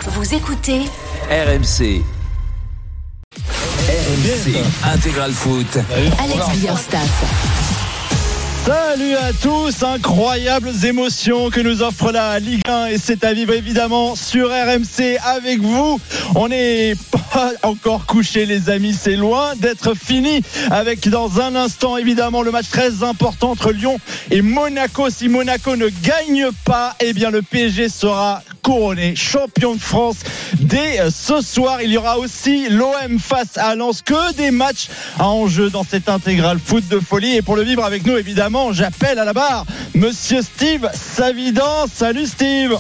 Vous écoutez RMC. RMC Intégral Foot. Alex Billard-Staff. Salut à tous, incroyables émotions que nous offre la Ligue 1 et c'est à vivre évidemment sur RMC avec vous. On n'est pas encore couché les amis, c'est loin d'être fini avec dans un instant évidemment le match très important entre Lyon et Monaco. Si Monaco ne gagne pas, eh bien le PSG sera couronné champion de France dès ce soir. Il y aura aussi l'OM face à Lens, que des matchs à enjeu dans cette intégrale foot de folie. Et pour le vivre avec nous évidemment, j'appelle à la barre Monsieur Steve Savidan. Salut Steve.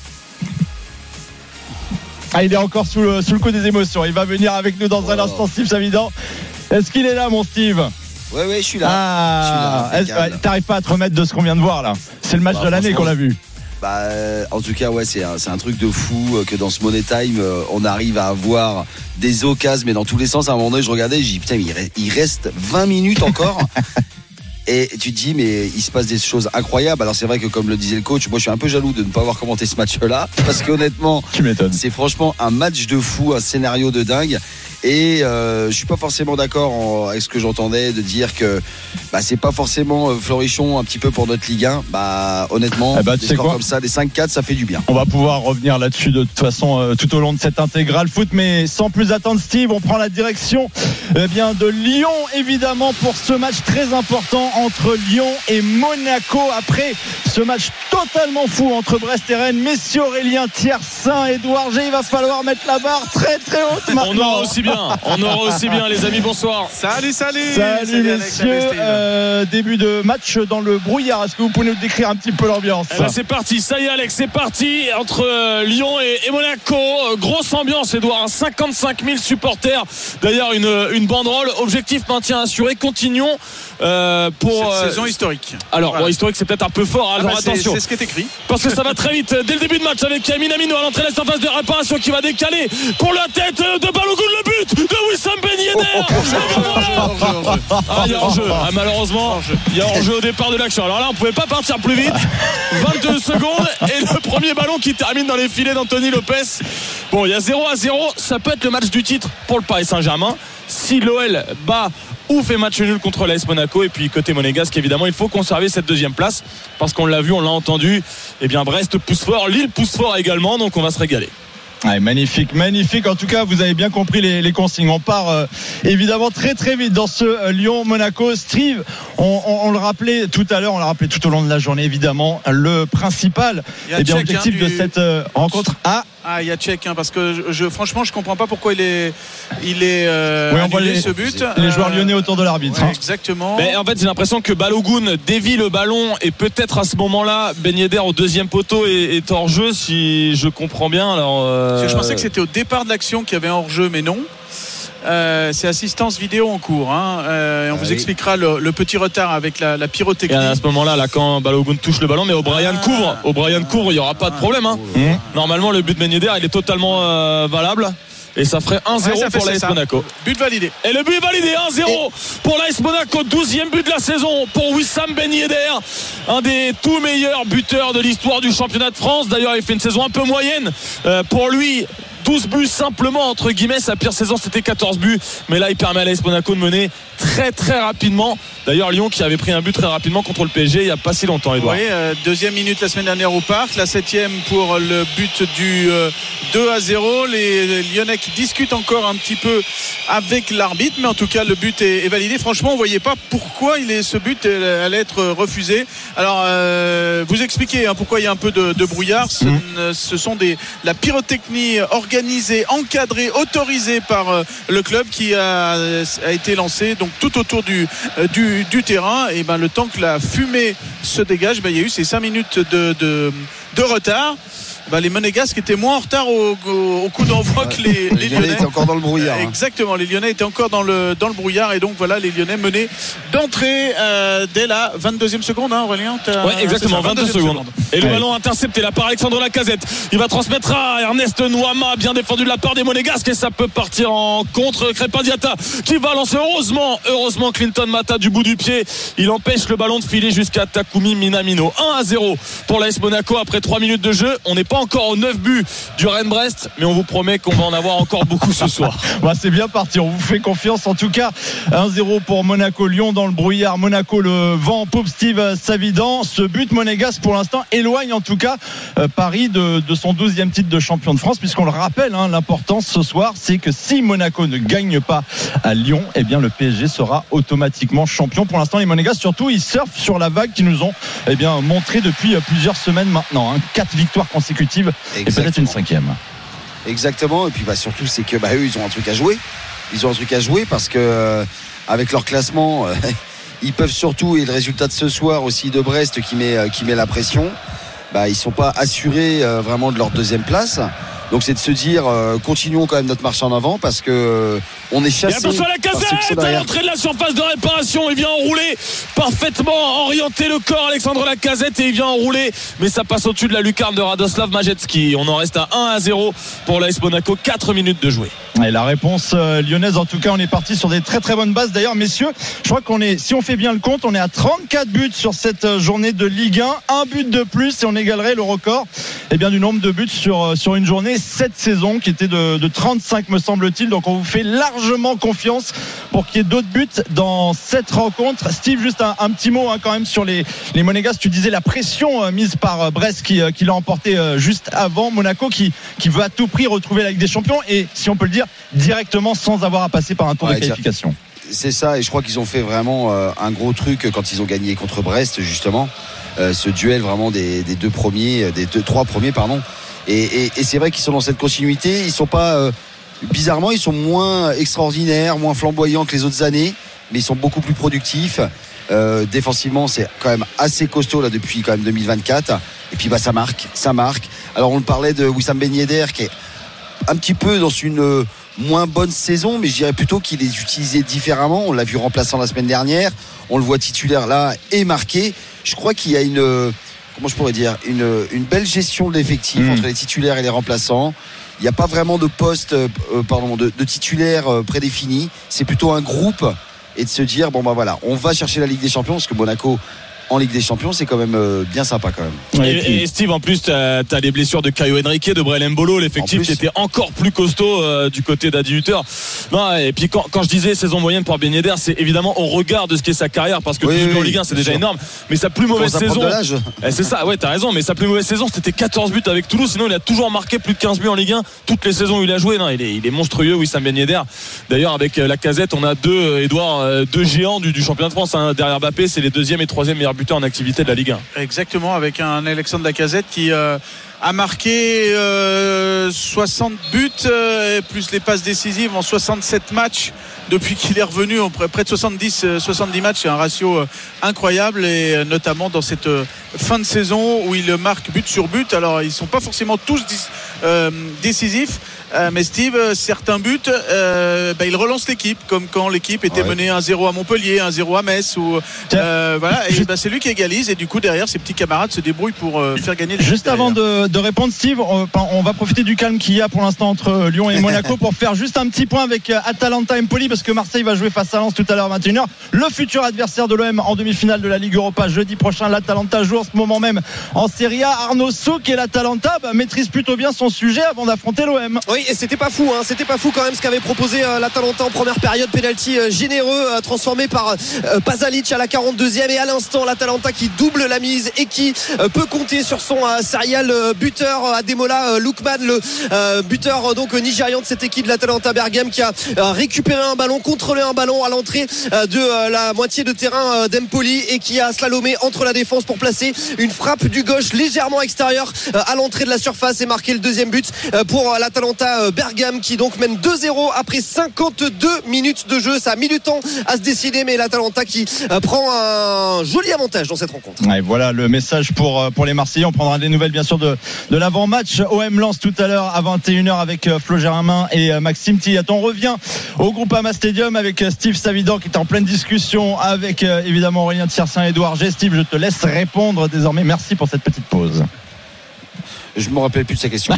Il est encore sous le coup des émotions. Il va venir avec nous dans un instant, Steve Savidan. Est-ce qu'il est là mon Steve? Oui, je suis là. T'arrives pas à te remettre de ce qu'on vient de voir là? C'est le match de l'année qu'on a vu. En tout cas, ouais, c'est un truc de fou que dans ce Money Time, on arrive à avoir des occasions, mais dans tous les sens. À un moment donné, je regardais, j'ai dit putain, il reste 20 minutes encore. Et tu te dis, mais il se passe des choses incroyables. Alors c'est vrai que comme le disait le coach, moi je suis un peu jaloux de ne pas avoir commenté ce match-là, parce qu'honnêtement, tu m'étonnes. C'est franchement un match de fou, un scénario de dingue. Et je suis pas forcément d'accord avec ce que j'entendais de dire que c'est pas forcément florichon un petit peu pour notre Ligue 1. Honnêtement, des scores comme ça, des 5-4, ça fait du bien. On va pouvoir revenir là-dessus de toute façon tout au long de cette intégrale foot, mais sans plus attendre Steve, on prend la direction de Lyon évidemment pour ce match très important entre Lyon et Monaco. Après ce match totalement fou entre Brest et Rennes, Messi, Aurélien, Thiersin, Edouard G, il va falloir mettre la barre très très haute maintenant. On aura aussi bien les amis, bonsoir. Salut messieurs. Début de match dans le brouillard. Est-ce que vous pouvez nous décrire un petit peu l'ambiance? C'est parti, ça y est Alex, c'est parti entre Lyon et Monaco. Grosse ambiance Edouard, 55 000 supporters. D'ailleurs une banderole, objectif maintien assuré, continuons pour cette saison historique. Alors historique c'est peut-être un peu fort, alors attention. C'est ce qui est écrit. Parce que ça va très vite dès le début de match avec Minamino à l'entrée de la surface de réparation qui va décaler pour la tête de Balogun, le but de Wissam Ben Yedder. Il y a hors-jeu. Malheureusement, il y a hors-jeu au départ de l'action. Alors là, on pouvait pas partir plus vite. 22 secondes et le premier ballon qui termine dans les filets d'Anthony Lopez. Bon, il y a 0-0. Ça peut être le match du titre pour le Paris Saint-Germain. Si l'OL bat ou fait match nul contre l'AS Monaco, et puis côté monégasque évidemment il faut conserver cette deuxième place parce qu'on l'a vu, on l'a entendu, Brest pousse fort, Lille pousse fort également, donc on va se régaler. Magnifique. En tout cas, vous avez bien compris les consignes. On part évidemment très très vite dans ce Lyon-Monaco. Steve, on le rappelait tout à l'heure, on l'a rappelé tout au long de la journée évidemment. Le principal objectif de cette rencontre. Il y a check parce que franchement je comprends pas pourquoi il est annulé ce but. Les joueurs lyonnais autour de l'arbitre. Exactement. Mais en fait j'ai l'impression que Balogun dévie le ballon et peut-être à ce moment-là Ben Yedder au deuxième poteau est hors jeu si je comprends bien. Alors je pensais que c'était au départ de l'action qu'il y avait un hors jeu, mais non. C'est assistance vidéo en cours on vous expliquera le petit retard avec la pyrotechnie. Et à ce moment là quand Balogun touche le ballon, mais O'Brien couvre, il n'y aura pas de problème Normalement le but de Ben Yedder il est totalement valable. Et ça ferait 1-0 pour l'AS Monaco. But validé. Et le but est validé, 1-0 pour l'AS Monaco, 12e but de la saison pour Wissam Ben Yedder, un des tout meilleurs buteurs de l'histoire du championnat de France. D'ailleurs il fait une saison un peu moyenne pour lui. 12 buts simplement entre guillemets, sa pire saison c'était 14 buts, mais là il permet à l'AS Monaco de mener très très rapidement. D'ailleurs Lyon qui avait pris un but très rapidement contre le PSG il n'y a pas si longtemps, Edouard. Oui, deuxième minute la semaine dernière au Parc, la 7e pour le but du 2-0. Les Lyonnais qui discutent encore un petit peu avec l'arbitre, mais en tout cas le but est validé. Franchement on ne voyait pas pourquoi ce but allait être refusé. Alors vous expliquez pourquoi il y a un peu de brouillard. Ce sont la pyrotechnie organisée, encadrée, autorisée par le club qui a été lancé donc tout autour du terrain. Et le temps que la fumée se dégage, il y a eu ces 5 minutes de retard. Les Monégasques étaient moins en retard au coup d'envoi que les Lyonnais étaient encore dans le brouillard. Exactement, les Lyonnais étaient encore dans le brouillard et donc voilà, les Lyonnais menaient d'entrée dès la 22e seconde, Aurélien. Oui, exactement, 22 secondes. Et le ballon intercepté là par Alexandre Lacazette. Il va transmettre à Ernest Nouama, bien défendu de la part des Monégasques, et ça peut partir en contre. Crépin Diatta qui va lancer, heureusement Clinton Mata du bout du pied, il empêche le ballon de filer jusqu'à Takumi Minamino. 1-0 pour l'AS Monaco après 3 minutes de jeu. On n'est pas encore aux 9 buts du Rennes-Brest, mais on vous promet qu'on va en avoir encore beaucoup ce soir. Bah, c'est bien parti, on vous fait confiance. En tout cas, 1-0 pour Monaco-Lyon dans le brouillard. Monaco, le vent en poupe, Steve Savidan. Ce but monégasque, pour l'instant, éloigne en tout cas Paris de son 12e titre de champion de France, puisqu'on le rappelle, l'importance ce soir, c'est que si Monaco ne gagne pas à Lyon, eh bien le PSG sera automatiquement champion. Pour l'instant, les Monégasques, surtout, ils surfent sur la vague qu'ils nous ont montré depuis plusieurs semaines maintenant. 4 victoires consécutives. Exactement. Et peut-être une 5e. Exactement. Et puis surtout, c'est que eux, ils ont un truc à jouer. Ils ont un truc à jouer parce que avec leur classement, ils peuvent surtout, et le résultat de ce soir aussi de Brest qui met la pression, ils sont pas assurés vraiment de leur 2e place. Donc c'est de se dire continuons quand même notre marche en avant parce que on est chassé. Et attention à la Lacazette à l'entrée de la surface de réparation, il vient enrouler parfaitement, orienter le corps Alexandre Lacazette et il vient enrouler, mais ça passe au-dessus de la lucarne de Radoslav Majecki. On en reste à 1-0 pour l'AS Monaco, 4 minutes de jouer. Et la réponse lyonnaise, en tout cas, on est parti sur des très très bonnes bases. D'ailleurs, messieurs, je crois si on fait bien le compte, on est à 34 buts sur cette journée de Ligue 1, un but de plus et on égalerait le record du nombre de buts sur une journée cette saison qui était de 35 me semble-t-il. Donc on vous fait largement confiance pour qu'il y ait d'autres buts dans cette rencontre. Steve, juste un petit mot quand même sur les Monégasques. Tu disais la pression mise par Brest qui l'a emporté juste avant. Monaco qui veut à tout prix retrouver la Ligue des Champions et si on peut le dire directement sans avoir à passer par un tour de qualification. C'est ça, et je crois qu'ils ont fait vraiment un gros truc quand ils ont gagné contre Brest justement. Ce duel vraiment des 3 premiers pardon. Et c'est vrai qu'ils sont dans cette continuité. Ils sont pas bizarrement, ils sont moins extraordinaires, moins flamboyants que les autres années, mais ils sont beaucoup plus productifs. Défensivement, c'est quand même assez costaud là depuis quand même 2024. Et puis ça marque. Alors on parlait de Wissam Ben Yedder qui est un petit peu dans une moins bonne saison, mais je dirais plutôt qu'il est utilisé différemment. On l'a vu remplaçant la semaine dernière, on le voit titulaire là et marqué. Je crois qu'il y a une belle gestion de l'effectif entre les titulaires et les remplaçants. Il n'y a pas vraiment de poste de titulaire prédéfini. C'est plutôt un groupe et de se dire on va chercher la Ligue des Champions parce que Monaco en Ligue des Champions, c'est quand même bien sympa quand même. Et Steve, en plus t'as les blessures de Caio Henrique, de Brel Mbolo, l'effectif qui était encore plus costaud du côté d'Adi Hutter. Et puis quand je disais saison moyenne pour Ben Yedder, c'est évidemment au regard de ce qu'est sa carrière, parce que 12 buts en Ligue 1 c'est déjà énorme, mais sa plus mauvaise saison, c'est ça, ouais, t'as raison, mais sa plus mauvaise saison c'était 14 buts avec Toulouse. Sinon il a toujours marqué plus de 15 buts en Ligue 1 toutes les saisons où il a joué. Il est monstrueux, Wissam Ben Yedder. D'ailleurs avec Lacazette, on a deux géants du championnat de France, derrière Mbappé. C'est les 2e et 3e meilleurs buteurs en activité de la Ligue 1. Exactement, avec un Alexandre Lacazette qui a marqué 60 buts plus les passes décisives en 67 matchs depuis qu'il est revenu, près de 70 matchs. C'est un ratio incroyable, et notamment dans cette fin de saison où il marque but sur but. Alors ils ne sont pas forcément tous décisifs, mais Steve, certains buts il relance l'équipe, comme quand l'équipe était menée 1-0 à Montpellier, 1-0 à Metz et c'est lui qui égalise, et du coup derrière ses petits camarades se débrouillent pour faire gagner les juste avant de répondre, Steve, on va profiter du calme qu'il y a pour l'instant entre Lyon et Monaco pour faire juste un petit point avec Atalanta Empoli, parce que Marseille va jouer face à Lens tout à l'heure à 21h. Le futur adversaire de l'OM en demi-finale de la Ligue Europa jeudi prochain. L'Atalanta joue en ce moment même en Serie A. Arnaud Souk et l'Atalanta maîtrise plutôt bien son sujet avant d'affronter l'OM. Oui, et c'était pas fou quand même ce qu'avait proposé l'Atalanta en première période. Penalty généreux transformé par Pasalic à la 42e, et à l'instant l'Atalanta qui double la mise et qui peut compter sur son serial buteur Ademola Lookman, le buteur donc nigérian de cette équipe de l'Atalanta Bergame, qui a récupéré un ballon, contrôlé un ballon à l'entrée de la moitié de terrain d'Empoli, et qui a slalomé entre la défense pour placer une frappe du gauche légèrement extérieure à l'entrée de la surface et marquer le 2e but pour l'Atalanta Bergame, qui donc mène 2-0 après 52 minutes de jeu. Ça a mis du temps à se décider, mais l'Atalanta qui prend un joli avantage dans cette rencontre. Ouais, voilà le message pour les Marseillais. On prendra des nouvelles bien sûr de l'avant-match OM Lens tout à l'heure à 21h avec Flo Germain et Maxime Tillat. On revient au Groupama Stadium avec Steve Savidan qui est en pleine discussion avec évidemment Aurélien Tiersin et Édouard G. Steve, je te laisse répondre désormais. Merci pour cette petite pause. Je me rappelle plus de sa question.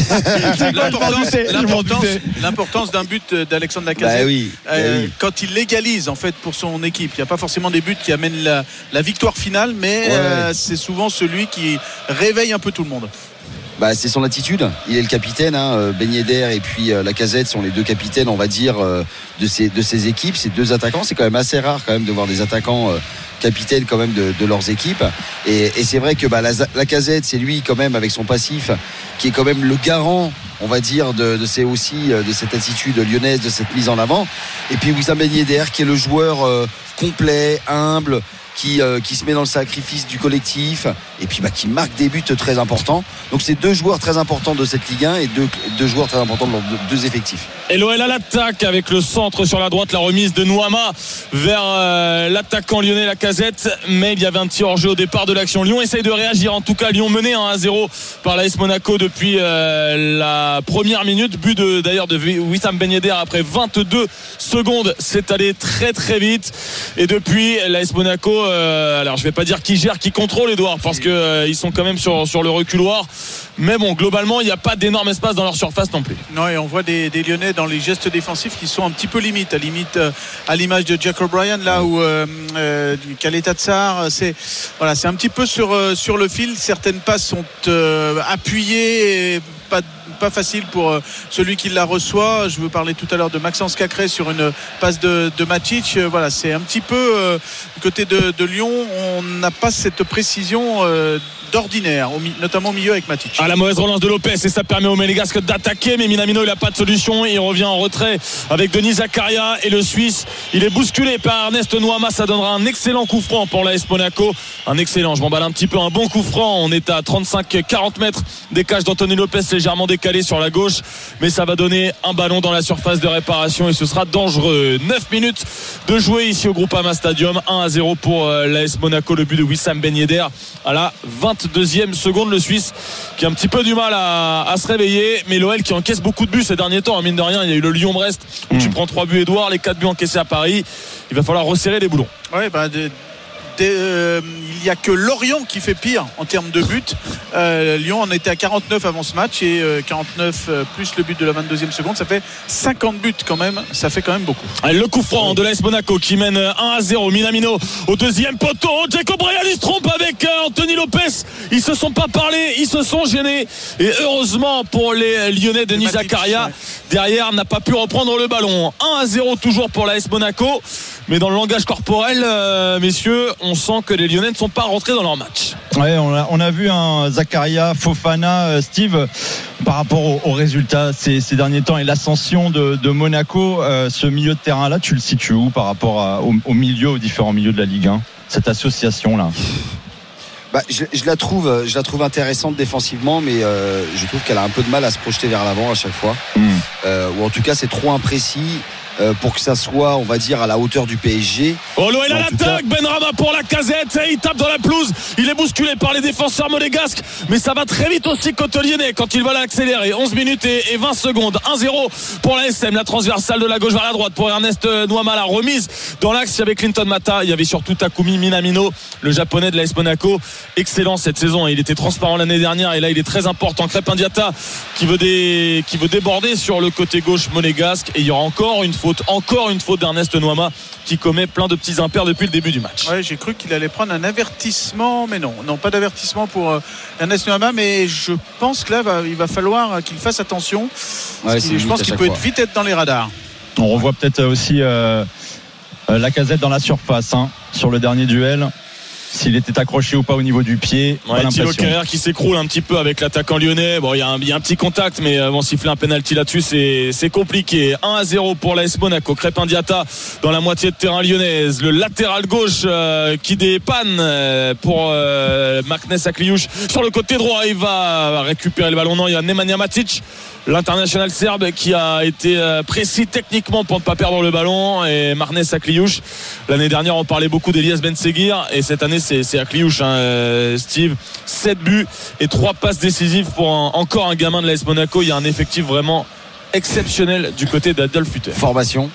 L'importance d'un but d'Alexandre Lacazette, quand il légalise en fait pour son équipe. Il n'y a pas forcément des buts qui amènent la victoire finale, mais c'est souvent celui qui réveille un peu tout le monde. C'est son attitude. Il est le capitaine. Ben Yedder et puis Lacazette sont les deux capitaines, on va dire, de ces équipes. Ces deux attaquants, c'est quand même assez rare quand même de voir des attaquants capitaines quand même de leurs équipes. Et c'est vrai que Lacazette, c'est lui quand même avec son passif qui est quand même le garant, on va dire, de cette attitude lyonnaise, de cette mise en avant. Et puis Wissam Ben Yedder qui est le joueur complet, humble, qui se met dans le sacrifice du collectif et puis qui marque des buts très importants. Donc c'est deux joueurs très importants de cette Ligue 1 et deux joueurs très importants de leurs deux effectifs. Et l'OL à l'attaque avec le centre sur la droite, la remise de Nouama vers l'attaquant lyonnais Lacazette, mais il y avait un petit hors-jeu au départ de l'action. Lyon essaye de réagir, en tout cas Lyon mené 1-0 par l'AS Monaco depuis la première minute, but d'ailleurs de Wissam Ben Yedder après 22 secondes. C'est allé très très vite et depuis l'AS Monaco, alors je vais pas dire qui gère, qui contrôle, Edouard, parce que ils sont quand même sur le reculoir, mais bon, globalement il n'y a pas d'énorme espace dans leur surface non plus. Non, et on voit des Lyonnais dans les gestes défensifs qui sont un petit peu limite à l'image de Jack O'Brien là où Kaleta Tsar, c'est un petit peu sur le fil. Certaines passes sont appuyées et pas facile pour celui qui la reçoit. Je veux parler tout à l'heure de Maxence Cacré sur une passe de Matic. C'est un petit peu du côté de Lyon, on n'a pas cette précision d'ordinaire, notamment au milieu avec Matic. La mauvaise relance de Lopez et ça permet au Monégasque d'attaquer, mais Minamino il n'a pas de solution, il revient en retrait avec Denis Zakaria et le Suisse il est bousculé par Ernest Nouama. Ça donnera un excellent coup franc pour l'AS Monaco, un bon coup franc. On est à 35-40 mètres des cages d'Anthony Lopez, légèrement décalé sur la gauche, mais ça va donner un ballon dans la surface de réparation et ce sera dangereux. 9 minutes de jouer ici au Groupama Stadium, 1-0 pour l'AS Monaco, le but de Wissam Ben Yedder à la 22e seconde. Le Suisse qui a un petit peu du mal à se réveiller, mais l'OL qui encaisse beaucoup de buts ces derniers temps, mine de rien. Il y a eu le Lyon-Brest où tu prends 3 buts, Edouard, les 4 buts encaissés à Paris. Il va falloir resserrer les boulons. Il n'y a que Lorient qui fait pire en termes de buts. Lyon en était à 49 avant ce match et 49 plus le but de la 22e seconde, ça fait 50 buts quand même. Ça fait quand même beaucoup. Le coup franc de l'AS Monaco qui mène 1-0. Minamino au deuxième poteau. Jacob Bryan il se trompe avec Anthony Lopez. Ils se sont pas parlé, ils se sont gênés. Et heureusement pour les Lyonnais, Denis Zakaria derrière n'a pas pu reprendre le ballon. 1-0 toujours pour l'AS Monaco. Mais dans le langage corporel, messieurs, on sent que les Lyonnais ne sont pas rentrés dans leur match. Ouais, on a vu un Zakaria, Fofana, Steve, par rapport aux résultats ces derniers temps et l'ascension de Monaco, ce milieu de terrain-là, tu le situes où par rapport aux différents milieux de la Ligue 1, cette association-là? Je la trouve intéressante défensivement, mais je trouve qu'elle a un peu de mal à se projeter vers l'avant à chaque fois. Ou en tout cas, c'est trop imprécis. Pour que ça soit, on va dire, à la hauteur du PSG. l'OL à l'attaque, Benrahma pour Lacazette, il tape dans la pelouse, il est bousculé par les défenseurs monégasques, mais ça va très vite aussi côté lyonnais quand il va l'accélérer. 11 minutes et 20 secondes, 1-0 pour la SM, la transversale de la gauche vers la droite pour Ernest Nouama, la remise dans l'axe. Il y avait Clinton Mata, il y avait surtout Takumi Minamino, le japonais de l'AS Monaco, excellent cette saison, il était transparent l'année dernière et là il est très important. Crépin Diatta qui veut déborder sur le côté gauche monégasque et il y aura encore une faute d'Ernest Nouama qui commet plein de petits impairs depuis le début du match. Ouais, j'ai cru qu'il allait prendre un avertissement, mais non, pas d'avertissement pour Ernest Nouama, mais je pense que là il va falloir qu'il fasse attention. Je pense qu'il peut vite être dans les radars. On revoit peut-être aussi Lacazette dans la surface sur le dernier duel. S'il était accroché ou pas au niveau du pied. Thilo Kehrer qui s'écroule un petit peu avec l'attaquant lyonnais. Bon, il y a un petit contact, mais siffler un penalty là-dessus, c'est compliqué. 1-0 pour l'AS Monaco. Crépin Diatta dans la moitié de terrain lyonnaise. Le latéral gauche qui dépanne pour Marcnes Akliouche sur le côté droit. Il va récupérer le ballon. Non, il y a Nemanja Matic, l'international serbe, qui a été précis techniquement pour ne pas perdre le ballon. Et Marcnes Akliouche, l'année dernière on parlait beaucoup d'Elias Benseguir et cette année c'est Akliouche, Steve. 7 buts et 3 passes décisives pour encore un gamin de l'AS Monaco. Il y a un effectif vraiment exceptionnel du côté d'Adolphe Hutter. Formation,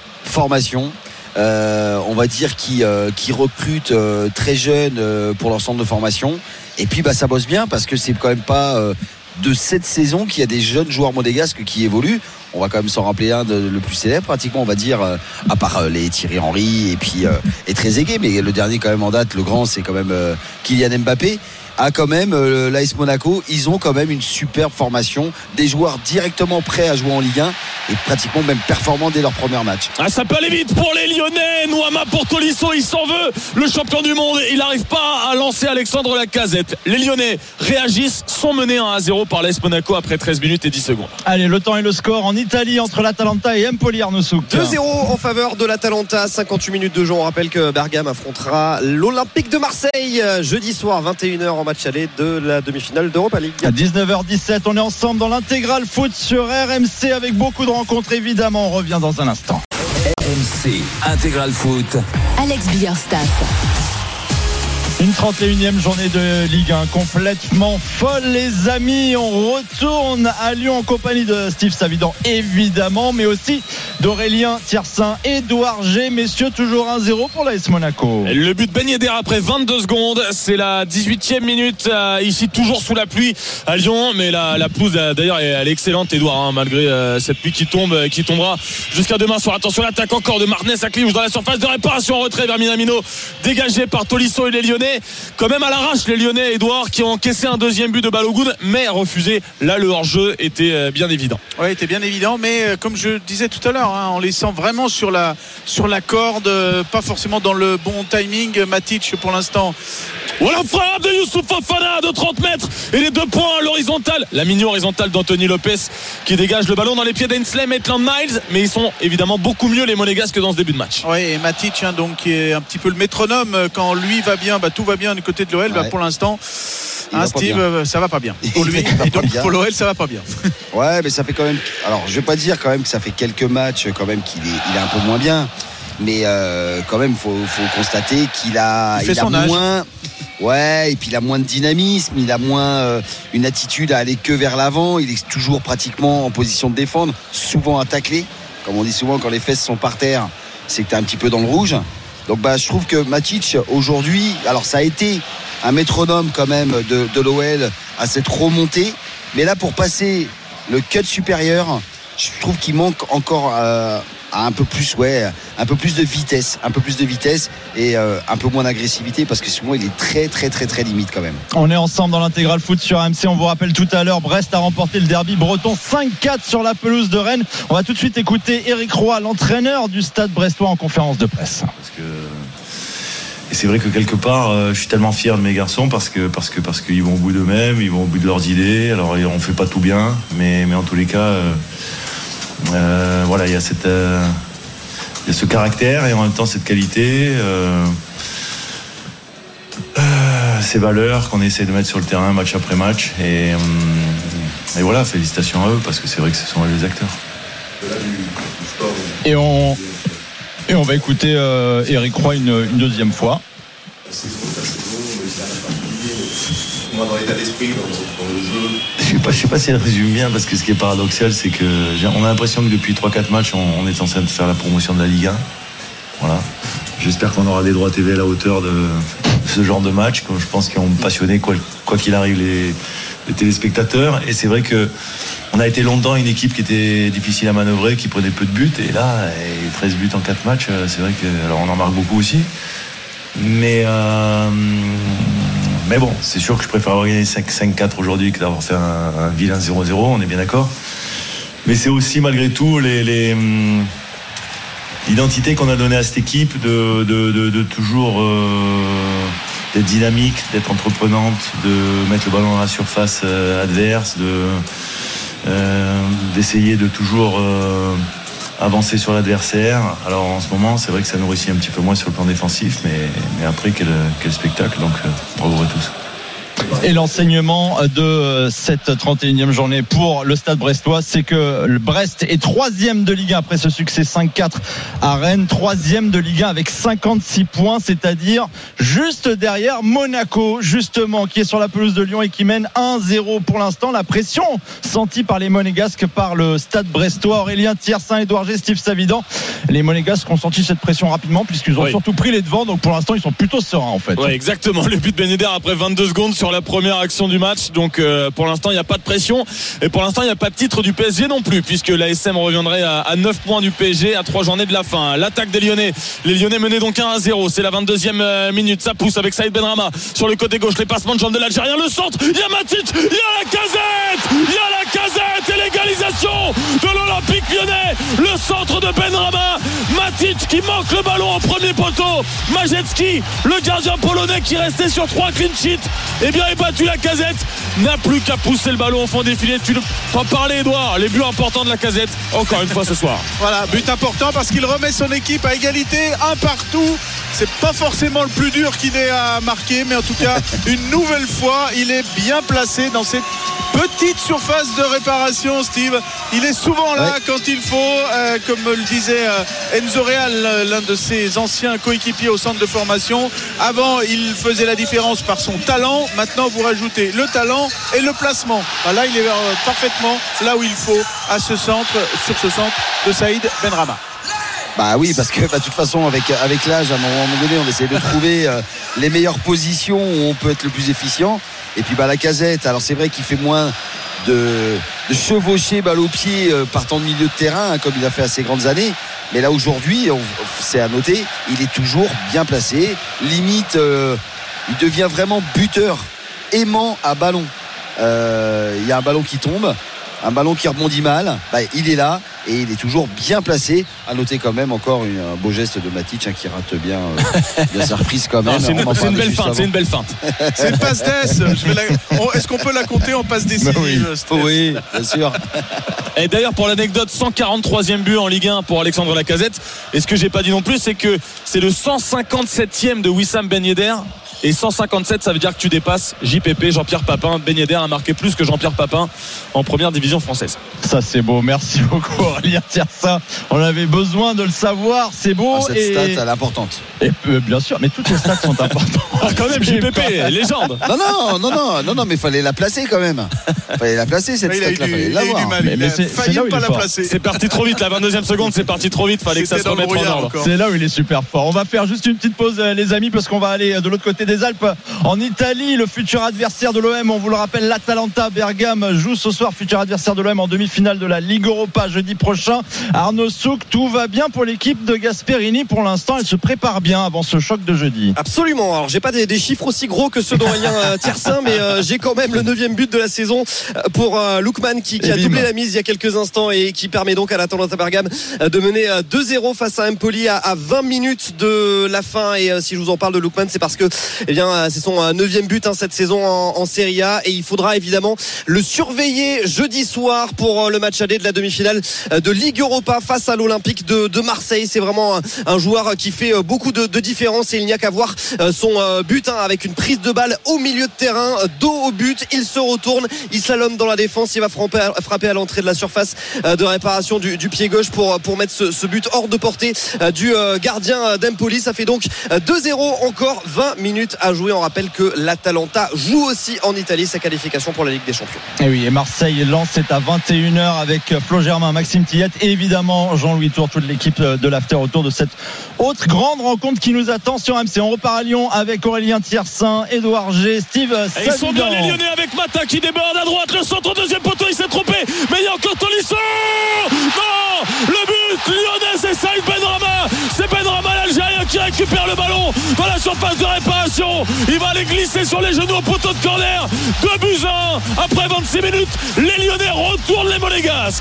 on va dire qui recrute très jeune pour leur centre de formation, et puis ça bosse bien parce que c'est quand même pas de cette saison qu'il y a des jeunes joueurs monégasques qui évoluent. On va quand même s'en rappeler le plus célèbre pratiquement, on va dire, à part les Thierry Henry et puis et Trezeguet, mais le dernier quand même en date, le grand, c'est quand même Kylian Mbappé. a quand même l'AS Monaco, ils ont quand même une superbe formation, des joueurs directement prêts à jouer en Ligue 1 et pratiquement même performants dès leur premier match. Ça peut aller vite pour les Lyonnais. Nouama pour Tolisso, il s'en veut. Le champion du monde, il n'arrive pas à lancer Alexandre Lacazette. Les Lyonnais réagissent, sont menés 1-0 par l'AS Monaco après 13 minutes et 10 secondes. Allez, le temps et le score en Italie entre l'Atalanta et Empoli, Arnaud Souk. 2-0 en faveur de l'Atalanta, 58 minutes de jeu. On rappelle que Bergame affrontera l'Olympique de Marseille jeudi soir 21h en match aller de la demi-finale d'Europa League. À 19h17, on est ensemble dans l'intégral foot sur RMC avec beaucoup de rencontres évidemment. On revient dans un instant. RMC Intégral Foot. Alex Biggerstaff. Une 31e journée de Ligue 1 complètement folle, les amis. On retourne à Lyon en compagnie de Steve Savidan évidemment, mais aussi d'Aurélien Tiersin, Édouard G. Messieurs, toujours 1-0 pour l'AS Monaco. Le but Ben Yedder après 22 secondes, c'est la 18e minute, ici toujours sous la pluie à Lyon, mais la pelouse d'ailleurs elle est excellente, Édouard, malgré cette pluie qui tombera jusqu'à demain soir. Attention, l'attaque encore de Martinez à Cliouche dans la surface de réparation, en retrait vers Minamino, dégagé par Tolisso et les Lyonnais. Quand même à l'arrache les Lyonnais, Édouard, qui ont encaissé un deuxième but de Balogun mais refusé. Là le hors-jeu était bien évident. Oui, était bien évident, mais comme je disais tout à l'heure, en laissant vraiment sur la corde, pas forcément dans le bon timing. Matic pour l'instant. Voilà, frappe de Youssouf Fofana de 30 mètres et les 2 points à l'horizontale. La mini horizontale d'Anthony Lopez qui dégage le ballon dans les pieds d'Hensley, Maitland Niles, mais ils sont évidemment beaucoup mieux les Monégasques dans ce début de match. Oui, et Matic donc qui est un petit peu le métronome quand lui va bien, tout va bien du côté de l'OL. Pour l'instant, Steve, ça va pas bien pour lui et donc pour l'OL ça va pas bien. Ouais, mais ça fait quand même, alors je vais pas dire quand même que ça fait quelques matchs quand même qu'il est un peu moins bien, mais quand même faut constater qu'il a moins. Ouais, et puis il a moins de dynamisme, il a moins une attitude à aller que vers l'avant. Il est toujours pratiquement en position de défendre, souvent à tacler. Comme on dit souvent, quand les fesses sont par terre, c'est que t'es un petit peu dans le rouge. Donc je trouve que Matic aujourd'hui, alors ça a été un métronome quand même de l'OL à cette remontée, mais là pour passer le cut supérieur, je trouve qu'il manque encore un peu plus de vitesse et un peu moins d'agressivité, parce que souvent il est très très très très limite quand même. On est ensemble dans l'intégral foot sur AMC. On vous rappelle tout à l'heure, Brest a remporté le derby breton 5-4 sur la pelouse de Rennes. On va tout de suite écouter Éric Roy, l'entraîneur du Stade brestois, en conférence de presse. Et c'est vrai que quelque part, je suis tellement fier de mes garçons parce qu'ils vont au bout d'eux-mêmes, ils vont au bout de leurs idées. Alors on fait pas tout bien, mais en tous les cas, voilà, il y a ce caractère et en même temps cette qualité, ces valeurs qu'on essaie de mettre sur le terrain match après match. Et voilà, félicitations à eux parce que c'est vrai que ce sont eux les acteurs. Et on va écouter Éric Roy une deuxième fois. Moi, dans l'état d'esprit, dans le jeu. Je sais pas si elle résume bien, parce que ce qui est paradoxal, c'est que on a l'impression que depuis 3-4 matchs, on est en train de faire la promotion de la Ligue 1. Voilà. J'espère qu'on aura des droits TV à la hauteur de ce genre de match. Je pense qu'ils ont passionné, quoi qu'il arrive, les téléspectateurs. Et c'est vrai que on a été longtemps une équipe qui était difficile à manœuvrer, qui prenait peu de buts. Et là, 13 buts en 4 matchs, c'est vrai que, alors on en marque beaucoup aussi. Mais bon, c'est sûr que je préfère avoir gagné 5-4 aujourd'hui que d'avoir fait un vilain 0-0, on est bien d'accord. Mais c'est aussi malgré tout l'identité qu'on a donnée à cette équipe de toujours d'être dynamique, d'être entreprenante, de mettre le ballon dans la surface adverse, d'essayer de toujours avancer sur l'adversaire. Alors en ce moment, c'est vrai que ça nous réussit un petit peu moins sur le plan défensif, mais après, quel spectacle. Donc bravo à tous. Et l'enseignement de cette 31e journée pour le Stade brestois, c'est que le Brest est 3e de Ligue 1 après ce succès 5-4 à Rennes, 3e de Ligue 1 avec 56 points, c'est-à-dire juste derrière Monaco, justement, qui est sur la pelouse de Lyon et qui mène 1-0 pour l'instant. La pression sentie par les Monégasques, par le Stade brestois. Aurélien Tiersin, Édouard G, Steve Savidan. Les Monégasques ont senti cette pression rapidement puisqu'ils ont surtout pris les devants, donc pour l'instant ils sont plutôt sereins en fait. Oui, exactement. Le but de Ben Yedder après 22 secondes sur sur la première action du match. Donc pour l'instant il n'y a pas de pression et pour l'instant il n'y a pas de titre du PSG non plus, puisque l'ASM reviendrait à 9 points du PSG à 3 journées de la fin. L'attaque des Lyonnais, les Lyonnais menaient donc 1-0, c'est la 22e minute, ça pousse avec Saïd Benrahma sur le côté gauche, les passements de jambes de l'Algérien, le centre, il y a Matic, il y a la casette et l'égalisation de l'Olympique Lyonnais, le centre de Benrahma, Matic qui manque le ballon au premier poteau, Majecki, le gardien polonais qui restait sur 3 clean sheets, et bien est battu. La Casette n'a plus qu'à pousser le ballon au fond des filets. Tu t'en parlais, Edouard, les buts importants de la Casette encore une fois ce soir. Voilà, but important parce qu'il remet son équipe à égalité, un partout. C'est pas forcément le plus dur qu'il ait à marquer, mais en tout cas une nouvelle fois il est bien placé dans cette petite surface de réparation. Steve, il est souvent là quand il faut, comme le disait Enzo Real, l'un de ses anciens coéquipiers au centre de formation. Avant il faisait la différence par son talent, maintenant vous rajoutez le talent et le placement. Là il est parfaitement là où il faut à ce centre, sur ce centre de Saïd Benrahma. Bah oui, parce que de toute façon avec l'âge, à un moment donné on essaie de trouver les meilleures positions où on peut être le plus efficient. Et puis la Casette, alors c'est vrai qu'il fait moins de chevaucher balle au pied partant de milieu de terrain, comme il a fait à ses grandes années, mais là aujourd'hui c'est à noter, il est toujours bien placé, limite il devient vraiment buteur, aimant à ballon. Il y a un ballon qui tombe, un ballon qui rebondit mal, il est là et il est toujours bien placé. À noter quand même encore un beau geste de Matic qui rate bien sa reprise quand même. C'est une belle feinte, c'est une belle feinte. C'est une passe d'ess. Est-ce qu'on peut la compter en passe décisive? Oui, bien sûr. Et d'ailleurs pour l'anecdote, 143e but en Ligue 1 pour Alexandre Lacazette. Et ce que j'ai pas dit non plus, c'est que c'est le 157e de Wissam Ben Yedder. Et 157, ça veut dire que tu dépasses JPP, Jean-Pierre Papin. Ben Yedder a marqué plus que Jean-Pierre Papin en première division française. Ça c'est beau, merci beaucoup Aurélien Tiersin. On avait besoin de le savoir, c'est beau. Cette stat elle est importante. Et bien sûr, mais toutes les stats sont importantes. Quand même JPP, légende. Non, mais fallait la placer quand même. Fallait la placer cette stat-là, fallait l'avoir. Mais c'est là où pas la placer. C'est parti trop vite, la 22e seconde, c'est parti trop vite, fallait que ça se remette en ordre. C'est là où il est super fort. On va faire juste une petite pause les amis, parce qu'on va aller de l'autre côté des Alpes en Italie. Le futur adversaire de l'OM, on vous le rappelle, l'Atalanta Bergame joue ce soir, futur adversaire de l'OM en demi-finale de la Ligue Europa jeudi prochain. Arnaud Souk, tout va bien pour l'équipe de Gasperini pour l'instant, elle se prépare bien avant ce choc de jeudi. Absolument, alors j'ai pas des chiffres aussi gros que ceux d'Aurélien Tiersin, mais j'ai quand même le 9e but de la saison pour Lookman qui a doublé la mise il y a quelques instants et qui permet donc à l'Atalanta Bergame de mener 2-0 face à Empoli à 20 minutes de la fin. Et si je vous en parle de Lookman, c'est parce que c'est son 9e but cette saison en Serie A, et il faudra évidemment le surveiller jeudi soir pour le match aller de la demi-finale de Ligue Europa face à l'Olympique de Marseille. C'est vraiment un joueur qui fait beaucoup de différence, et il n'y a qu'à voir son but avec une prise de balle au milieu de terrain, dos au but, il se retourne, il slalome dans la défense, il va frapper à l'entrée de la surface de réparation du pied gauche pour mettre ce but hors de portée du gardien d'Empoli. Ça fait donc 2-0, encore 20 minutes à jouer. On rappelle que l'Atalanta joue aussi en Italie sa qualification pour la Ligue des Champions. Et oui, et Marseille Lens, c'est à 21h avec Flo Germain, Maxime Tillette et évidemment Jean-Louis Tour, toute l'équipe de l'After autour de cette autre grande rencontre qui nous attend sur MC. On repart à Lyon avec Aurélien Tiersin, Édouard G, Steve Savidan. Ils sont bien les Lyonnais avec Mata qui déborde à droite, le centre, deuxième poteau, il s'est trompé, mais il y a encore Tolisso. Non, le but lyonnais, c'est Saïd Benrahma, c'est Benrahma l'Algérien qui récupère le ballon dans la surface de réparation, il va aller glisser sur les genoux au poteau de corner. 2-1 après 26 minutes, les Lyonnais retournent les Monégasques.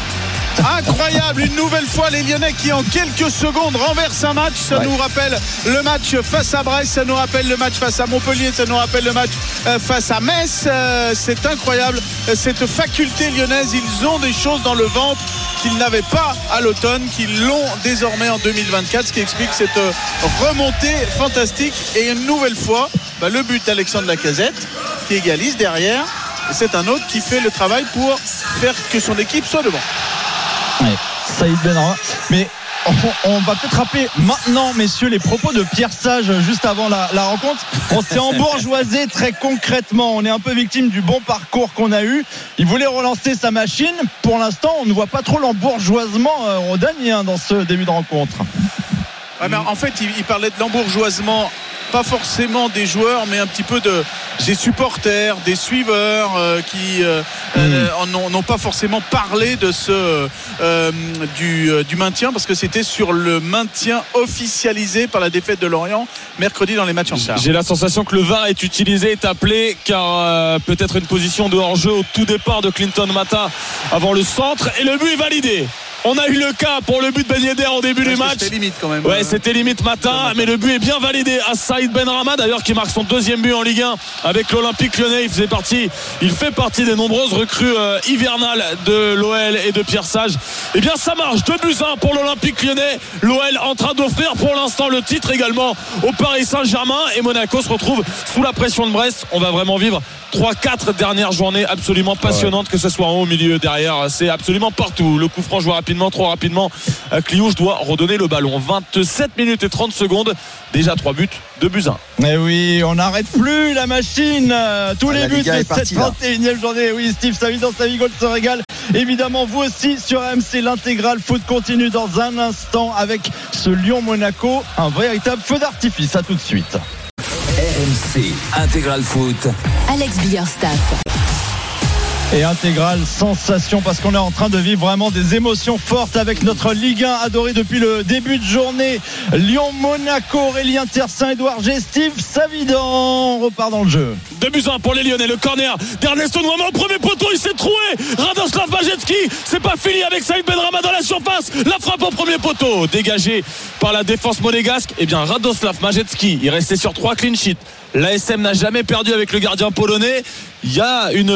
Incroyable, une nouvelle fois les Lyonnais qui en quelques secondes renversent un match. Ça nous rappelle le match face à Brest, ça nous rappelle le match face à Montpellier, ça nous rappelle le match face à Metz. C'est incroyable cette faculté lyonnaise. Ils ont des choses dans le ventre qu'ils n'avaient pas à l'automne, qu'ils l'ont désormais en 2024, ce qui explique cette remontée fantastique. Et une nouvelle fois le but d'Alexandre Lacazette qui égalise derrière, et c'est un autre qui fait le travail pour faire que son équipe soit devant. Ouais, Saïd Benrahma. Mais on va peut-être rappeler maintenant, messieurs, les propos de Pierre Sage juste avant la rencontre. On s'est embourgeoisé très concrètement. On est un peu victime du bon parcours qu'on a eu. Il voulait relancer sa machine. Pour l'instant, on ne voit pas trop l'embourgeoisement rhodanien dans ce début de rencontre. Ouais, mais en fait, il parlait de l'embourgeoisement pas forcément des joueurs, mais un petit peu des supporters, des suiveurs qui n'ont pas forcément parlé de du maintien, parce que c'était sur le maintien officialisé par la défaite de Lorient mercredi dans les matchs en charge. J'ai la sensation que le VAR est utilisé, est appelé, car peut-être une position de hors-jeu au tout départ de Clinton Mata avant le centre, et le but est validé. On a eu le cas pour le but de Ben Yedder au début du match. C'était limite quand même. Ouais, c'était limite Mata, mais le but est bien validé à Saïd Benrahma, d'ailleurs, qui marque son deuxième but en Ligue 1 avec l'Olympique Lyonnais. Il fait partie des nombreuses recrues hivernales de l'OL et de Pierre Sage. Eh bien, ça marche. 2-1 pour l'Olympique Lyonnais. L'OL en train d'offrir pour l'instant le titre également au Paris Saint-Germain, et Monaco se retrouve sous la pression de Brest. On va vraiment vivre 3-4 dernières journées absolument passionnantes, que ce soit en haut, au milieu, derrière, c'est absolument partout. Le coup franc joué rapidement, trop rapidement. Cliouche doit redonner le ballon. 27 minutes et 30 secondes, déjà 3 buts, 2-1. Et oui, on n'arrête plus la machine. Tous les buts de cette 31e journée. Oui, Steve Savi dans sa Gold se régale. Évidemment, vous aussi sur RMC, l'intégral foot continue dans un instant avec ce Lyon-Monaco, un véritable feu d'artifice. À tout de suite. RMC Intégral Foot. Alex Biggerstaff. Et intégrale sensation, parce qu'on est en train de vivre vraiment des émotions fortes avec notre Ligue 1 adorée depuis le début de journée. Lyon-Monaco, Aurélien Tiersin, Edouard G, Steve Savidan. On repart dans le jeu. 2-1 pour les Lyonnais. Le corner d'Ernesto Noama au premier poteau, il s'est troué. Radoslav Majecki, c'est pas fini avec Saïd Benrahma dans la surface. La frappe au premier poteau, dégagée par la défense monégasque. Eh bien, Radoslav Majecki, il restait sur 3 clean sheets. L'ASM n'a jamais perdu avec le gardien polonais. Il y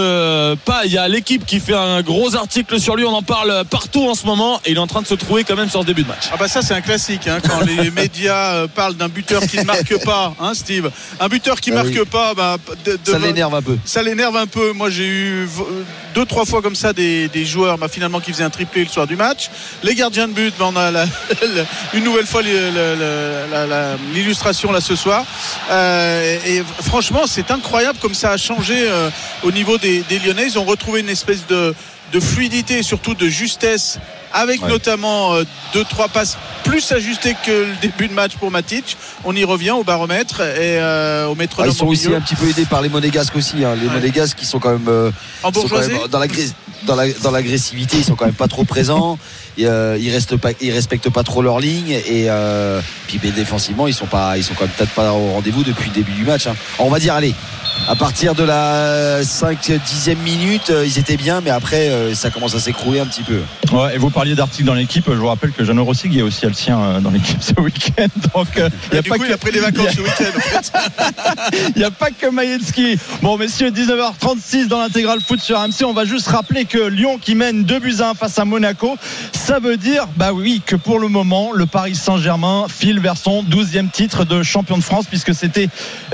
a l'équipe qui fait un gros article sur lui, on en parle partout en ce moment, et il est en train de se trouver quand même sur ce début de match. Ah bah ça c'est un classique, hein, quand les médias parlent d'un buteur qui ne marque pas, hein, Steve, un buteur qui marque pas, ça l'énerve un peu. Ça l'énerve un peu. Moi j'ai eu 2-3 fois comme ça des joueurs finalement qui faisaient un triplé le soir du match. Les gardiens de but, on a une nouvelle fois l'illustration là ce soir. Et franchement c'est incroyable comme ça a changé au niveau des Lyonnais. Ils ont retrouvé une espèce de fluidité et surtout de justesse, avec notamment 2-3 passes plus ajustées que le début de match pour Matic. On y revient au baromètre et au métronome. Ils sont aussi un petit peu aidés par les Monégasques aussi, hein. Les Monégasques qui sont quand même dans l'agressivité, ils sont quand même pas trop présents. Ils respectent pas trop leur ligne, et puis défensivement ils sont quand même peut-être pas au rendez-vous depuis le début du match, hein. On va dire allez, à partir de la 5-10e minute ils étaient bien, mais après ça commence à s'écrouler un petit peu. Ouais, et vous parliez d'articles dans l'équipe, je vous rappelle que Jeannot Rossig est aussi le sien dans l'équipe ce week-end, donc il a pris des vacances ce week-end en fait. Il n'y a pas que Majecki. Bon messieurs, 19h36 dans l'intégral foot sur RMC. On va juste rappeler que Lyon qui mène 2-1 face à Monaco, ça veut dire que pour le moment le Paris Saint-Germain file vers son 12e titre de champion de France, puisque c'était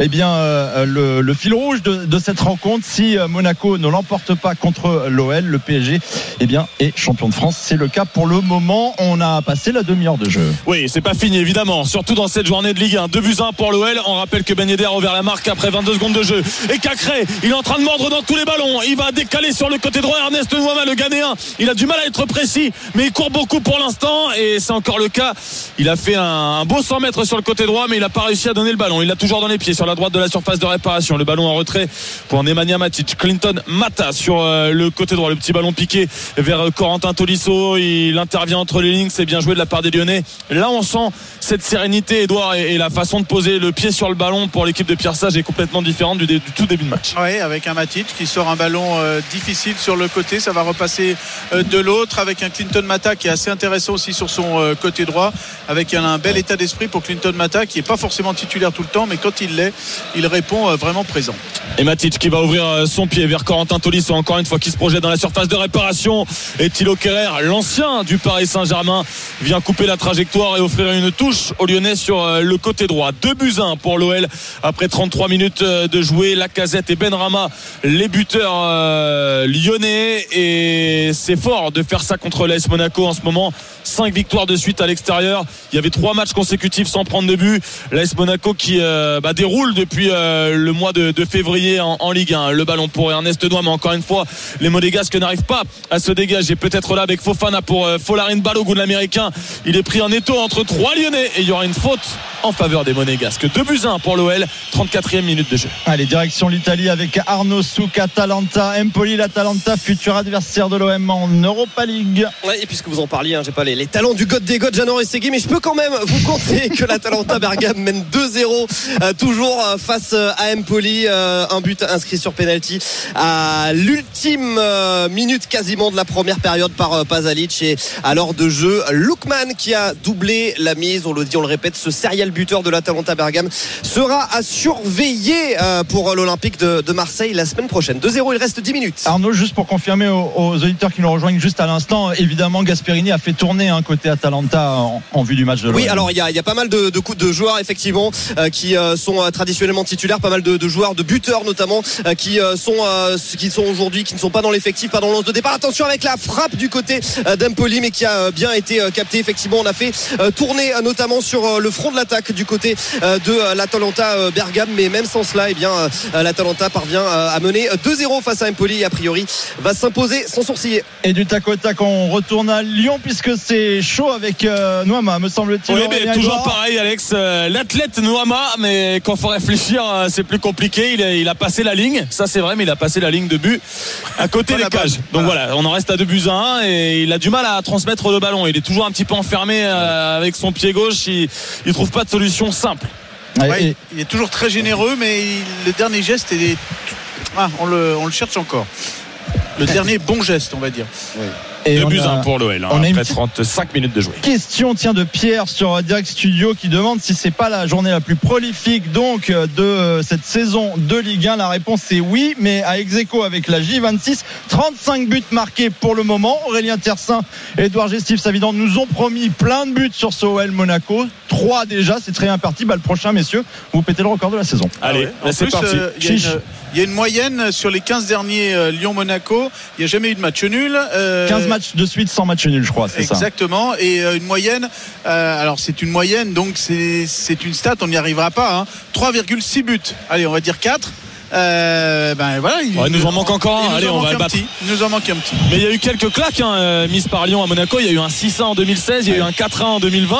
le fil rouge de cette rencontre. Si Monaco ne l'emporte pas contre l'OL, le PSG est champion de France. C'est le cas pour le moment. On a passé la demi-heure de jeu. Oui, c'est pas fini évidemment, surtout dans cette journée de Ligue 1. 2-1 pour l'OL. On rappelle que Ben Yedder a ouvert la marque après 22 secondes de jeu, et Cacré, il est en train de mordre dans tous les ballons. Il va décaler sur le côté droit. Ernest Nouama, le Ghanéen, il a du mal à être précis, mais il court beaucoup pour l'instant, et c'est encore le cas. Il a fait un beau 100 mètres sur le côté droit, mais il n'a pas réussi à donner le ballon. Il l'a toujours dans les pieds sur la droite de la surface de réparation. Le ballon en retrait pour Nemanja Matic. Clinton Mata sur le côté droit, le petit ballon piqué vers Corentin Tolisso. Il intervient entre les lignes, c'est bien joué de la part des Lyonnais. Là on sent cette sérénité, Edouard, et la façon de poser le pied sur le ballon pour l'équipe de Pierre Sage est complètement différente du tout début de match. Oui, avec un Matic qui sort un ballon difficile sur le côté, ça va repasser de l'autre, avec un Clinton Mata qui est assez intéressant aussi sur son côté droit, avec un bel état d'esprit pour Clinton Mata, qui n'est pas forcément titulaire tout le temps, mais quand il l'est, il répond vraiment présent. Et Matic qui va ouvrir son pied vers Corentin Tolisso, encore une fois, qui se projette dans la surface de réparation, et Thilo Kehrer, l'ancien du Paris Saint-Germain, vient couper la trajectoire et offrir une touche aux Lyonnais sur le côté droit. 2-1 pour l'OL après 33 minutes de jouer. Lacazette et Benrahma, les buteurs lyonnais, et c'est fort de faire ça contre l'AS Monaco en ce moment. 5 victoires de suite à l'extérieur. Il y avait 3 matchs consécutifs sans prendre de but. L'AS Monaco qui déroule depuis le mois de février en Ligue 1. Le ballon pour Ernest Noima, mais encore une fois les Monégasques n'arrivent pas à se dégager. Peut-être là avec Fofana pour Folarin Balogun, l'américain. Il est pris en étau entre 3 Lyonnais et il y aura une faute en faveur des Monégasques. 2-1 pour l'OL, 34e minute de jeu. Allez, direction l'Italie avec Arnaud Souk, Atalanta, Empoli. L'Atalanta, futur adversaire de l'OM en Europa League. Ouais, et puisque vous en parliez, j'ai pas les talents du God des gods, Jeannot Rességui, mais je peux quand même vous conter que l'Atalanta Bergame mène 2-0 toujours face à Empoli. Un but inscrit sur penalty à l'ultime minute quasiment de la première période par Pasalic, et à l'heure de jeu Lookman qui a doublé la mise. On le dit, on le répète, ce serial buteur de l'Atalanta Bergame sera à surveiller pour l'Olympique de Marseille la semaine prochaine. 2-0, il reste 10 minutes. Arnaud, juste pour confirmer aux auditeurs qui nous rejoignent juste à l'instant, évidemment Gasperini a fait tourner côté Atalanta en vue du match de l'OM. Oui, alors il y a pas mal de coups de joueurs effectivement qui sont traditionnellement titulaires, pas mal de joueurs, de buteurs notamment qui sont aujourd'hui, qui ne sont pas dans l'effectif, pas dans l'once de départ. Attention avec la frappe du côté d'Empoli, mais qui a bien été capté. Effectivement, on a fait tourner notamment sur le front de l'attaque du côté de l'Atalanta Bergame, mais même sans cela, l'Atalanta parvient à mener 2-0 face à Empoli et a priori va s'imposer sans sourciller. Et du tac au tac, on retourne à Lyon puisque c'est chaud avec Noima, me semble-t-il. Oui, mais toujours pareil, Alex, l'athlète Noima, mais quand il faut réfléchir, c'est plus compliqué. Il a passé la ligne, ça c'est vrai, mais il a passé la ligne de but à côté des cages. Donc voilà, on en reste à 2-1 et il a du mal à transmettre le ballon. Il est toujours un petit peu enfermé avec son pied gauche. Il trouve pas de solution simple. Ouais, il est toujours très généreux, mais le dernier geste on le cherche encore. Le dernier bon geste, on va dire. Oui. Et 2-1 pour l'OL, après 35 minutes de jouer. Question de Pierre sur Direct Studio qui demande si c'est pas la journée la plus prolifique donc de cette saison de Ligue 1. La réponse est oui, mais à ex-aequo avec la J26, 35 buts marqués pour le moment. Aurélien Tercin et Edouard Gestif Savidan nous ont promis plein de buts sur ce OL Monaco. 3 déjà, c'est très bien parti. Le prochain, messieurs, vous pétez le record de la saison. Allez, c'est parti. Il y a une moyenne sur les 15 derniers Lyon-Monaco. Il n'y a jamais eu de match nul. 15 matchs de suite sans match nul, je crois, c'est exactement. Ça. Et une moyenne, alors c'est une moyenne, donc c'est une stat, on n'y arrivera pas. 3,6 buts. Allez, on va dire 4. Voilà, il nous en manque encore un. Allez, on va le battre. Il nous en manque un petit. Mais il y a eu quelques claques mises par Lyon à Monaco. Il y a eu un 6-1 en 2016, il y a eu un 4-1 en 2020.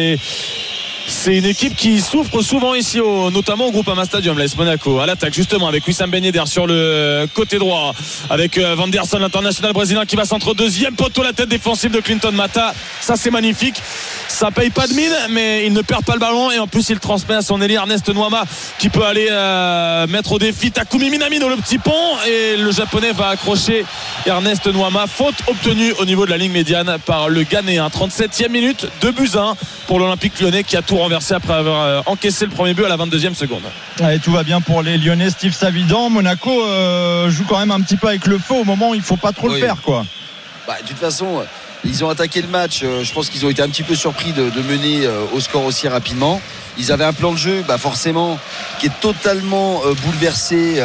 C'est une équipe qui souffre souvent ici, notamment au Groupama Stadium, l'AS Monaco. À l'attaque, justement, avec Wissam Ben Yedder sur le côté droit, avec Van der Sar, l'international brésilien, qui va centre deuxième poteau, la tête défensive de Clinton Mata. Ça, c'est magnifique. Ça paye pas de mine, mais il ne perd pas le ballon. Et en plus, il transmet à son ailier Ernest Noima, qui peut aller mettre au défi Takumi Minamino, le petit pont. Et le japonais va accrocher Ernest Noima. Faute obtenue au niveau de la ligne médiane par le Ghanéen. 37e minute, 2-1 pour l'Olympique Lyonnais, qui a tout renversé après avoir encaissé le premier but à la 22e seconde. Allez, tout va bien pour les Lyonnais. Steve Savidan, Monaco joue quand même un petit peu avec le feu au moment où il faut pas trop le faire, quoi. De toute façon, ils ont attaqué le match. Je pense qu'ils ont été un petit peu surpris de mener au score aussi rapidement. Ils avaient un plan de jeu, forcément, qui est totalement bouleversé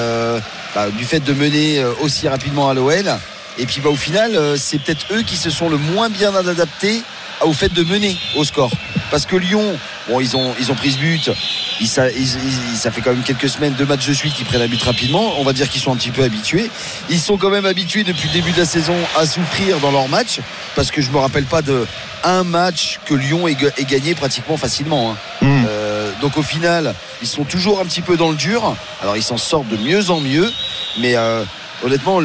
du fait de mener aussi rapidement à l'OL. Et puis au final, c'est peut-être eux qui se sont le moins bien adaptés au fait de mener au score, parce que Lyon, ils ont pris ce but, ça fait quand même quelques semaines, 2 matchs de suite qu'ils prennent un but rapidement. On va dire qu'ils sont un petit peu habitués. Ils sont quand même habitués depuis le début de la saison à souffrir dans leur match, parce que je me rappelle pas de un match que Lyon ait gagné pratiquement facilement. Donc au final, ils sont toujours un petit peu dans le dur. Alors ils s'en sortent de mieux en mieux, mais honnêtement,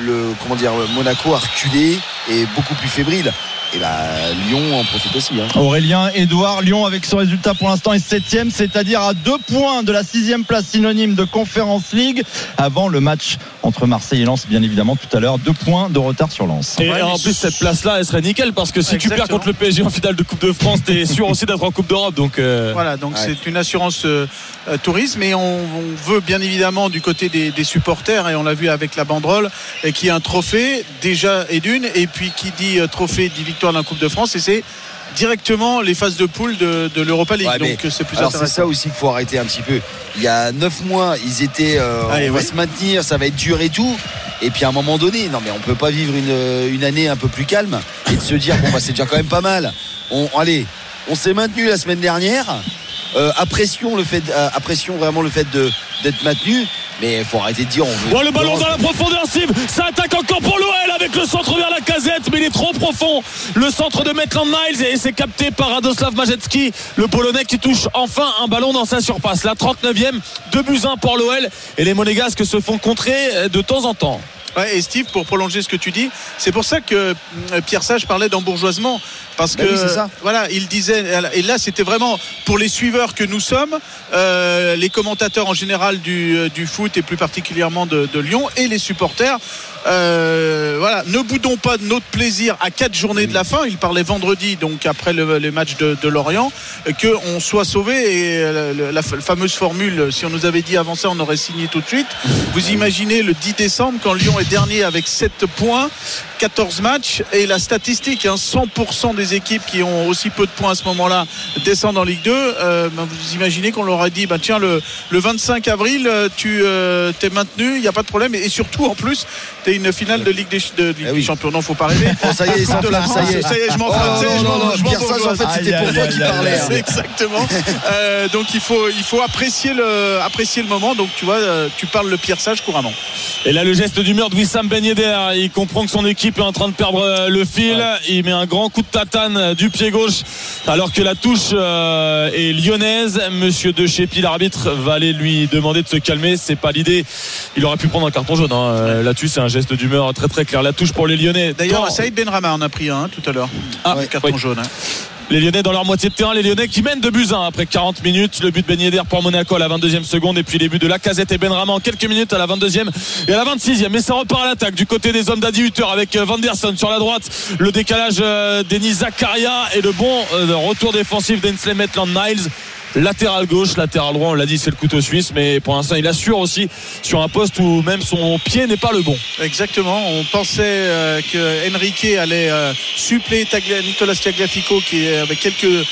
Monaco a reculé et beaucoup plus fébrile. Et Lyon en profite aussi. Aurélien, Edouard, Lyon avec ce résultat pour l'instant est 7e, c'est-à-dire à 2 points de la 6e place synonyme de Conference League, avant le match entre Marseille et Lens, bien évidemment, tout à l'heure. 2 points de retard sur Lens. Et en plus, cette place-là, elle serait nickel, parce que si tu perds contre le PSG en finale de Coupe de France, t'es sûr aussi d'être en Coupe d'Europe. Donc voilà, donc c'est une assurance tourisme, et on veut bien évidemment du côté des supporters, et on l'a vu avec la banderole, et qui est un trophée déjà et d'une, et puis qui dit trophée dit victoire dans la Coupe de France, et c'est directement les phases de poule de l'Europa League. Donc c'est plus intéressant. C'est ça aussi qu'il faut arrêter un petit peu. Il y a 9 mois, ils étaient on va se maintenir, ça va être dur et tout. Et puis à un moment donné, non mais on peut pas vivre une année un peu plus calme et de se dire bon bah c'est déjà quand même pas mal. On s'est maintenu la semaine dernière. Apprécions vraiment le fait d'être maintenu, mais il faut arrêter de dire on veut. Bon, le ballon dans la profondeur, Steve, ça attaque encore pour l'OL avec le centre vers la casette, mais il est trop profond. Le centre de Maitland Niles et c'est capté par Radoslav Majecki, le Polonais qui touche enfin un ballon dans sa surface. La 39e, 2-1 pour l'OL et les Monégasques se font contrer de temps en temps. Ouais, et Steve, pour prolonger ce que tu dis, c'est pour ça que Pierre Sage parlait d'embourgeoisement, parce que oui, c'est ça. Voilà, il disait, et là c'était vraiment pour les suiveurs que nous sommes, les commentateurs en général du foot et plus particulièrement de Lyon et les supporters. Voilà, ne boudons pas de notre plaisir à 4 journées de la fin. Il parlait vendredi, donc après les matchs de Lorient, qu'on soit sauvé. Et la fameuse formule, si on nous avait dit avant ça, on aurait signé tout de suite. Vous imaginez le 10 décembre quand Lyon est dernier avec 7 points, 14 matchs, et la statistique, 100% des équipes qui ont aussi peu de points à ce moment-là descendent en Ligue 2. Vous imaginez qu'on leur a dit tiens, le 25 avril tu t'es maintenu, il n'y a pas de problème, et surtout en plus t'es une finale de Ligue des Champions. Non, faut pas rêver. Bon, ça y est, ça y est, je m'en flatte. Pierre Sage, en fait c'était pour toi qui parlais. Exactement. Donc il faut apprécier le moment. Donc tu vois, tu parles le Pierre Sage couramment. Et là le geste d'humeur de Wissam Ben Yedder, il comprend que son équipe est en train de perdre le fil, il met un grand coup de tatane du pied gauche alors que la touche est lyonnaise. Monsieur De Chépi, l'arbitre, va aller lui demander de se calmer, c'est pas l'idée, il aurait pu prendre un carton jaune là-dessus. C'est un geste d'humeur très très clair, la touche pour les Lyonnais. D'ailleurs Saïd Benrahma en a pris un tout à l'heure, carton jaune. Les Lyonnais dans leur moitié de terrain, les Lyonnais qui mènent 2-1 après 40 minutes. Le but de Ben Yedder pour Monaco à la 22e seconde, et puis les buts de Lacazette et Benrahma en quelques minutes à la 22e et à la 26e. Mais ça repart à l'attaque du côté des hommes d'Adi Hutter avec Vanderson sur la droite, le décalage d'Enis Zakaria et le bon retour défensif d'Ensley Maitland-Niles. Latéral gauche, latéral droit, on l'a dit, c'est le couteau suisse, mais pour l'instant il assure aussi sur un poste où même son pied n'est pas le bon. Exactement, on pensait que Enrique allait suppléer Nicolas Tagliafico qui est avec quelques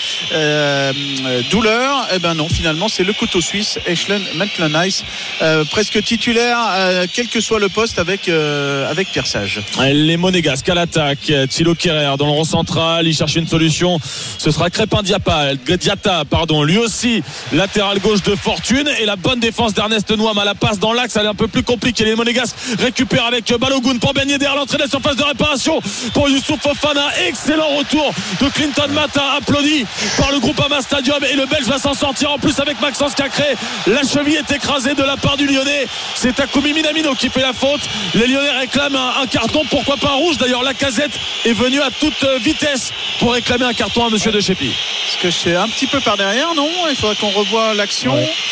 douleurs. Eh ben non, finalement c'est le couteau suisse Echelon Maitland-Niles, presque titulaire quel que soit le poste avec Pierre Sage. Les Monégasques à l'attaque, Thilo Kehrer dans le rond central, il cherche une solution, ce sera Crépin Diatta, lui aussi latéral gauche de fortune, et la bonne défense d'Ernest Nouam à la passe dans l'axe, elle est un peu plus compliquée. Les Monégasques récupèrent avec Balogun pour Ben Yedder à l'entrée de la surface de réparation pour Youssouf Fofana. Excellent retour de Clinton Mata, applaudi par le groupe Ama Stadium, et le Belge va s'en sortir en plus avec Maxence Cacré. La cheville est écrasée de la part du Lyonnais, c'est Takumi Minamino qui fait la faute. Les Lyonnais réclament un carton, pourquoi pas un rouge d'ailleurs. Lacazette est venu à toute vitesse pour réclamer un carton à monsieur De Chépi. Parce que c'est un petit peu par derrière, non? Il faudrait qu'on revoie l'action.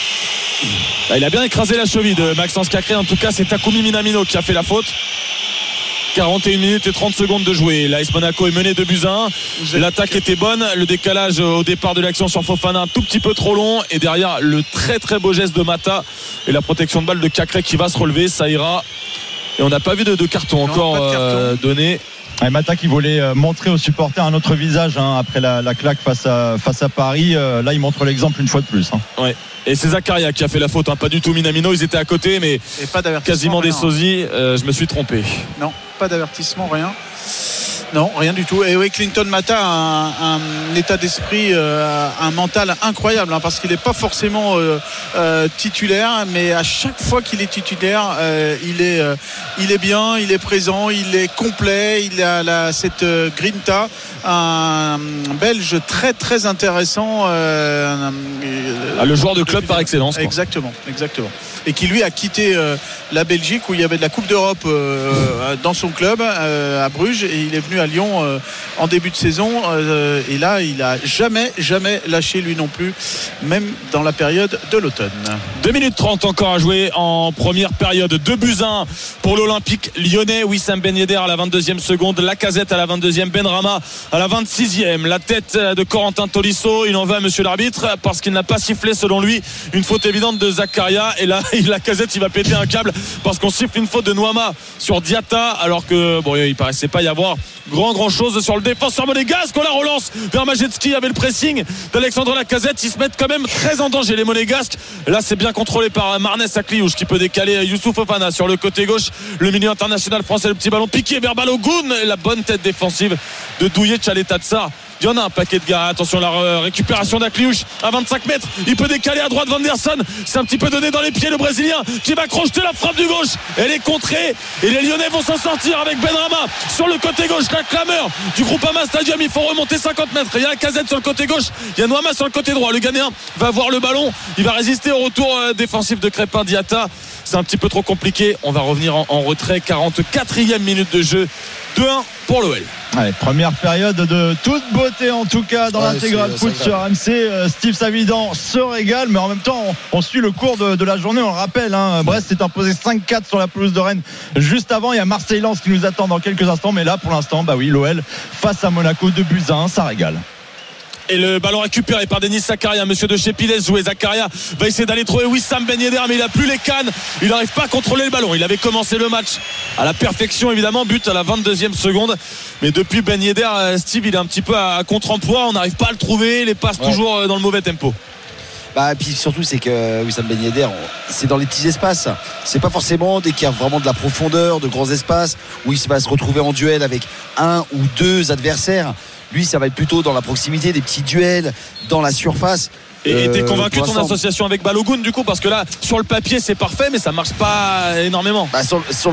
Il a bien écrasé la cheville de Maxence Cacré. En tout cas, c'est Takumi Minamino qui a fait la faute. 41 minutes et 30 secondes de jouer. L'AS Monaco est mené 2-1. L'attaque était bonne. Le décalage au départ de l'action sur Fofana un tout petit peu trop long. Et derrière, le très très beau geste de Mata et la protection de balle de Cacré qui va se relever. Ça ira. Et on n'a pas vu de carton encore donné. Et Mata qui voulait montrer aux supporters un autre visage après la claque face à Paris. Là, il montre l'exemple une fois de plus. Ouais. Et c'est Zakaria qui a fait la faute, pas du tout Minamino. Ils étaient à côté, mais quasiment des sosies. Je me suis trompé. Non, pas d'avertissement, rien. Non, rien du tout. Et oui, Clinton Mata a un état d'esprit, un mental incroyable, parce qu'il n'est pas forcément titulaire, mais à chaque fois qu'il est titulaire, il est bien, il est présent, il est complet, il a cette grinta. Un Belge très très intéressant, le joueur de club par excellence, quoi. Exactement. Et qui lui a quitté la Belgique où il y avait de la Coupe d'Europe dans son club à Bruges, et il est venu à Lyon en début de saison, et là il a jamais lâché lui non plus, même dans la période de l'automne. 2 minutes 30 encore à jouer en première période. 2-1 pour l'Olympique lyonnais. Wissam Ben Yedder à la 22e seconde, Lacazette à la 22e, Benrahma à la 26e. La tête de Corentin Tolisso, il en veut à monsieur l'arbitre parce qu'il n'a pas sifflé selon lui une faute évidente de Zakaria, et là Lacazette il va péter un câble parce qu'on siffle une faute de Nouama sur Diatta, alors que il paraissait pas y avoir grand chose sur le défenseur monégasque. On la relance vers Majewski. Il y avait le pressing d'Alexandre Lacazette. Ils se mettent quand même très en danger, les monégasques. Là, c'est bien contrôlé par Marnes Akliouche qui peut décaler Youssouf Fofana sur le côté gauche. Le milieu international français, le petit ballon piqué vers Balogun. Et la bonne tête défensive de Douillet Tchaletadza. Il y en a un paquet de gars. Attention, la récupération d'Akliouche à 25 mètres. Il peut décaler à droite Vanderson. C'est un petit peu donné dans les pieds le Brésilien qui va crocheter la frappe du gauche. Elle est contrée et les Lyonnais vont s'en sortir avec Benrahma sur le côté gauche. La clameur du Groupama Stadium. Il faut remonter 50 mètres. Il y a Lacazette sur le côté gauche. Il y a Noama sur le côté droit. Le Ghanéen va voir le ballon. Il va résister au retour défensif de Crépin Diatta. C'est un petit peu trop compliqué. On va revenir en retrait. 44e minute de jeu. 2-1 pour l'OL. Allez, première période de toute beauté en tout cas dans l'intégral foot sur RMC. Steve Savidan se régale, mais en même temps on suit le cours de la journée. On le rappelle, Brest s'est imposé 5-4 sur la pelouse de Rennes juste avant. Il y a Marseille-Lens qui nous attend dans quelques instants, mais là pour l'instant l'OL face à Monaco 2-1, ça régale. Et le ballon récupéré par Denis Zakaria, monsieur de chez Piles joué. Zakaria va essayer d'aller trouver Wissam Ben Yedder, mais il n'a plus les cannes. Il n'arrive pas à contrôler le ballon. Il avait commencé le match à la perfection, évidemment, but à la 22e seconde. Mais depuis Ben Yedder, Steve, il est un petit peu à contre-emploi. On n'arrive pas à le trouver. Les passes toujours dans le mauvais tempo. Et puis surtout c'est que Wissam Ben Yedder, c'est dans les petits espaces. C'est pas forcément dès qu'il y a vraiment de la profondeur, de grands espaces où il va se retrouver en duel avec un ou deux adversaires. Lui, ça va être plutôt dans la proximité, des petits duels dans la surface. Et t'es convaincu de ton association avec Balogun du coup, parce que là sur le papier c'est parfait mais ça marche pas énormément. Sur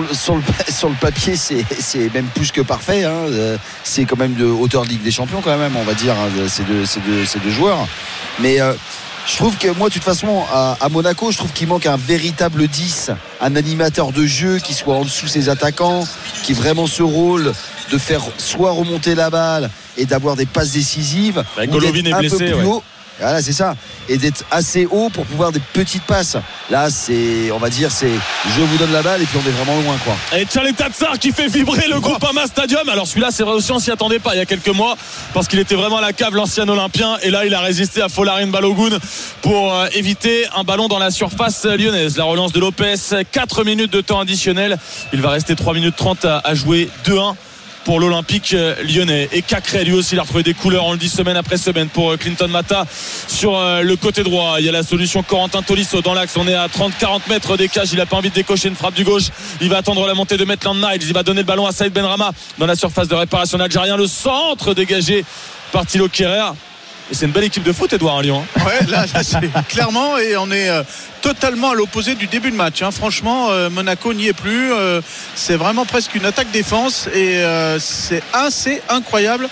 le papier c'est même plus que parfait, c'est quand même de hauteur de Ligue des Champions quand même, on va dire, ces deux joueurs. Mais je trouve que moi de toute façon à Monaco, je trouve qu'il manque un véritable 10, un animateur de jeu qui soit en dessous ses attaquants, qui ait vraiment ce rôle de faire soit remonter la balle et d'avoir des passes décisives, Golovin est blessé, peu plus haut. Voilà, c'est ça. Et d'être assez haut pour pouvoir des petites passes. Là, on va dire, je vous donne la balle et puis on est vraiment loin, quoi. Et Tchaletadza qui fait vibrer le Groupama Stadium. Alors celui-là, c'est vrai aussi, on s'y attendait pas il y a quelques mois parce qu'il était vraiment à la cave, l'ancien Olympien. Et là, il a résisté à Folarin Balogun pour éviter un ballon dans la surface lyonnaise. La relance de Lopez, 4 minutes de temps additionnel. Il va rester 3 minutes 30 à jouer. 2-1 pour l'Olympique lyonnais. Et Cacré lui aussi il a retrouvé des couleurs, on le dit semaine après semaine pour Clinton Mata sur le côté droit. Il y a la solution Corentin Tolisso dans l'axe, on est à 30-40 mètres des cages, il a pas envie de décocher une frappe du gauche, il va attendre la montée de Maitland Niles, il va donner le ballon à Saïd Benrahma dans la surface de réparation algérien, le centre dégagé par Thilo Kehrer. Et c'est une belle équipe de foot, Edouard, à Lyon. Ouais, là c'est clairement, et on est totalement à l'opposé du début de match. Franchement, Monaco n'y est plus. C'est vraiment presque une attaque-défense et c'est assez incroyable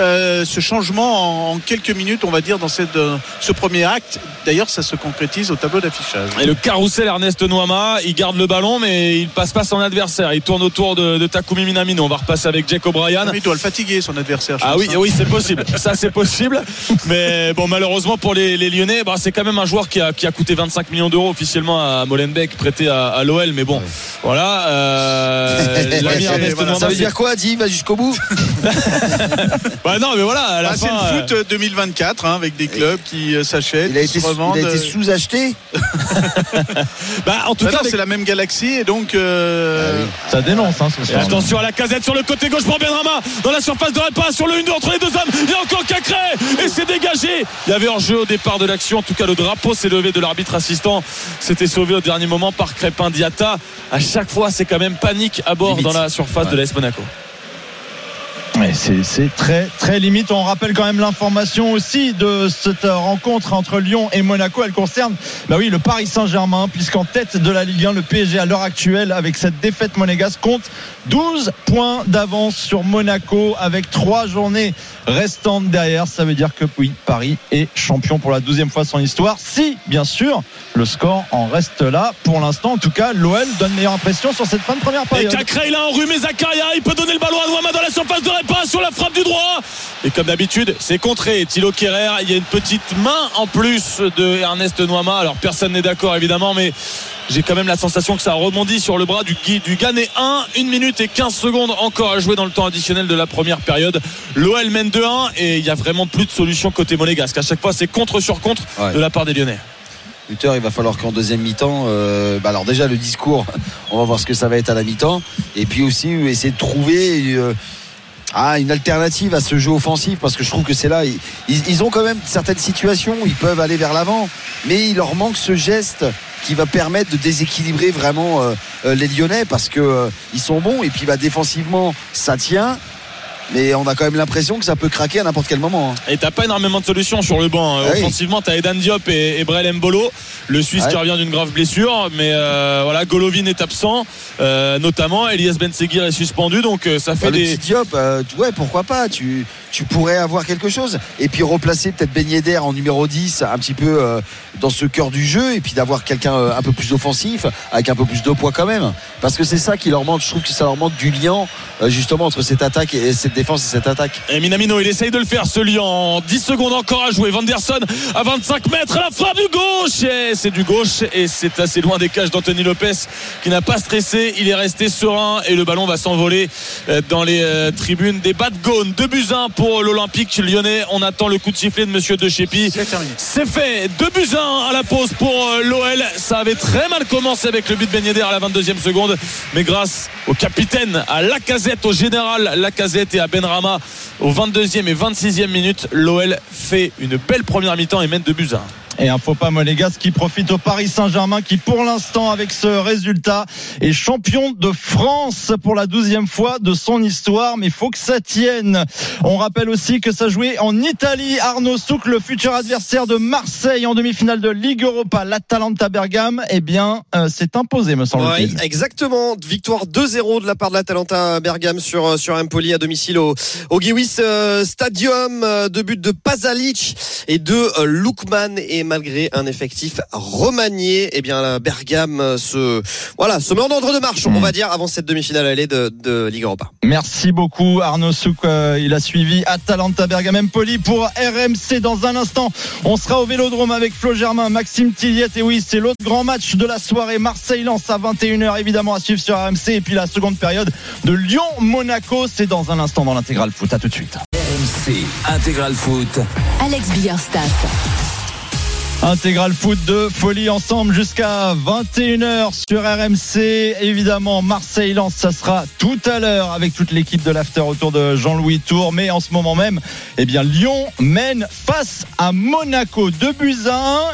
ce changement en quelques minutes, on va dire, dans ce premier acte. D'ailleurs, ça se concrétise au tableau d'affichage. Et le carrousel Ernest Noama, il garde le ballon, mais il passe pas son adversaire. Il tourne autour de Takumi Minamino. On va repasser avec Jack O'Brien. Il doit le fatiguer, son adversaire. Oui, c'est possible. Ça, c'est possible. Mais bon, malheureusement pour les Lyonnais, c'est quand même un joueur qui a coûté 25 millions d'euros officiellement à Molenbeek, prêté à l'OL. Mais bon, voilà. Ça veut dire quoi, Dis, va jusqu'au bout. Non, mais voilà. À la fin, c'est le foot 2024 avec des clubs qui s'achètent. Il a été sous-acheté. En tout cas, c'est la même galaxie et donc ça dénonce. Ce soir. Attention à la Lacazette sur le côté gauche pour Benrahma dans la surface de réparation, le 1-2 entre les deux hommes. Il y a encore Cacré et c'est dégagé. Il y avait hors-jeu au départ de l'action. En tout cas, le drapeau s'est levé de l'arbitre assistant. C'était sauvé au dernier moment par Crépin Diatta. À chaque fois, c'est quand même panique à bord dans la surface de l'AS Monaco. Ouais, c'est très très limite. On rappelle quand même l'information aussi de cette rencontre entre Lyon et Monaco. Elle concerne le Paris Saint-Germain, puisqu'en tête de la Ligue 1, le PSG à l'heure actuelle, avec cette défaite monégasque, compte 12 points d'avance sur Monaco avec 3 journées restantes derrière. Ça veut dire que Paris est champion pour la 12e fois de son histoire, si bien sûr le score en reste là. Pour l'instant, en tout cas, l'OL donne meilleure impression sur cette fin de première période. Et Cacré, il a enrhumé Zakaria, il peut donner le ballon à Noama dans la surface de réparation, la frappe du droit. Et comme d'habitude, c'est contré. Thilo Kehrer, il y a une petite main en plus de Ernest Noama. Alors personne n'est d'accord évidemment, mais j'ai quand même la sensation que ça rebondit sur le bras du Ghanéen. 1 minute et 15 secondes encore à jouer dans le temps additionnel de la première période. L'OL mène 2-1 et il n'y a vraiment plus de solution côté monégasque. À chaque fois, c'est contre sur contre de la part des Lyonnais. Luther, il va falloir qu'en deuxième mi-temps, alors déjà le discours, on va voir ce que ça va être à la mi-temps, et puis aussi essayer de trouver une alternative à ce jeu offensif, parce que je trouve que c'est là, ils ont quand même certaines situations où ils peuvent aller vers l'avant, mais il leur manque ce geste qui va permettre de déséquilibrer vraiment les Lyonnais, parce que ils sont bons, et puis défensivement ça tient. Mais on a quand même l'impression que ça peut craquer à n'importe quel moment. Et t'as pas énormément de solutions sur le banc. Offensivement, t'as Edan Diop et Brel Mbolo, le Suisse qui revient d'une grave blessure. Mais voilà, Golovin est absent, notamment. Elias Benseguir est suspendu, donc ça fait des. Le petit Diop, pourquoi pas. Tu pourrais avoir quelque chose. Et puis replacer peut-être Ben Yedder en numéro 10, un petit peu dans ce cœur du jeu. Et puis d'avoir quelqu'un un peu plus offensif, avec un peu plus de poids quand même. Parce que c'est ça qui leur manque. Je trouve que ça leur manque du lien, justement, entre cette attaque et cette défense et cette attaque. Et Minamino, il essaye de le faire, ce lien. 10 secondes encore à jouer. Vanderson à 25 mètres, la frappe du gauche, et c'est du gauche, et c'est assez loin des cages d'Anthony Lopez, qui n'a pas stressé. Il est resté serein, et le ballon va s'envoler dans les tribunes des Bad-Gaune. 2-1 pour l'Olympique lyonnais. On attend le coup de sifflet de monsieur De Chépi. C'est fait. 2-1 à la pause pour l'OL. Ça avait très mal commencé avec le but de Ben Yedder à la 22e seconde, mais grâce au capitaine, à Lacazette, au général Lacazette et à Benrahma aux 22e et 26e minutes, l'OL fait une belle première mi-temps et mène 2-1. Et un faux pas monégasque qui profite au Paris Saint-Germain, qui pour l'instant avec ce résultat est champion de France pour la 12e fois de son histoire, mais il faut que ça tienne. On rappelle aussi que ça jouait en Italie. Arnaud Souk, le futur adversaire de Marseille en demi-finale de Ligue Europa, l'Atalanta Bergame, s'est imposé, me semble-t-il. Oui, exactement. Victoire 2-0 de la part de l'Atalanta Bergame sur Empoli à domicile au Gewiss Stadium. 2 buts de Pasalic et de Lookman, et malgré un effectif remanié, la Bergame se met en ordre de marche, on va dire, avant cette demi-finale allée de Ligue Europa. Merci beaucoup Arnaud Souk. Il a suivi Atalanta Bergame Empoli pour RMC. Dans un instant, on sera au Vélodrome avec Flo Germain, Maxime Tilliet, et oui, c'est l'autre grand match de la soirée, Marseille-Lens à 21h, évidemment à suivre sur RMC, et puis la seconde période de Lyon-Monaco, c'est dans un instant dans l'Intégral Foot. À tout de suite. RMC Intégral Foot. Alex Biggerstaff. Intégral Foot de folie ensemble jusqu'à 21h sur RMC. Évidemment, Marseille-Lens, ça sera tout à l'heure avec toute l'équipe de l'After autour de Jean-Louis Tour. Mais en ce moment même, Lyon mène face à Monaco. 2-1,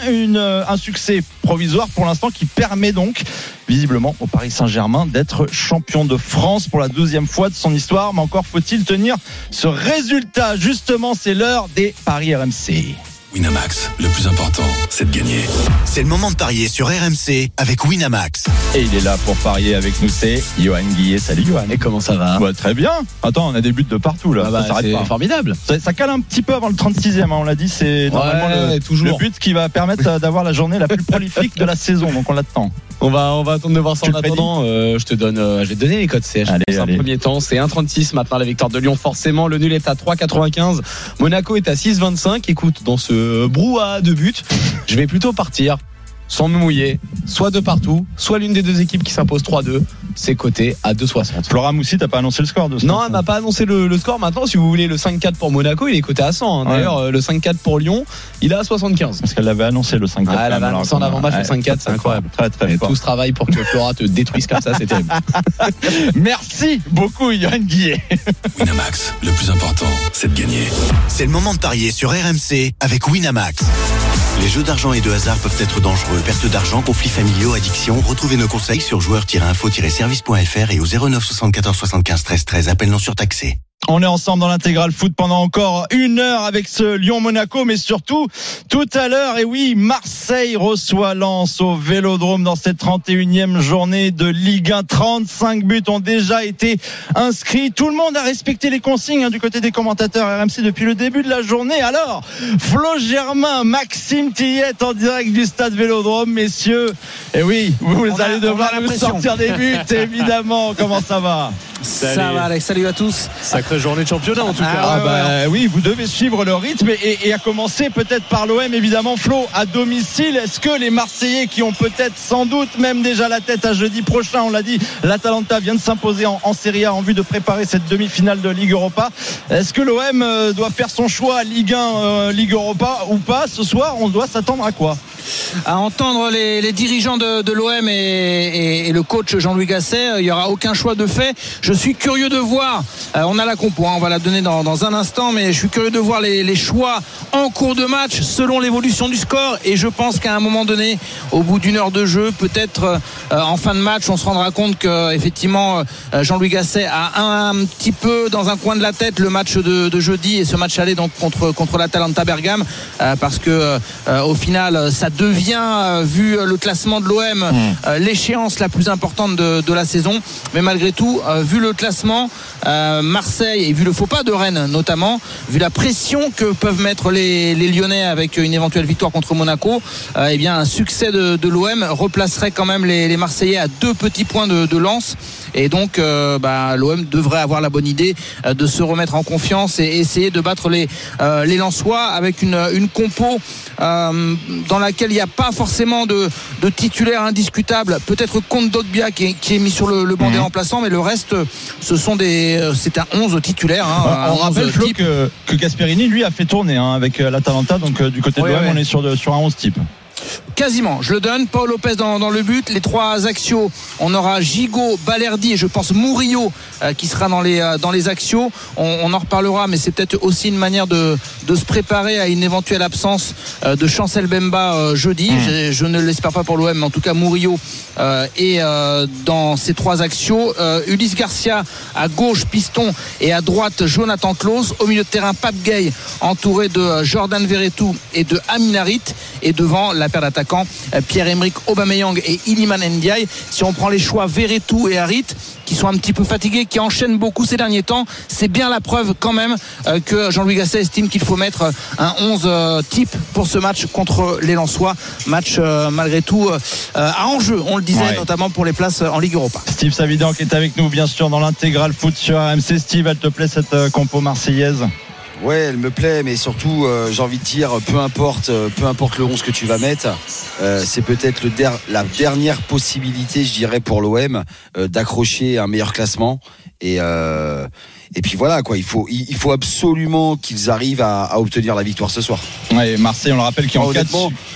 un succès provisoire pour l'instant qui permet donc visiblement au Paris Saint-Germain d'être champion de France pour la 12e fois de son histoire. Mais encore faut-il tenir ce résultat. Justement, c'est l'heure des paris RMC. Winamax, le plus important, c'est de gagner. C'est le moment de parier sur RMC avec Winamax. Et il est là pour parier avec nous, c'est Johan Guillet. Salut Johan. Et comment ça va ? Très bien. Attends, on a des buts de partout là. Ça s'arrête pas. Formidable. Ça cale un petit peu avant le 36e, on l'a dit. C'est normalement le but qui va permettre d'avoir la journée la plus prolifique de la saison. Donc on l'attend. On va attendre de voir ça. En attendant, je vais te donner les codes CH. Allez. Premier temps, c'est 1,36 maintenant la victoire de Lyon. Forcément, le nul est à 3,95. Monaco est à 6,25. Écoute, dans ce brouhaha de buts, je vais plutôt partir sans me mouiller, soit de partout, soit l'une des deux équipes qui s'impose 3-2. C'est coté à 2,60. Flora Moussi, t'as pas annoncé le score de ce Non, elle m'a pas annoncé le score. Maintenant, si vous voulez le 5-4 pour Monaco, il est coté à 100. D'ailleurs, le 5-4 pour Lyon, il est à 75. Parce qu'elle l'avait annoncé le 5-4. Elle avait annoncé en avant-match le 5-4, c'est incroyable. Très fort. Tout ce travail pour que Flora te détruise comme ça, c'est terrible. Merci beaucoup, Johan Guillet. Winamax, le plus important, c'est de gagner. C'est le moment de parier sur RMC avec Winamax. Les jeux d'argent et de hasard peuvent être dangereux. Perte d'argent, conflits familiaux, addiction. Retrouvez nos conseils sur joueurs-info-service.fr et au 09 74 75 13 13. Appel non surtaxé. On est ensemble dans l'Intégral Foot pendant encore 1 heure avec ce Lyon-Monaco, mais surtout tout à l'heure, et oui, Marseille reçoit Lens au Vélodrome dans cette 31e journée de Ligue 1. 35 buts ont déjà été inscrits. Tout le monde a respecté les consignes du côté des commentateurs RMC depuis le début de la journée. Alors, Flo Germain, Maxime Tilliet en direct du stade Vélodrome, messieurs. Et oui, vous allez devoir nous sortir des buts, évidemment. Comment ça va ? Ça va Alex, salut à tous. Sacrée journée de championnat en tout cas. Oui, vous devez suivre le rythme et à commencer peut-être par l'OM évidemment. Flo, à domicile, est-ce que les Marseillais qui ont peut-être sans doute même déjà la tête à jeudi prochain, on l'a dit, l'Atalanta vient de s'imposer en Serie A en vue de préparer cette demi-finale de Ligue Europa, est-ce que l'OM doit faire son choix Ligue 1, Ligue Europa ou pas ce soir? On doit s'attendre à quoi? À entendre les dirigeants de l'OM et le coach Jean-Louis Gasset, il n'y aura aucun choix de fait. Je suis curieux de voir, on a la compo, on va la donner dans un instant, mais je suis curieux de voir les choix en cours de match selon l'évolution du score, et je pense qu'à un moment donné, au bout d'une heure de jeu, peut-être en fin de match, on se rendra compte que effectivement Jean-Louis Gasset a un petit peu dans un coin de la tête le match de jeudi et ce match aller donc contre l'Atalanta Bergame, parce que au final ça devient, vu le classement de l'OM, l'échéance la plus importante de la saison. Mais malgré tout, vu le classement, Marseille, et vu le faux pas de Rennes notamment, vu la pression que peuvent mettre les Lyonnais avec une éventuelle victoire contre Monaco, eh bien un succès de l'OM replacerait quand même les Marseillais à 2 petits points de Lens. Et donc l'OM devrait avoir la bonne idée de se remettre en confiance et essayer de battre les Lensois avec une compo dans laquelle il n'y a pas forcément de titulaire indiscutable. Peut-être Kondogbia qui est mis sur le banc des remplaçants, mais le reste c'est un 11 titulaire. On rappelle, Flo, que Gasperini lui a fait tourner avec l'Atalanta, donc du côté de l'OM on est sur un 11 type. Quasiment, je le donne. Paul Lopez dans le but. Les 3 axiaux, on aura Gigot, Balerdi et je pense Murillo qui sera dans les axiaux. On en reparlera, mais c'est peut-être aussi une manière de se préparer à une éventuelle absence de Chancel Bemba jeudi. Je ne l'espère pas pour l'OM, mais en tout cas Murillo est dans ces 3 axiaux. Ulysse Garcia à gauche, piston, et à droite Jonathan Klaus. Au milieu de terrain, Pape Gueye entouré de Jordan Verretou et de Amin Harit, et devant la paire d'attaquants Pierre-Emerick Aubameyang et Iliman Ndiaye. Si on prend les choix Verretou et Harit, qui sont un petit peu fatigués, qui enchaînent beaucoup ces derniers temps, c'est bien la preuve quand même que Jean-Louis Gasset estime qu'il faut mettre un 11 type pour ce match contre les Lensois. Match malgré tout à enjeu, on le disait, notamment pour les places en Ligue Europa. Steve Savidan qui est avec nous bien sûr dans l'intégral foot sur RMC. Steve, elle te plaît cette compo marseillaise? Ouais, elle me plaît, mais surtout j'ai envie de dire, peu importe le 11 que tu vas mettre, c'est peut-être la dernière possibilité, je dirais, pour l'OM d'accrocher un meilleur classement. Et puis voilà quoi, il faut absolument qu'ils arrivent à obtenir la victoire ce soir. Ouais, Marseille, on le rappelle, qui en 4.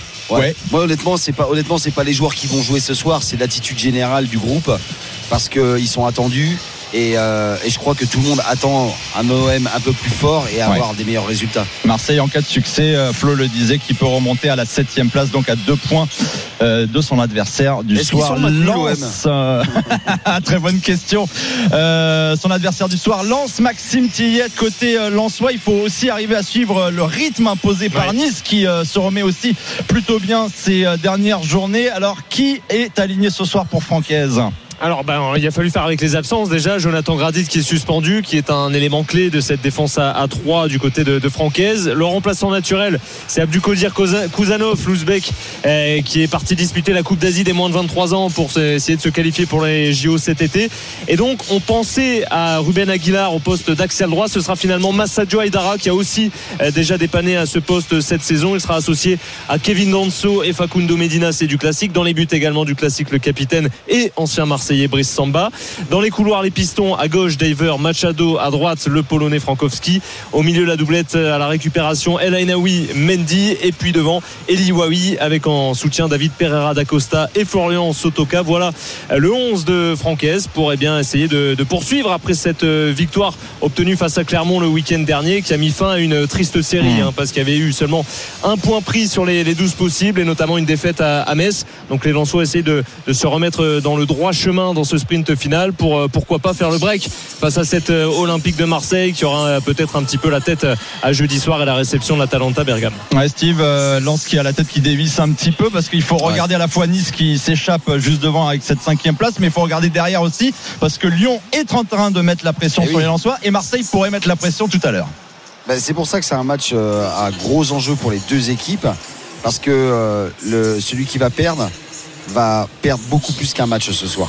Moi honnêtement c'est pas les joueurs qui vont jouer ce soir, c'est l'attitude générale du groupe, parce qu'ils sont attendus. Et je crois que tout le monde attend un OM un peu plus fort et avoir des meilleurs résultats. Marseille en cas de succès, Flo le disait, qui peut remonter à la 7e place, donc à 2 points de son adversaire du soir, Lens. Très bonne question. Son adversaire du soir, Lens. Maxime Tillet, côté lensois, il faut aussi arriver à suivre le rythme imposé par Nice, qui se remet aussi plutôt bien ces dernières journées. Alors qui est aligné ce soir pour Francaise? Alors il a fallu faire avec les absences déjà. Jonathan Gradit qui est suspendu, qui est un élément clé de cette défense à 3 du côté de Francaise. Le remplaçant naturel, c'est Abdukodir Kouzanov, l'Ouzbek, qui est parti disputer la Coupe d'Asie des moins de 23 ans pour essayer de se qualifier pour les JO cet été. Et donc on pensait à Ruben Aguilar au poste d'axial droit. Ce sera finalement Massadio Aidara qui a aussi déjà dépanné à ce poste cette saison. Il sera associé à Kevin Danso et Facundo Medina, c'est du classique. Dans les buts également du classique, le capitaine et ancien Marseillais Brice Samba. Dans les couloirs, les pistons, à gauche Diver Machado, à droite le Polonais Frankowski. Au milieu, la doublette à la récupération, El Ainaoui, Mendy, et puis devant Eli Wawi avec en soutien David Pereira d'Acosta et Florian Sotoka. Voilà le 11 de Francaise pour essayer de poursuivre après cette victoire obtenue face à Clermont le week-end dernier, qui a mis fin à une triste série parce qu'il y avait eu seulement un point pris sur les 12 possibles, et notamment une défaite à Metz. Donc les Lensois essayent de se remettre dans le droit chemin dans ce sprint final pour pourquoi pas faire le break face à cette Olympique de Marseille qui aura peut-être un petit peu la tête à jeudi soir et la réception de l'Atalanta Bergame. Steve, Lens qui a la tête qui dévisse un petit peu, parce qu'il faut regarder à la fois Nice qui s'échappe juste devant avec cette 5e place, mais il faut regarder derrière aussi, parce que Lyon est en train de mettre la pression sur les Lensois, et Marseille pourrait mettre la pression tout à l'heure. C'est pour ça que c'est un match à gros enjeux pour les deux équipes, parce que celui qui va perdre beaucoup plus qu'un match ce soir.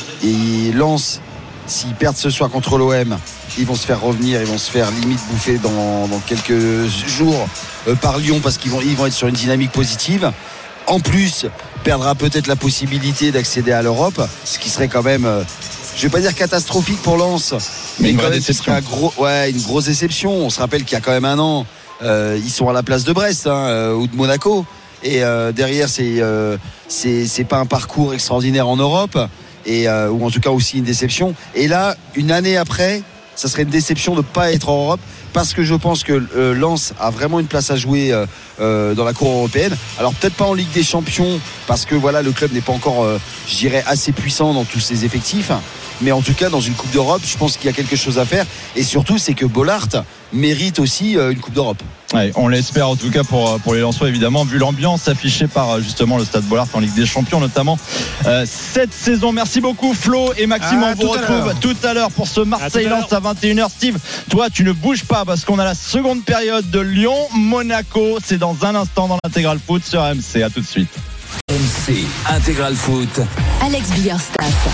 Et Lens, s'ils perdent ce soir contre l'OM, ils vont se faire revenir, ils vont se faire limite bouffer dans quelques jours par Lyon, parce qu'ils vont être sur une dynamique positive. En plus, perdra peut-être la possibilité d'accéder à l'Europe, ce qui serait quand même, je vais pas dire catastrophique pour Lens, mais une quand vraie même déception. Une grosse déception. On se rappelle qu'il y a quand même un an, ils sont à la place de Brest ou de Monaco. Et derrière, c'est pas un parcours extraordinaire en Europe, ou en tout cas aussi une déception. Et là, une année après, ça serait une déception de ne pas être en Europe, parce que je pense que Lens a vraiment une place à jouer dans la cour européenne. Alors peut-être pas en Ligue des Champions, parce que voilà, le club n'est pas encore, je dirais, assez puissant dans tous ses effectifs. Mais en tout cas, dans une Coupe d'Europe, je pense qu'il y a quelque chose à faire. Et surtout, c'est que Bollaert mérite aussi une Coupe d'Europe. Ouais, on l'espère en tout cas pour les Lensois, évidemment, vu l'ambiance affichée par justement le Stade Bollaert en Ligue des Champions, notamment cette saison. Merci beaucoup Flo et Maxime. On vous retrouve tout à l'heure pour ce Marseille-Lens à 21h. Steve, toi tu ne bouges pas parce qu'on a la seconde période de Lyon-Monaco. C'est dans un instant dans l'Intégral Foot sur RMC. À tout de suite. RMC Intégral Foot. Alex Biggerstaff.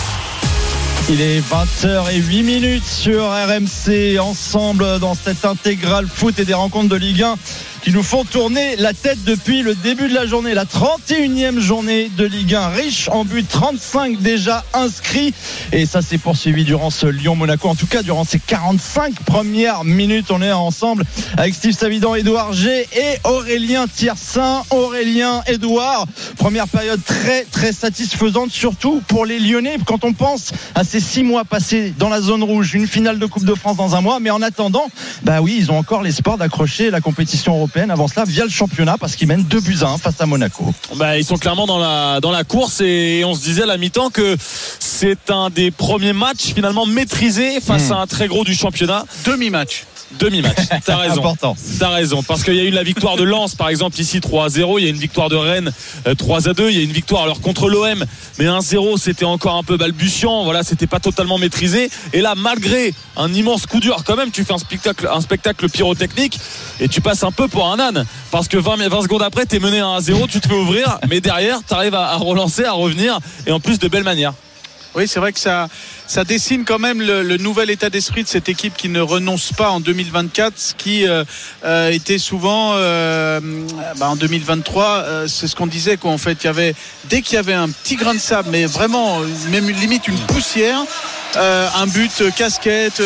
Il est 20h08 sur RMC, ensemble dans cette intégrale foot et des rencontres de Ligue 1 qui nous font tourner la tête depuis le début de la journée. La 31e journée de Ligue 1, riche en buts, 35 déjà inscrits. Et ça s'est poursuivi durant ce Lyon-Monaco. En tout cas, durant ces 45 premières minutes, on est ensemble avec Steve Savidan, Édouard G et Aurélien Tiersin. Aurélien, Édouard, première période très très satisfaisante, surtout pour les Lyonnais. Quand on pense à ces 6 mois passés dans la zone rouge, une finale de Coupe de France dans un mois, mais en attendant, bah oui, ils ont encore l'espoir d'accrocher la compétition européenne avant cela via le championnat, parce qu'ils mènent 2-1 face à Monaco. Bah, ils sont clairement dans la course, et on se disait à la mi-temps que c'est un des premiers matchs finalement maîtrisés face à un très gros du championnat. Demi-match, t'as raison. Important. T'as raison, parce qu'il y a eu la victoire de Lens par exemple ici 3-0, il y a une victoire de Rennes 3-2, il y a une victoire alors contre l'OM, mais 1-0 c'était encore un peu balbutiant, voilà, c'était pas totalement maîtrisé. Et là, malgré un immense coup dur quand même, tu fais un spectacle pyrotechnique et tu passes un peu pour un âne, parce que 20 secondes après t'es mené à 1-0, tu te fais ouvrir, mais derrière t'arrives à relancer, à revenir, et en plus de belle manière. Oui, c'est vrai que ça dessine quand même le nouvel état d'esprit de cette équipe qui ne renonce pas en 2024, ce qui était souvent en 2023, c'est ce qu'on disait qu'en fait dès qu'il y avait un petit grain de sable, mais vraiment même limite une poussière, un but casquette,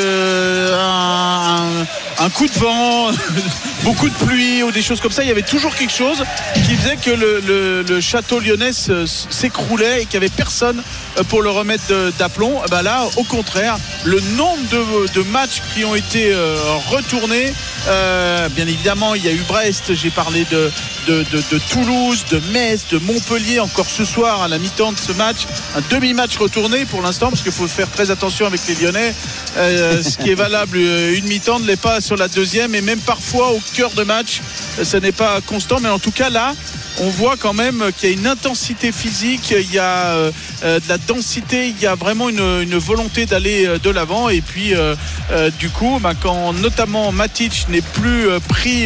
un coup de vent, beaucoup de pluie ou des choses comme ça, il y avait toujours quelque chose qui faisait que le château lyonnais s'écroulait et qu'il n'y avait personne pour le remettre d'aplomb. Ben là, au contraire, le nombre de matchs qui ont été retournés, bien évidemment il y a eu Brest, j'ai parlé de Toulouse, de Metz, de Montpellier encore ce soir à la mi-temps de ce match, un demi-match retourné pour l'instant, parce qu'il faut faire très attention avec les Lyonnais, ce qui est valable une mi-temps ne l'est pas sur la deuxième, et même parfois au cœur de match ce n'est pas constant, mais en tout cas là on voit quand même qu'il y a une intensité physique, il y a de la densité, il y a vraiment une volonté d'aller de l'avant. Et puis du coup, quand notamment Matic n'est plus pris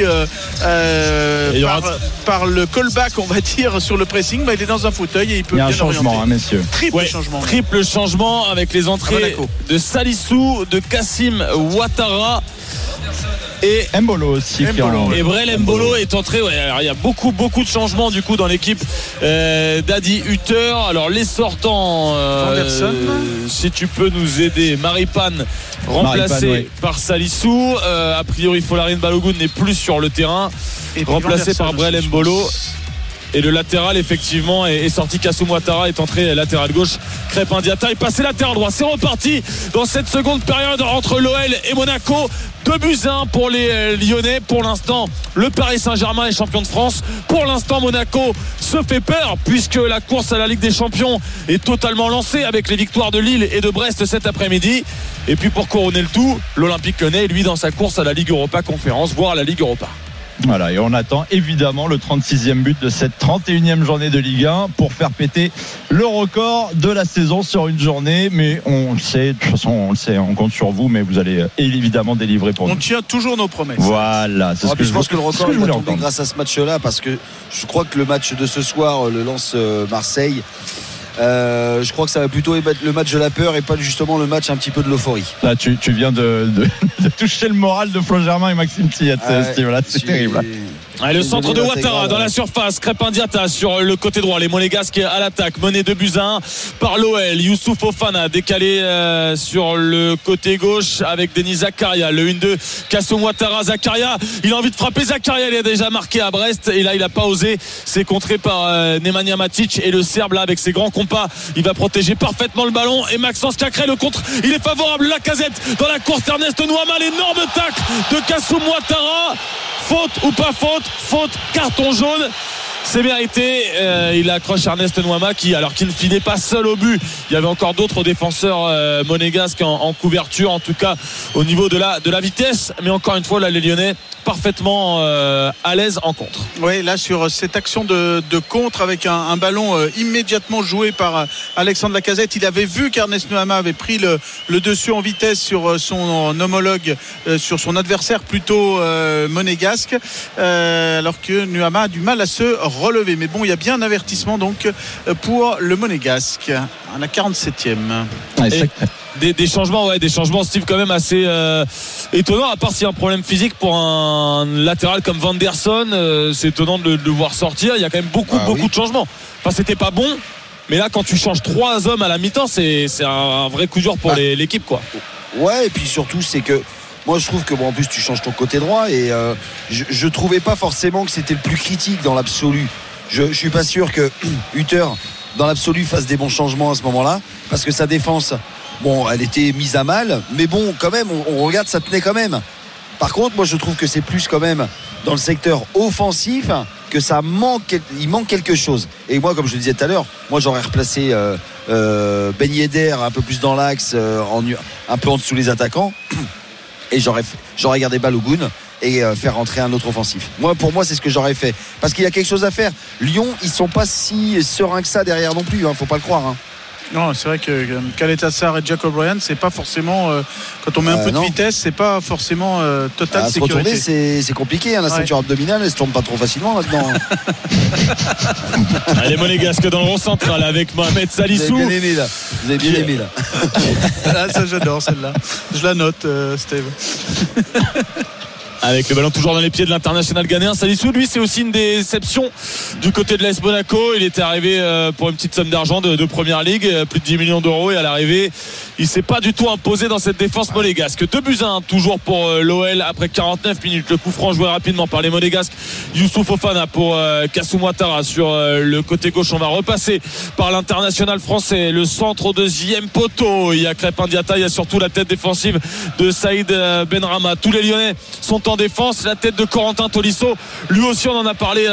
par le callback, on va dire, sur le pressing, il est dans un fauteuil et il peut bien orienter. Il y a un changement, messieurs. Triple changement avec les entrées de Salissou, de Kassim Ouattara et Mbolo aussi. Et Brel Mbolo est entré. Ouais, alors il y a beaucoup de changements du coup dans l'équipe d'Adi Hutter. Alors les sortants, si tu peux nous aider, Maripane remplacé par Salissou. A priori Folarin Balogun n'est plus sur le terrain, et remplacé par Brel Mbolo. Et le latéral effectivement est sorti. Kassim Ouattara est entré latéral gauche. Crépin Diatta est passé latéral droit. C'est reparti dans cette seconde période entre l'OL et Monaco. 2-1 pour les Lyonnais. Pour l'instant, le Paris Saint-Germain est champion de France. Pour l'instant, Monaco se fait peur, puisque la course à la Ligue des Champions est totalement lancée avec les victoires de Lille et de Brest cet après-midi. Et puis pour couronner le tout, l'Olympique Lyonnais, lui, dans sa course à la Ligue Europa Conférence, voire la Ligue Europa. Voilà, et on attend évidemment le 36e but de cette 31e journée de Ligue 1 pour faire péter le record de la saison sur une journée. Mais on le sait, de toute façon on le sait, on compte sur vous, mais vous allez évidemment délivrer pour nous. On tient toujours nos promesses. Voilà, c'est ce que je pense que le record va tomber grâce à ce match-là, parce que je crois que le match de ce soir, le Lens Marseille, je crois que ça va plutôt être le match de la peur et pas justement le match un petit peu de l'euphorie. Là tu viens de toucher le moral de Flo Germain et Maxime Tillet, Steve, là c'est terrible. Allez, le centre de Ouattara dans la surface. Crépin Diatta sur le côté droit. Les Monégasques à l'attaque, mené 2-1 par l'OL. Youssouf Fofana décalé sur le côté gauche avec Denis Zakaria. Le 1-2 Kassoum Ouattara. Zakaria, il a envie de frapper. Zakaria, il a déjà marqué à Brest et là il n'a pas osé. C'est contré par Nemanja Matic et le Serbe là avec ses grands compas. Il va protéger parfaitement le ballon et Maxence Cacré le contre. Il est favorable. Lacazette dans la course. Ernest Nouama, l'énorme tacle de Kassoum Ouattara. Faute ou pas faute, carton jaune. C'est mérité. Il accroche Ernest Nouama qui ne filait pas seul au but. Il y avait encore d'autres défenseurs monégasques en couverture, en tout cas au niveau de la vitesse. Mais encore une fois, là, les Lyonnais parfaitement à l'aise en contre. Oui, là sur cette action de contre avec un ballon immédiatement joué par Alexandre Lacazette. Il avait vu qu'Ernest Nouama avait pris le dessus en vitesse sur son homologue, sur son adversaire plutôt monégasque, alors que Nouama a du mal à se relever. Mais bon, il y a bien un avertissement donc pour le monégasque à la 47e. Des changements Steve quand même assez étonnants, à part s'il y a un problème physique pour un latéral comme Van der Son. C'est étonnant de le voir sortir. Il y a quand même beaucoup de changements. Enfin, c'était pas bon, mais là quand tu changes 3 hommes à la mi-temps, c'est un vrai coup dur pour l'équipe, quoi. Ouais, et puis surtout c'est que moi je trouve que en plus tu changes ton côté droit et je trouvais pas forcément que c'était le plus critique dans l'absolu. Je suis pas sûr que Hutter dans l'absolu fasse des bons changements à ce moment-là, parce que sa défense, bon, elle était mise à mal, mais bon, quand même, on regarde, ça tenait quand même. Par contre, moi je trouve que c'est plus quand même dans le secteur offensif que il manque quelque chose. Et moi, comme je le disais tout à l'heure, moi j'aurais replacé Ben Yedder un peu plus dans l'axe, un peu en dessous les attaquants, et j'aurais gardé Balogun et faire rentrer un autre offensif. Pour moi c'est ce que j'aurais fait, parce qu'il y a quelque chose à faire. Lyon, ils sont pas si sereins que ça derrière non plus, faut pas le croire. Non, c'est vrai que Khaled Assar et Jack O'Brien, c'est pas forcément quand on met un peu de vitesse, c'est pas forcément total sécurité. Se retourner, c'est compliqué, la ceinture abdominale, elle se tourne pas trop facilement là-dedans. Allez, Monégasque dans le rond central avec Mohamed Salissou. Vous avez bien aimé là. Là, ça j'adore celle-là. Je la note, Steve. Avec le ballon toujours dans les pieds de l'international ghanéen. Salissou, lui, c'est aussi une déception du côté de l'AS Monaco. Il était arrivé pour une petite somme d'argent de Première Ligue, plus de 10 millions d'euros, et à l'arrivée il s'est pas du tout imposé dans cette défense monégasque. 2-1 toujours pour l'OL après 49 minutes. Le coup franc joué rapidement par les Monégasques. Youssouf Fofana pour Kassoum Ouattara sur le côté gauche. On va repasser par l'international français. Le centre au deuxième poteau. Il y a Crépin Diatta, il y a surtout la tête défensive de Saïd Benrahma. Tous les Lyonnais sont en défense. La tête de Corentin Tolisso, lui aussi on en a parlé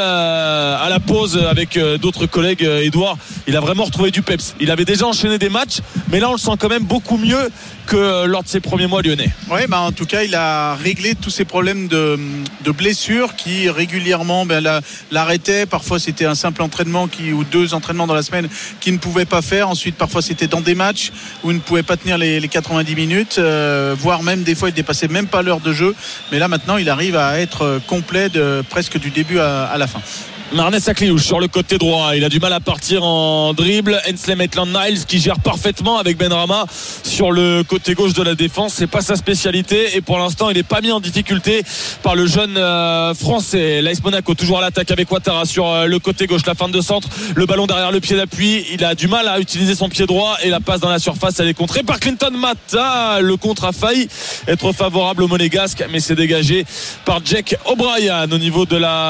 à la pause avec d'autres collègues. Edouard, il a vraiment retrouvé du peps. Il avait déjà enchaîné des matchs, mais là on le sent quand même beaucoup mieux que lors de ses premiers mois lyonnais. Oui, en tout cas il a réglé tous ses problèmes de blessures qui régulièrement l'arrêtaient. Parfois c'était un simple entraînement ou 2 entraînements dans la semaine qu'il ne pouvait pas faire. Ensuite parfois c'était dans des matchs où il ne pouvait pas tenir les 90 minutes, voire même des fois il dépassait même pas l'heure de jeu. Mais là maintenant il arrive à être complet presque du début à la fin. Marnès Akliouche sur le côté droit, il a du mal à partir en dribble. Hensley Maitland-Niles qui gère parfaitement avec Benrahma sur le côté gauche de la défense. C'est pas sa spécialité et pour l'instant il n'est pas mis en difficulté par le jeune français. L'AS Monaco toujours à l'attaque avec Ouattara sur le côté gauche, la fin de centre, le ballon derrière le pied d'appui. Il a du mal à utiliser son pied droit et la passe dans la surface, elle est contrée par Clinton Mata. Le contre a failli être favorable au Monégasque, mais c'est dégagé par Jack O'Brien au niveau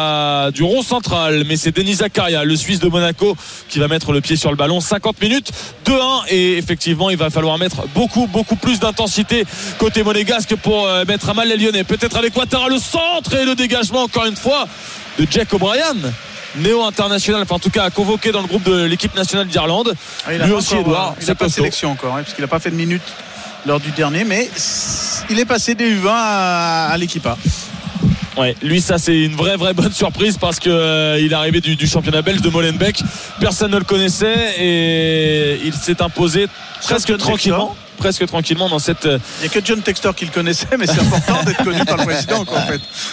du rond central. Mais c'est Denis Zakaria, le Suisse de Monaco, qui va mettre le pied sur le ballon. 50 minutes, 2-1, et effectivement il va falloir mettre beaucoup plus d'intensité côté monégasque pour mettre à mal les Lyonnais. Peut-être avec Ouattara, le centre et le dégagement encore une fois de Jack O'Brien, néo-international, en tout cas convoqué dans le groupe de l'équipe nationale d'Irlande. Lui aussi, Edouard, il n'a pas de sélection encore, parce qu'il n'a pas fait de minutes lors du dernier, mais il est passé des U20 à l'équipe A. Ouais, lui ça c'est une vraie bonne surprise parce que il est arrivé du championnat belge de Molenbeek. Personne ne le connaissait et il s'est imposé presque tranquillement dans cette. Il n'y a que John Textor qui le connaissait, mais c'est important d'être connu par le président en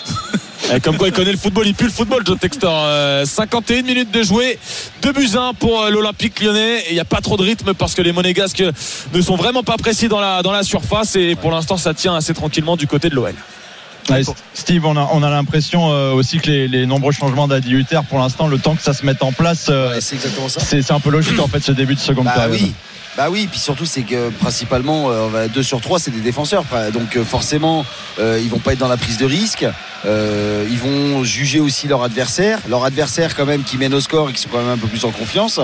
fait. Comme quoi il connaît le football, il pue le football, John Textor. 51 minutes de jouer, 2-1 pour l'Olympique Lyonnais. Il n'y a pas trop de rythme parce que les Monégasques ne sont vraiment pas précis dans la surface et pour l'instant ça tient assez tranquillement du côté de l'OL. Ouais, Steve, on a l'impression aussi que les nombreux changements d'Adi Hutter, pour l'instant, le temps que ça se mette en place, c'est exactement ça. C'est un peu logique en fait ce début de seconde période. Oui, puis surtout c'est que principalement 2 sur 3 c'est des défenseurs, donc forcément ils vont pas être dans la prise de risque, ils vont juger aussi leur adversaire quand même qui mène au score et qui sont quand même un peu plus en confiance.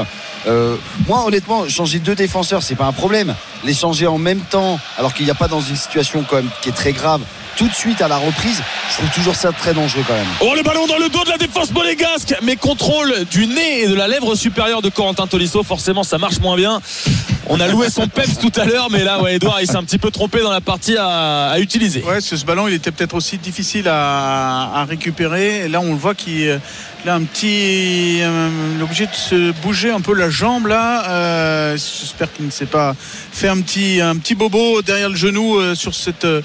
Moi honnêtement changer 2 défenseurs c'est pas un problème, les changer en même temps alors qu'il n'y a pas dans une situation quand même qui est très grave tout de suite à la reprise, je trouve toujours ça très dangereux quand même. Oh, le ballon dans le dos de la défense monégasque, mais contrôle du nez et de la lèvre supérieure de Corentin Tolisso, forcément ça marche moins bien. On a loué son peps tout à l'heure, mais là Edouard il s'est un petit peu trompé dans la partie à utiliser. Ouais, ce ballon il était peut-être aussi difficile à récupérer, et là on le voit qu'il a il est obligé de se bouger un peu la jambe là. J'espère qu'il ne s'est pas fait un petit bobo derrière le genou sur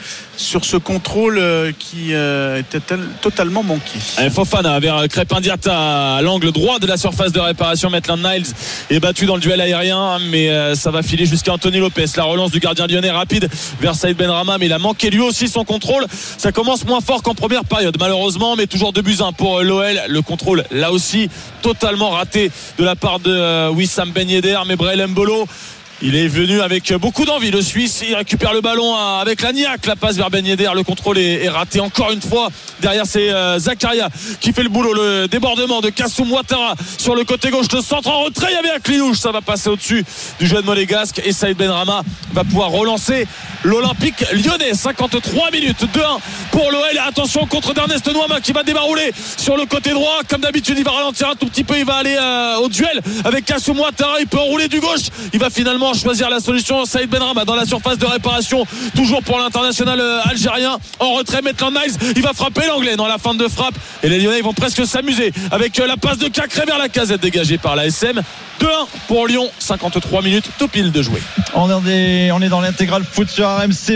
ce contrôle qui était totalement manqué. Fofana vers Crépin Diatta à l'angle droit de la surface de réparation. Maitland-Niles est battu dans le duel aérien, mais ça va filer jusqu'à Anthony Lopez. La relance du gardien lyonnais rapide vers Saïd Benrahma, mais il a manqué lui aussi son contrôle. Ça commence moins fort qu'en première période malheureusement, mais toujours 2-1 pour l'OL. Le contrôle là aussi totalement raté de la part de Wissam Ben Yedder, mais Brahim Mbolo il est venu avec beaucoup d'envie, le Suisse. Il récupère le ballon avec Lagnac, la passe vers Ben Yedder, le contrôle est raté encore une fois. Derrière c'est Zakaria qui fait le boulot, le débordement de Kassoum Ouattara sur le côté gauche, le centre en retrait, il y avait un Clinouche, ça va passer au-dessus du jeune monégasque et Saïd Benrahma va pouvoir relancer l'Olympique lyonnais. 53 minutes, 2-1 pour l'OL. Attention contre d'Ernest Nouama qui va débarrouler sur le côté droit, comme d'habitude il va ralentir un tout petit peu, il va aller au duel avec Kassoum Ouattara, il peut enrouler du gauche, il va finalement choisir la solution. Saïd Benrahma dans la surface de réparation, toujours pour l'international algérien, en retrait. Maitland-Niles, il va frapper l'anglais dans la fin de frappe et les Lyonnais vont presque s'amuser avec la passe de Cacré vers la casette dégagée par la SM. 2-1 pour Lyon, 53 minutes tout pile de jouer. On est dans l'intégral foot sur RMC.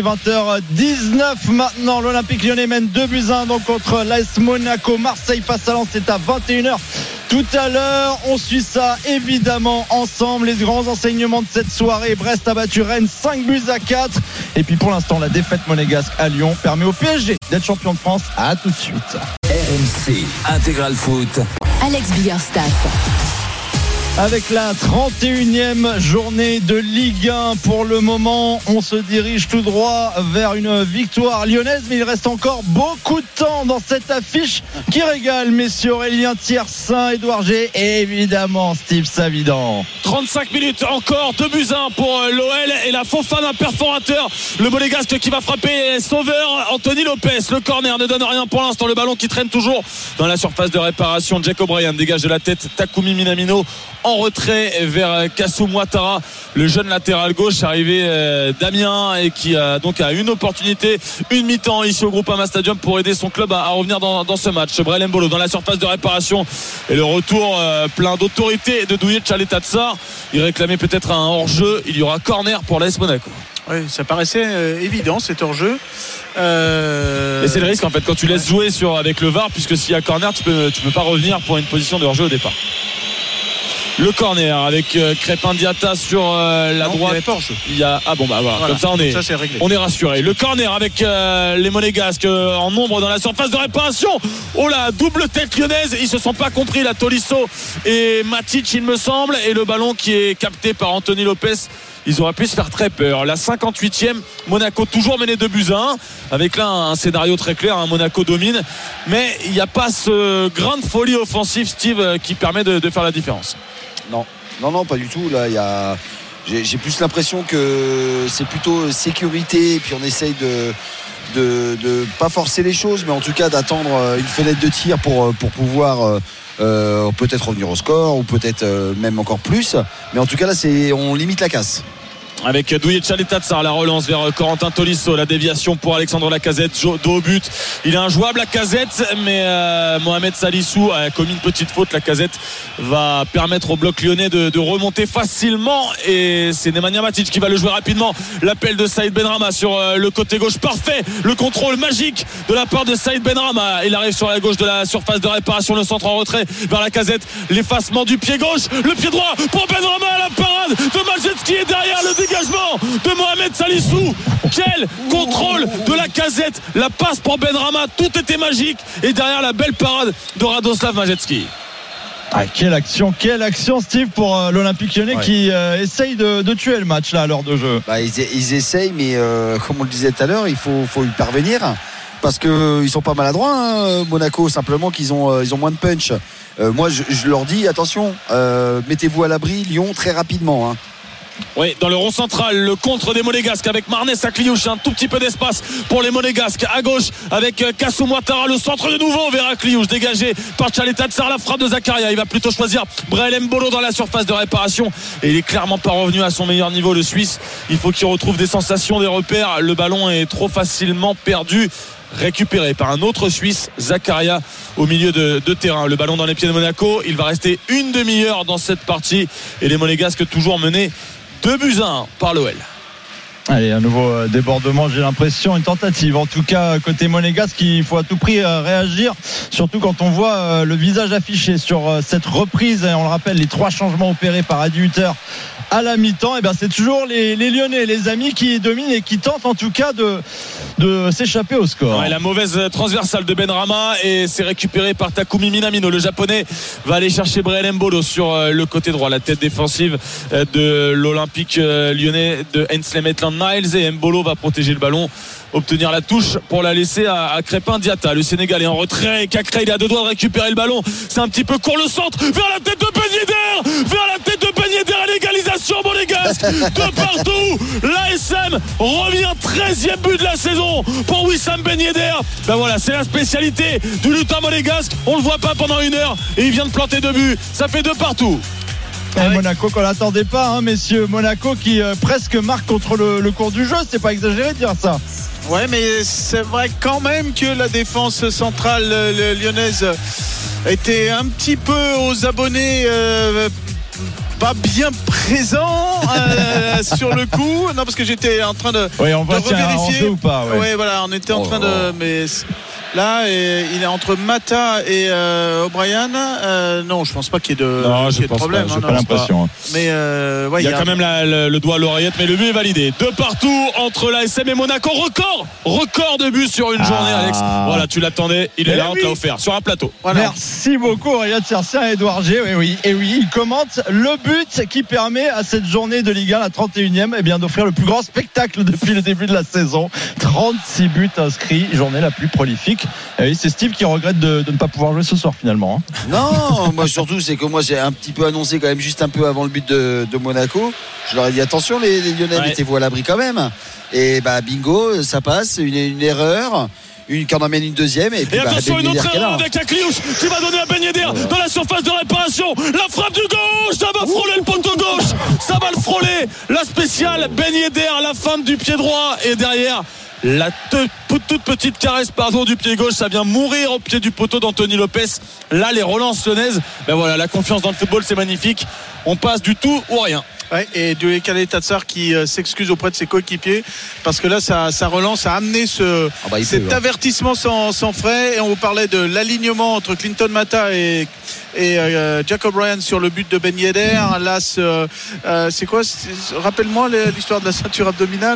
20h19 maintenant, l'Olympique lyonnais mène 2-1 donc contre l'AS Monaco. Marseille face à Lens, c'est à 21h tout à l'heure. On suit ça évidemment ensemble, les grands enseignements de cette soirée. Brest a battu Rennes 5-4. Et puis pour l'instant la défaite monégasque à Lyon permet au PSG d'être champion de France. À tout de suite. RMC Intégral Foot. Alex Biggerstaff. Avec la 31e journée de Ligue 1 pour le moment, on se dirige tout droit vers une victoire lyonnaise, mais il reste encore beaucoup de temps dans cette affiche qui régale, messieurs. Aurélien Thiersin, Edouard G et évidemment Steve Savidan. 35 minutes encore, 2-1 pour l'OL et la Fofana perforateur, le monégasque qui va frapper sauveur Anthony Lopez. Le corner ne donne rien pour l'instant, le ballon qui traîne toujours dans la surface de réparation. Jack O'Brien dégage de la tête Takumi Minamino en retrait vers Kassoum Ouattara, le jeune latéral gauche arrivé d'Amiens et qui a donc une opportunité, une mi-temps ici au Groupama Stadium pour aider son club à revenir dans ce match. Brahim Mbolo dans la surface de réparation et le retour plein d'autorité de Douye Tchaletatsa. Il réclamait peut-être un hors-jeu, il y aura corner pour l'AS Monaco. Oui, ça paraissait évident cet hors-jeu. Et c'est le risque en fait quand tu laisses jouer avec le VAR, puisque s'il y a corner tu peux pas revenir pour une position de hors-jeu au départ. Le corner avec Crépin Diatta sur la droite. Il y a voilà. Comme ça on est rassuré. Le corner avec les monégasques en nombre dans la surface de réparation. Oh là, double tête lyonnaise, ils se sont pas compris là, Tolisso et Matic il me semble, et le ballon qui est capté par Anthony Lopez. Ils auraient pu se faire très peur. La 58e, Monaco toujours mené 2-1 avec là un scénario très clair, Monaco domine, mais il n'y a pas ce grain de folie offensive, Steve, qui permet de faire la différence. Non, pas du tout. Là, j'ai plus l'impression que c'est plutôt sécurité, et puis on essaye de pas forcer les choses, mais en tout cas d'attendre une fenêtre de tir pour pouvoir peut-être revenir au score, ou peut-être même encore plus. Mais en tout cas là, on limite la casse. Avec Douye Tchaletatsa, la relance vers Corentin Tolisso, la déviation pour Alexandre Lacazette, dos au but. Il est injouable Lacazette, mais Mohamed Salissou a commis une petite faute. Lacazette va permettre au bloc lyonnais de remonter facilement, et c'est Nemanja Matic qui va le jouer rapidement. L'appel de Saïd Benrahma sur le côté gauche, parfait, le contrôle magique de la part de Saïd Benrahma. Il arrive sur la gauche de la surface de réparation, le centre en retrait vers Lacazette, l'effacement du pied gauche, le pied droit pour Benrahma, la parade de Majewski est derrière, le dégagement dégagement de Mohamed Salissou. Quel contrôle de la Casette, la passe pour Benrahma, tout était magique. Et derrière la belle parade de Radoslav Majecki. Quelle action Steve pour l'Olympique Lyonnais qui essaye de tuer le match là à l'heure de jeu. Ils essayent, mais comme on le disait tout à l'heure, il faut y parvenir parce qu'ils sont pas maladroits, Monaco, simplement qu'ils ont moins de punch. Moi je leur dis attention, mettez-vous à l'abri Lyon très rapidement. Oui, dans le rond central, le contre des Monégasques avec Marnès Akliouche, un tout petit peu d'espace pour les Monégasques. À gauche avec Kassou Ouattara, le centre de nouveau vers Akliouche, dégagé par Tchaleta Tsar, la frappe de Zakaria. Il va plutôt choisir Brahel Mbolo dans la surface de réparation et il est clairement pas revenu à son meilleur niveau, le Suisse. Il faut qu'il retrouve des sensations, des repères. Le ballon est trop facilement perdu. Récupéré par un autre Suisse, Zakaria au milieu de terrain. Le ballon dans les pieds de Monaco. Il va rester une demi-heure dans cette partie et les Monégasques toujours menés 2-1 par l'OL. Allez, un nouveau débordement, j'ai l'impression, une tentative en tout cas côté monégasque. Il faut à tout prix réagir, surtout quand on voit le visage affiché sur cette reprise. On le rappelle, les 3 changements opérés par Adi Hutter à la mi-temps, et bien c'est toujours les Lyonnais, les amis qui dominent et qui tentent en tout cas de s'échapper au score. Ouais, la mauvaise transversale de Benrahma et c'est récupéré par Takumi Minamino. Le japonais va aller chercher Brahel Mbolo sur le côté droit, la tête défensive de l'Olympique lyonnais de Hensley Maitland Niles, et Mbolo va protéger le ballon, obtenir la touche pour la laisser à Crépin Diatta. Le Sénégalais en retrait, Cacré il est à 2 doigts de récupérer le ballon, c'est un petit peu court, le centre vers la tête de Ben Yedder, à l'égalisation monégasque de partout. L'ASM revient 13e but de la saison pour Wissam Ben Yedder. Ben voilà, c'est la spécialité du lutin monégasque, on le voit pas pendant 1 heure et il vient de planter 2 buts, ça fait 2 partout. Monaco qu'on n'attendait pas, messieurs. Monaco qui presque marque contre le cours du jeu, c'est pas exagéré de dire ça. Ouais, mais c'est vrai quand même que la défense centrale lyonnaise était un petit peu aux abonnés pas bien présent sur le coup. Non, parce que j'étais en train de on voit revérifier ou pas. Ouais, voilà, on était en train de mais là il est entre Mata et O'Brien. Non, je pense pas qu'il y ait de problème. J'ai pas l'impression. Mais il y a quand même le doigt à l'oreillette, mais le but est validé. 2 partout entre l'ASM et Monaco. Record de but sur une journée, Alex. Voilà, tu l'attendais, il est là, on te l'a offert sur un plateau. Voilà. Merci beaucoup, Riyad Sercien et Edouard G. Oui, il commente le but qui permet à cette journée de Ligue 1, la 31e, d'offrir le plus grand spectacle depuis le début de la saison. 36 buts inscrits, journée la plus prolifique. Et oui, c'est Steve qui regrette de ne pas pouvoir jouer ce soir finalement. Non, moi surtout c'est que moi j'ai un petit peu annoncé quand même juste un peu avant le but de Monaco. Je leur ai dit attention les Lyonnais, mettez-vous à l'abri quand même. Et bingo, ça passe, une erreur. Qui en amène une deuxième et attention, une autre erreur avec Akliouche qui va donner à Ben Yedder dans la surface de réparation, la frappe du gauche, ça va frôler le poteau gauche, ça va le frôler, la spéciale Ben Yedder, la femme du pied droit, et derrière la toute petite caresse du pied gauche, ça vient mourir au pied du poteau d'Anthony Lopez. Là les relances lyonnaises, voilà, la confiance dans le football, c'est magnifique, on passe du tout ou rien. Ouais, et Tchaleta Tsar qui s'excuse auprès de ses coéquipiers parce que là sa relance a amené cet avertissement sans frais. Et on vous parlait de l'alignement entre Clinton Mata et Jack O'Brien sur le but de Ben Yedder. Là c'est quoi, rappelle-moi l'histoire de la ceinture abdominale.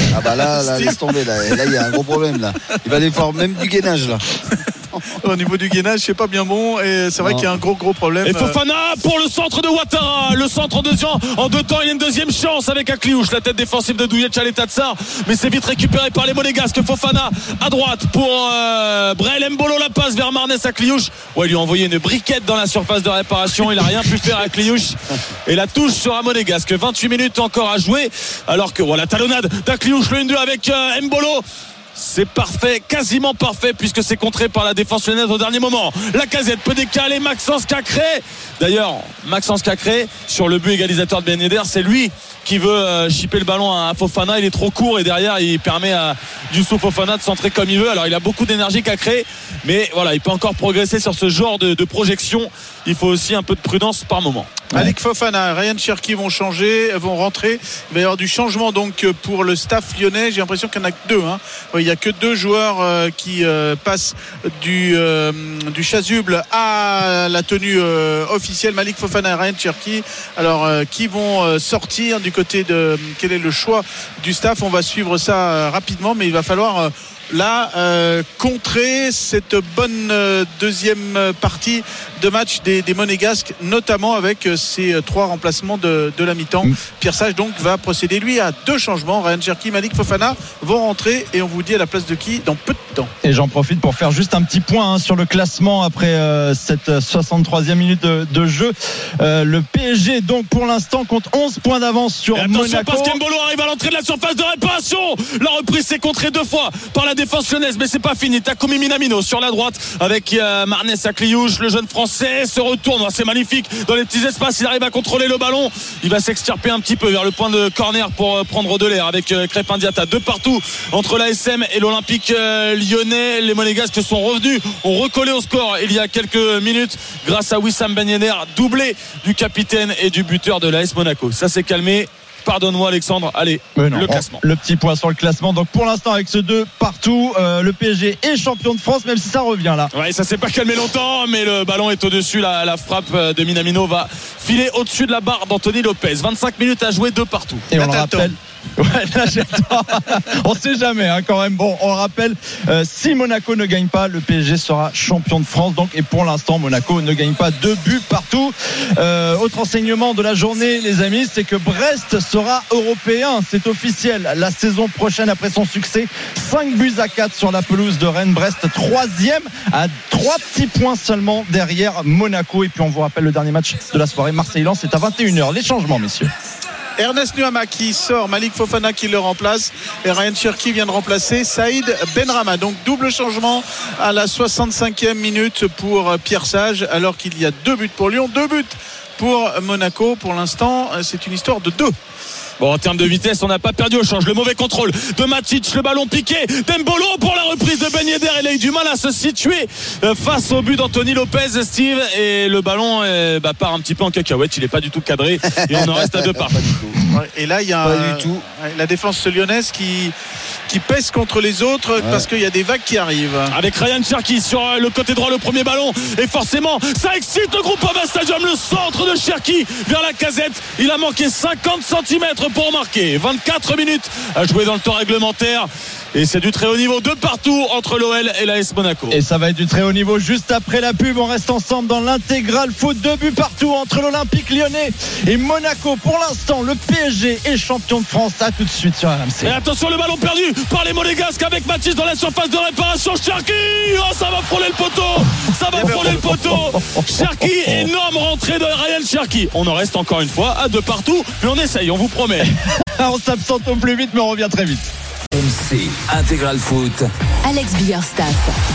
Là laisse tomber, là il y a un gros problème là. Il va aller voir même du gainage là. Au niveau du gainage, c'est pas bien bon et c'est vrai qu'il y a un gros problème. Et Fofana pour le centre de Ouattara, le centre de Jean en 2 temps, il y a une deuxième chance avec Akliouche, la tête défensive de Douillet Tchaleta Tsar, mais c'est vite récupéré par les Monégasques. Fofana à droite pour Brahel Mbolo, la passe vers Marnès Akliouche. Il lui a envoyé une briquette dans la surface de réparation, il a rien pu faire à Akliouche et la touche sera monégasque. 28 minutes encore à jouer alors que la talonnade d'Akliouche, le 1-2 avec Mbolo. C'est parfait, quasiment parfait, puisque c'est contré par la défense lyonnaise au dernier moment. La Casette peut décaler, Maxence Cacré. D'ailleurs, Maxence Cacré, sur le but égalisateur de Ben Yedder, c'est lui qui veut chipper le ballon à Fofana. Il est trop court et derrière, il permet à Youssouf Fofana de centrer comme il veut. Alors, il a beaucoup d'énergie, Cacré, mais voilà, il peut encore progresser sur ce genre de projection. Il faut aussi un peu de prudence par moment. Malik Fofana, Ryan Cherki vont rentrer. Il va y avoir du changement donc pour le staff lyonnais. J'ai l'impression qu'il n'y en a que deux. Il n'y a que deux joueurs qui passent du chasuble à la tenue officielle. Malik Fofana et Ryan Cherki. Alors qui vont sortir du côté de quel est le choix du staff? On va suivre ça rapidement, mais il va falloir contrer cette bonne deuxième partie de match des Monégasques, notamment avec ces trois remplacements de la mi-temps. Pierre Sage donc va procéder lui à deux changements. Ryan Cherki, Malik Fofana vont rentrer et on vous dit à la place de qui dans peu de temps. Et j'en profite pour faire juste un petit point sur le classement après cette 63e minute de jeu. Le PSG donc pour l'instant compte 11 points d'avance sur Monaco. Attention parce qu'Embolo arrive à l'entrée de la surface de réparation. La reprise s'est contrée deux fois par la défense lyonnaise, mais c'est pas fini. Takumi Minamino sur la droite avec Marnes Akliouche, le jeune français se retourne, c'est magnifique dans les petits espaces, il arrive à contrôler le ballon, il va s'extirper un petit peu vers le point de corner pour prendre de l'air avec Crépin Diatta, de partout entre l'ASM et l'Olympique lyonnais. Les Monégasques sont revenus, ont recollé au score il y a quelques minutes grâce à Wissam Ben Yedder, doublé du capitaine et du buteur de l'AS Monaco. Ça s'est calmé. Pardonne-moi Alexandre, allez, le classement. Le petit point sur le classement. Donc pour l'instant avec ce 2 partout, le PSG est champion de France, même si ça revient là. Ouais, ça s'est pas calmé longtemps, mais le ballon est au-dessus. La frappe de Minamino va filer au-dessus de la barre d'Anthony Lopez. 25 minutes à jouer, 2 partout. Et on le rappelle. Ouais, là, on sait jamais quand même. Bon, on le rappelle, si Monaco ne gagne pas, le PSG sera champion de France. Donc, et pour l'instant, Monaco ne gagne pas, 2 buts partout. Autre enseignement de la journée, les amis, c'est que Brest sera européen. C'est officiel. La saison prochaine, après son succès, 5-4 sur la pelouse de Rennes. Brest 3e à 3 petits points seulement derrière Monaco. Et puis on vous rappelle le dernier match de la soirée, Marseille-Lens, c'est à 21h. Les changements, messieurs. Ernest Nuama qui sort, Malik Fofana qui le remplace et Ryan Cherki vient de remplacer Saïd Benrahma. Donc double changement à la 65e minute pour Pierre Sage, alors qu'il y a 2 buts pour Lyon, 2 buts pour Monaco. Pour l'instant, c'est une histoire de 2. Bon, en termes de vitesse, on n'a pas perdu au change. Le mauvais contrôle de Matic, le ballon piqué d'Embolo pour la reprise de Ben Yedder. Il a eu du mal à se situer face au but d'Anthony Lopez, Steve, et le ballon part un petit peu en cacahuète. Il n'est pas du tout cadré et on en reste à 2 parts. Et là, il y a la défense lyonnaise qui pèse contre les autres parce qu'il y a des vagues qui arrivent. Avec Ryan Cherki sur le côté droit, le premier ballon, et forcément ça excite le Groupama Stadium, le centre de Cherki vers la casette. Il a manqué 50 cm pour marquer. 24 minutes à jouer dans le temps réglementaire. Et c'est du très haut niveau, 2 partout entre l'OL et l'AS Monaco. Et ça va être du très haut niveau juste après la pub. On reste ensemble dans l'intégral foot. 2 buts partout entre l'Olympique lyonnais et Monaco. Pour l'instant, le PSG est champion de France. À tout de suite sur RMC. Et attention, le ballon perdu par les Monégasques avec Mathis dans la surface de réparation. Cherki, ça va frôler le poteau. Ça va frôler le poteau. Cherki, énorme rentrée de Ryan Cherki. On en reste encore une fois à 2 partout, mais on essaye, on vous promet. On s'absente au plus vite, mais on revient très vite. RMC Intégral Foot. Alex Biggerstaff.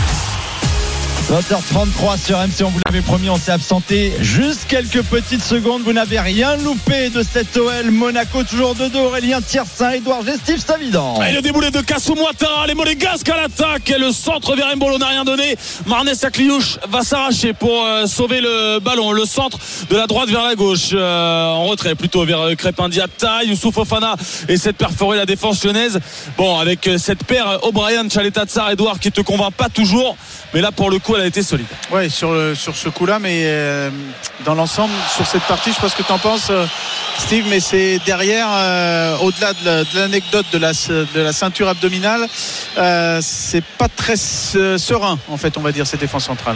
20h33 sur RMC, on vous l'avait promis, on s'est absenté juste quelques petites secondes. Vous n'avez rien loupé de cette OL Monaco, toujours 2-2. Aurélien Thiersin, Edouard G, Steve Savidan. Et le déboulé de Kassou Ouattara, les Monégasques à l'attaque, et le centre vers Mbolo n'a rien donné. Marnes Akliouche va s'arracher pour sauver le ballon. Le centre de la droite vers la gauche, en retrait plutôt vers Crépin Diatta. Youssouf Fofana essaie de perforer la défense lyonnaise. Bon, avec cette paire O'Brien, Tchaleta-Tsar, Edouard qui te convainc pas toujours, mais là pour le coup elle a été solide. Ouais, sur ce coup-là, mais dans l'ensemble, sur cette partie, je sais pas ce que tu en penses, Steve, mais c'est derrière, au-delà de l'anecdote de la ceinture abdominale, c'est pas très serein, en fait, on va dire, cette défense centrale.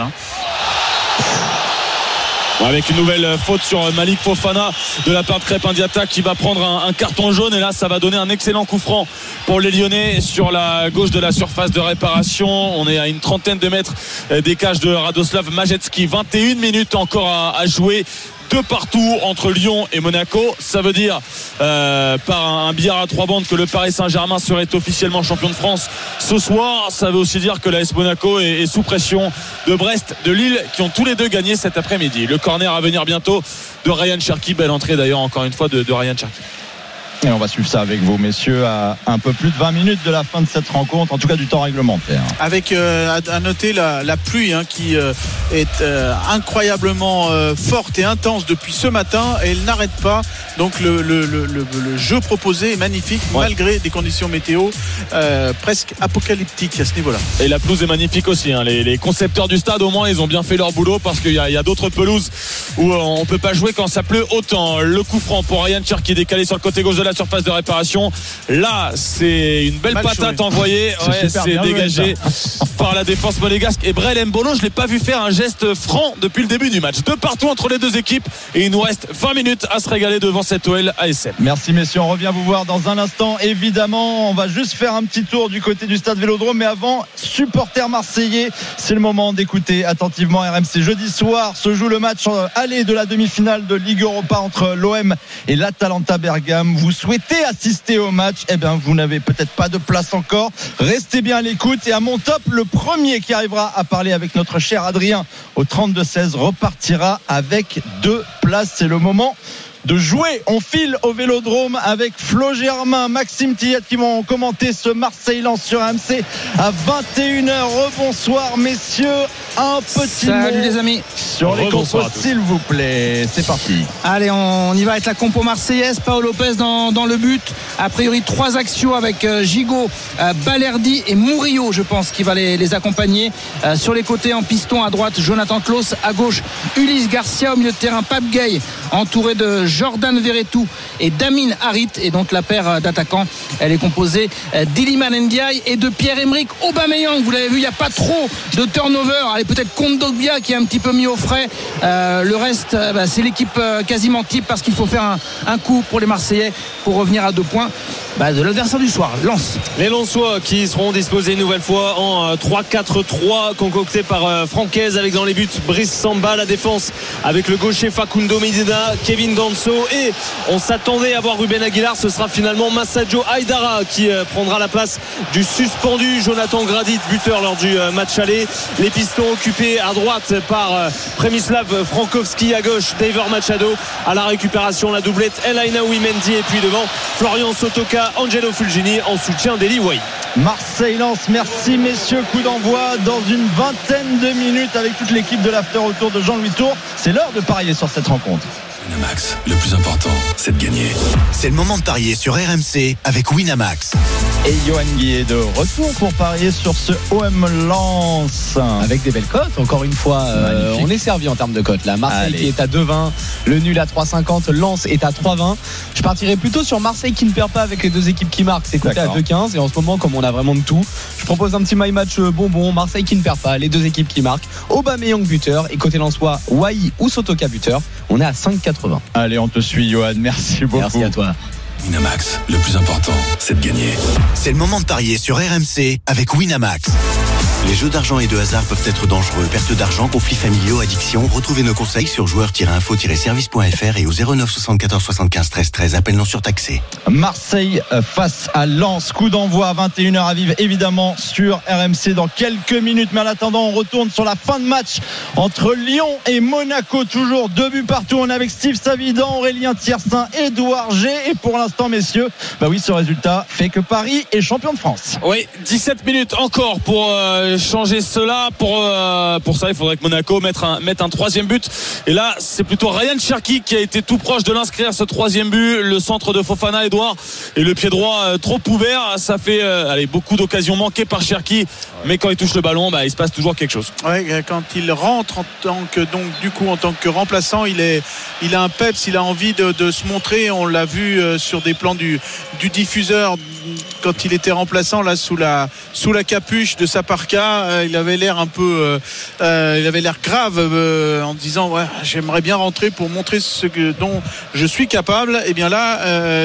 Avec une nouvelle faute sur Malik Fofana de la part de Crépin Diatta qui va prendre un carton jaune, et là ça va donner un excellent coup franc pour les Lyonnais sur la gauche de la surface de réparation. On est à une trentaine de mètres des cages de Radoslav Majecki. 21 minutes encore à jouer. 2 partout entre Lyon et Monaco. Ça veut dire par un billard à 3 bandes que le Paris Saint-Germain serait officiellement champion de France ce soir. Ça veut aussi dire que l'AS Monaco est sous pression de Brest, de Lille, qui ont tous les deux gagné cet après-midi. Le corner à venir bientôt de Ryan Cherki. Belle entrée d'ailleurs encore une fois de Ryan Cherki. Et on va suivre ça avec vous, messieurs, à un peu plus de 20 minutes de la fin de cette rencontre, en tout cas du temps réglementaire. Avec à noter la pluie qui est incroyablement forte et intense depuis ce matin, et elle n'arrête pas. Donc le jeu proposé est magnifique, malgré des conditions météo presque apocalyptiques à ce niveau-là. Et la pelouse est magnifique aussi. Les concepteurs du stade, au moins, ils ont bien fait leur boulot, parce qu'il y a d'autres pelouses où on peut pas jouer quand ça pleut autant. Le coup franc pour Ryan Cherki, décalé sur le côté gauche de la surface de réparation. Là, c'est une belle patate envoyée. C'est dégagé par la défense monégasque. Et Brel Mbolo, je l'ai pas vu faire un geste franc depuis le début du match. De partout entre les deux équipes, et il nous reste 20 minutes à se régaler devant cette OL ASM. Merci messieurs, on revient vous voir dans un instant. Évidemment, on va juste faire un petit tour du côté du stade Vélodrome, mais avant, supporters marseillais, c'est le moment d'écouter attentivement RMC. Jeudi soir se joue le match aller de la demi-finale de Ligue Europa entre l'OM et l'Atalanta Bergame. Vous souhaitez assister au match? Eh bien, vous n'avez peut-être pas de place encore. Restez bien à l'écoute, et à mon top, le premier qui arrivera à parler avec notre cher Adrien au 32-16 repartira avec 2 places. C'est le moment de jouer. On file au Vélodrome avec Flo Germain, Maxime Tillette qui vont commenter ce Marseille-Lens sur AMC à 21h. Rebonsoir messieurs, un petit Salut mot les amis sur les compos s'il vous plaît. C'est parti. Allez, on y va avec la compo marseillaise. Paolo Lopez dans le but. A priori 3 axios avec Gigot, Balerdi et Murillo, je pense, qui va les accompagner. Sur les côtés en piston, à droite Jonathan Klaus, à gauche Ulysse Garcia, au milieu de terrain Pape Gueye entouré de Jordan Verretou et Damien Harit. Et donc la paire d'attaquants, elle est composée d'Iliman Ndiaye et de Pierre-Emerick Aubameyang. Vous l'avez vu, il n'y a pas trop de turnover. Allez, peut-être Kondogbia qui est un petit peu mis au frais. Le reste, c'est l'équipe quasiment type, parce qu'il faut faire un coup pour les Marseillais pour revenir à 2 points de l'adversaire du soir, Lens. Les Lensois qui seront disposés une nouvelle fois en 3-4-3 concocté par Francaise, avec dans les buts Brice Samba, la défense avec le gaucher Facundo Medina, Kevin Danso, et on s'attendait à voir Ruben Aguilar. Ce sera finalement Massadio Haidara qui prendra la place du suspendu Jonathan Gradit, buteur lors du match aller. Les pistons occupés à droite par Przemysław Frankowski, à gauche Daver Machado. À la récupération, la doublette El Ainaoui Mendy, et puis devant Florian Sotoka, Angelo Fulgini en soutien d'Eli Wahi. Marseille-Lens, merci messieurs. Coup d'envoi dans une vingtaine de minutes avec toute l'équipe de l'After autour de Jean-Louis Tour. C'est l'heure de parier sur cette rencontre. Winamax, le plus important, c'est de gagner. C'est le moment de parier sur RMC avec Winamax. Et Johan Guillet de retour pour parier sur ce OM Lens. Avec des belles cotes, encore une fois. On est servi en termes de cotes là. Marseille qui est à 2,20, le nul à 3,50, Lens est à 3,20. Je partirais plutôt sur Marseille qui ne perd pas avec les 2 équipes qui marquent. C'est coté à 2,15. Et en ce moment, comme on a vraiment de tout, je propose un petit my match bonbon. Marseille qui ne perd pas, les 2 équipes qui marquent. Aubameyang buteur, et côté lensois, Wahi ou Sotoka buteur. On est à 5,80. Allez, on te suit Johan, merci beaucoup. Merci à toi. Winamax, le plus important, c'est de gagner. C'est le moment de parier sur RMC avec Winamax. Les jeux d'argent et de hasard peuvent être dangereux. Perte d'argent, conflits familiaux, addiction. Retrouvez nos conseils sur joueurs-info-service.fr et au 09 74 75 13 13. Appel non surtaxé. Marseille face à Lens. Coup d'envoi à 21h à vivre évidemment sur RMC dans quelques minutes. Mais en attendant, on retourne sur la fin de match entre Lyon et Monaco. Toujours 2 buts partout. On est avec Steve Savidan, Aurélien Thiersin, Édouard G. Et pour l'instant, messieurs, ce résultat fait que Paris est champion de France. Oui, 17 minutes encore pour changer cela. Pour ça, il faudrait que Monaco mette un 3e but. Et là, c'est plutôt Ryan Cherki qui a été tout proche de l'inscrire, ce 3e but. Le centre de Fofana, Edouard, et le pied droit trop ouvert. Ça fait beaucoup d'occasions manquées par Cherki. Mais quand il touche le ballon, il se passe toujours quelque chose. Ouais, quand il rentre en tant que remplaçant, il a un peps, il a envie de se montrer. On l'a vu sur des plans du diffuseur quand il était remplaçant là sous la capuche de sa parka. Il avait l'air un peu il avait l'air grave en disant j'aimerais bien rentrer pour montrer dont je suis capable. Et bien là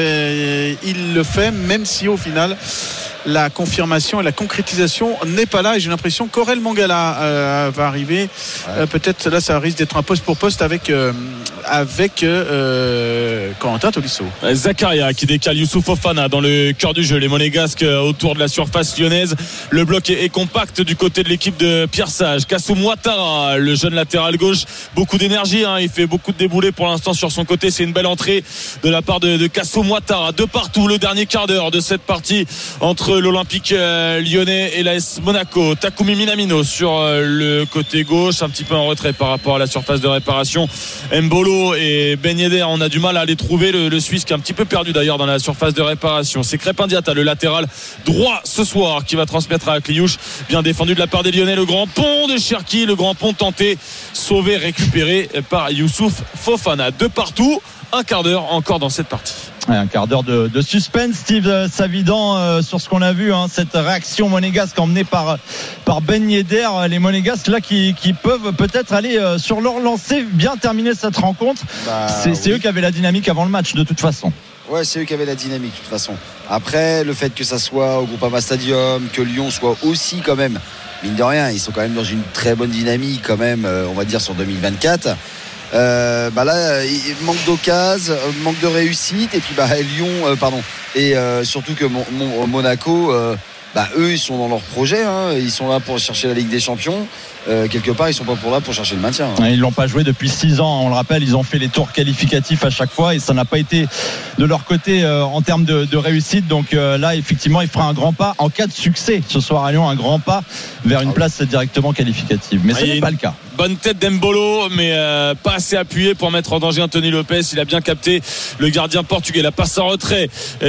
il le fait, même si au final la confirmation et la concrétisation n'est pas là. Et j'ai l'impression qu'Aurel Mangala va arriver. Peut-être là ça risque d'être un poste pour poste avec avec Corentin Tolisso. Zakaria qui décale Youssouf Fofana dans le cœur du jeu. Les Monégasques autour de la surface lyonnaise. Le bloc est compact du côté de l'équipe de Pierre Sage. Kassoum Ouattara, le jeune latéral gauche, beaucoup d'énergie, il fait beaucoup de déboulés pour l'instant sur son côté. C'est une belle entrée de la part de Kassoum Ouattara. De partout, le dernier quart d'heure de cette partie entre l'Olympique lyonnais et l'AS Monaco. Takumi Minamino sur le côté gauche, un petit peu en retrait par rapport à la surface de réparation. Mbolo et Ben Yedder, on a du mal à les trouver. Le Suisse qui est un petit peu perdu d'ailleurs dans la surface de réparation. C'est Crépin Diatta, le latéral droit ce soir, qui va transmettre à Kliouche. Bien défendu de la part des Lyonnais. Le grand pont de Cherki, le grand pont tenté, sauvé, récupéré par Youssouf Fofana. De partout, un quart d'heure encore dans cette partie. Un quart d'heure de suspense, Steve Savidan, sur ce qu'on a vu, cette réaction monégasque emmenée par Ben Yedder. Les Monégasques là qui peuvent peut-être aller sur leur lancée, bien terminer cette rencontre. C'est eux qui avaient la dynamique avant le match de toute façon. Ouais, c'est eux qui avaient la dynamique de toute façon. Après, le fait que ça soit au Groupama Stadium, que Lyon soit aussi quand même, mine de rien, ils sont quand même dans une très bonne dynamique quand même, on va dire sur 2024. Là, il manque d'occasion, manque de réussite, et puis Lyon, et surtout que Monaco, eux, ils sont dans leur projet, ils sont là pour chercher la Ligue des Champions. Quelque part, ils sont pas là pour chercher le maintien. Ils l'ont pas joué depuis 6 ans. On le rappelle, ils ont fait les tours qualificatifs à chaque fois et ça n'a pas été de leur côté en termes de réussite. Donc là, effectivement, il fera un grand pas en cas de succès ce soir à Lyon, un grand pas vers une place directement qualificative. Mais ce n'est pas le cas. Bonne tête d'Embolo, mais pas assez appuyé pour mettre en danger Anthony Lopez. Il a bien capté le gardien portugais. La passe en retrait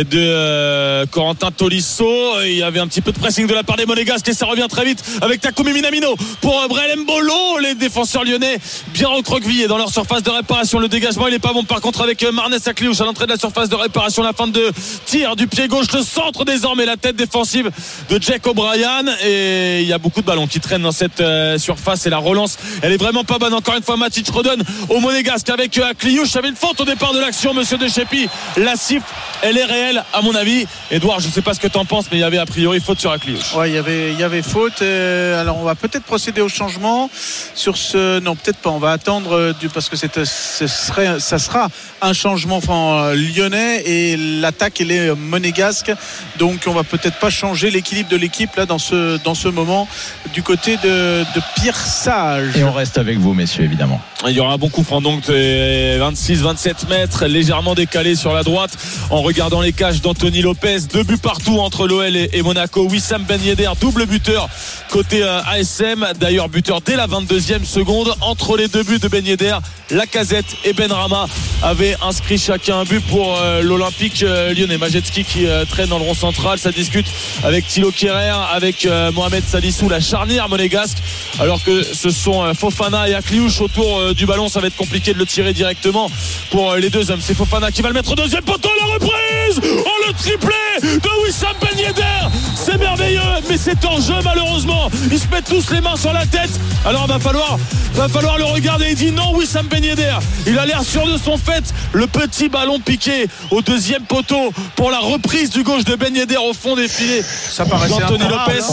de Corentin Tolisso. Il y avait un petit peu de pressing de la part des Monégasques et ça revient très vite avec Takumi Minamino pour Brel Mbolo. Les défenseurs lyonnais bien recroquevillés dans leur surface de réparation. Le dégagement il est pas bon par contre avec Marnès Akliouche à l'entrée de la surface de réparation. La fin de tir du pied gauche, le centre désormais, la tête défensive de Jack O'Brien, et il y a beaucoup de ballons qui traînent dans cette surface et la relance elle est vraiment pas bonne. Encore une fois Matic redonne au Monégasque avec Akliouche. Il y avait une faute au départ de l'action, monsieur De Chepi. La siffle elle est réelle à mon avis. Edouard, je sais pas ce que t'en penses, mais il y avait a priori faute sur Akliouche. Ouais, il y avait faute. Alors on va peut-être procéder au changement sur ce. Non, peut-être pas. On va attendre parce que ça sera un changement lyonnais et l'attaque elle est monégasque. Donc on va peut-être pas changer l'équilibre de l'équipe là dans ce moment du côté de Pierre Sage. Et on reste avec vous, messieurs, évidemment. Il y aura un bon coup franc donc 26-27 mètres, légèrement décalé sur la droite en regardant les cages d'Anthony Lopez. 2 buts partout entre l'OL et Monaco. Wissam Ben Yedder, double buteur côté ASM, d'ailleurs buteur dès la 22e seconde. Entre les 2 buts de Ben Yedder, Lacazette et Benrahma avaient inscrit chacun un but pour l'Olympique lyonnais. Majetski qui traîne dans le rond central, ça discute avec Thilo Kehrer, avec Mohamed Salissou, la charnière monégasque, alors que ce sont Fofana et Akliouche autour du ballon. Ça va être compliqué de le tirer directement pour les deux hommes. C'est Fofana qui va le mettre au deuxième poteau. La reprise, le triplé de Wissam Ben Yedder, c'est merveilleux, mais c'est en jeu malheureusement. Ils se mettent tous les mains sur la tête. Alors va falloir le regarder. Il dit non, Wissam Ben Yedder, il a l'air sûr de son fait. Le petit ballon piqué au deuxième poteau pour la reprise du gauche de Ben Yedder au fond des filets. Ça paraissait d'Anthony Lopez.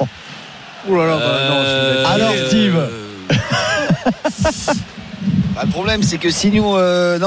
Alors Steve. Le problème c'est que si nous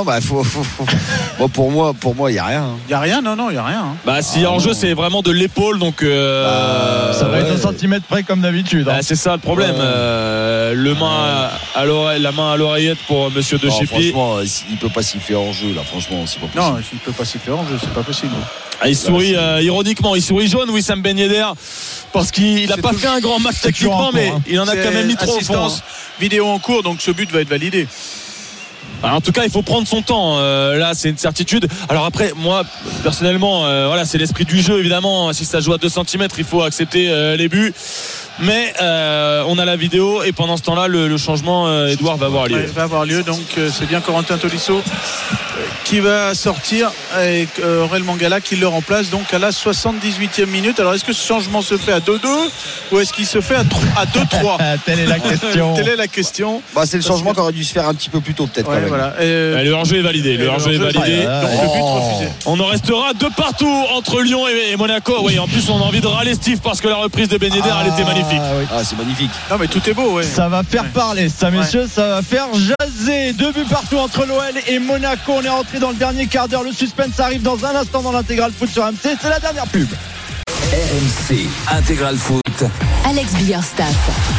pour moi il y a rien. Il y a rien, non, il y a rien. Si en jeu c'est vraiment de l'épaule donc ça va être un centimètre près comme d'habitude. C'est ça le problème. La main à l'oreillette pour monsieur De Chepi. Franchement, il peut pas siffler en jeu là, franchement, c'est pas possible. Non, il peut pas siffler en jeu, c'est pas possible. Il sourit ironiquement, il sourit jaune Wissam Ben Yedder parce qu'il n'a pas fait un grand match techniquement, mais il en a quand même mis trop au fond. Vidéo en cours, donc ce but va être validé. Alors, en tout cas il faut prendre son temps, là c'est une certitude. Alors après moi personnellement c'est l'esprit du jeu évidemment. Si ça joue à 2 cm il faut accepter les buts. Mais on a la vidéo et pendant ce temps-là le changement Edouard va avoir lieu. Ouais, va avoir lieu, donc c'est bien Corentin Tolisso qui va sortir avec Aurel Mangala qui le remplace donc à la 78e minute. Alors est-ce que ce changement se fait à 2-2 ou est-ce qu'il se fait à 2-3? Telle est la question. Telle est la question. C'est le changement qui aurait dû se faire un petit peu plus tôt peut-être. Ouais, voilà. Le hors-jeu est validé. Le hors-jeu est validé. Donc le but refusé. On en restera 2 partout entre Lyon et Monaco. Oui, en plus on a envie de râler Steve parce que la reprise de Ben Yedder elle était magnifique. magnifique. Oui. C'est magnifique. Non, mais tout est beau, ouais. Ça va faire parler, ça, messieurs, ça va faire jaser. 2 buts partout entre l'OL et Monaco. On est rentré dans le dernier quart d'heure. Le suspense arrive dans un instant dans l'intégral foot sur RMC. C'est la dernière pub. RMC Intégral Foot. Alex Biggerstaff.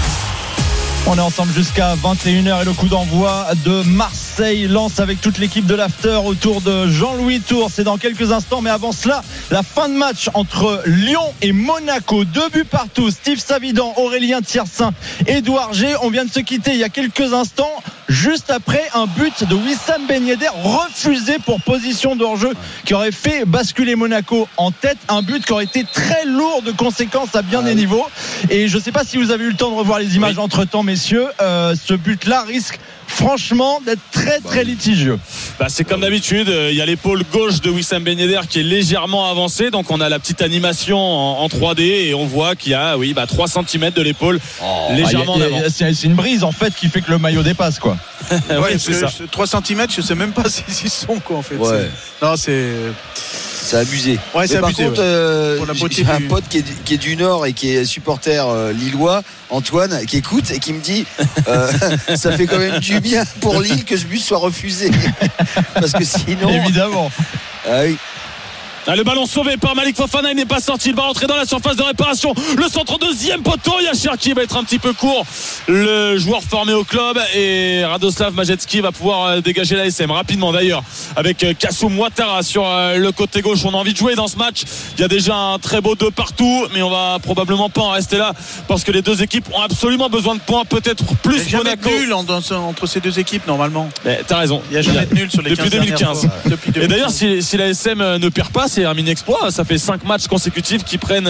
On est ensemble jusqu'à 21h et le coup d'envoi de Marseille-Lens avec toute l'équipe de l'After autour de Jean-Louis Tour. C'est dans quelques instants, mais avant cela, la fin de match entre Lyon et Monaco. 2 buts partout. Steve Savidan, Aurélien Thiersin, Édouard G. On vient de se quitter il y a quelques instants, juste après un but de Wissam Ben Yedder refusé pour position de hors-jeu qui aurait fait basculer Monaco en tête. Un but qui aurait été très lourd de conséquences à bien des niveaux. Et je ne sais pas si vous avez eu le temps de revoir les images entre-temps, messieurs. Ce but-là risque franchement d'être très litigieux. C'est comme d'habitude, il y a l'épaule gauche de Wissam Ben Yedder qui est légèrement avancée, donc on a la petite animation en 3D et on voit qu'il y a 3 cm de l'épaule légèrement en avant. C'est une brise en fait qui fait que le maillot dépasse, quoi. Ouais, c'est ça. 3 cm, je sais même pas s'ils sont, quoi, en fait. Ouais. Non, c'est abusé. Ouais, c'est abusé. Par contre, j'ai un pote qui est du Nord et qui est supporter lillois, Antoine, qui écoute et qui me dit ça fait quand même du bien pour Lille que ce but soit refusé. Parce que sinon. Évidemment. Oui. Le ballon sauvé par Malik Fofana, il n'est pas sorti, il va rentrer dans la surface de réparation. Le centre deuxième poteau, Yachir qui va être un petit peu court, le joueur formé au club, et Radoslav Majecki va pouvoir dégager la SM rapidement d'ailleurs avec Kassoum Ouattara sur le côté gauche. On a envie de jouer dans ce match, il y a déjà un très beau 2 partout, mais on va probablement pas en rester là parce que les deux équipes ont absolument besoin de points, peut-être plus Monaco. Il n'y a jamais de nul entre ces deux équipes normalement. T'as raison, il n'y a jamais de nul sur les depuis 15 2015. Depuis 2015. Et d'ailleurs si la SM ne perd pas, c'est un mini-exploit. Ça fait 5 matchs consécutifs qui prennent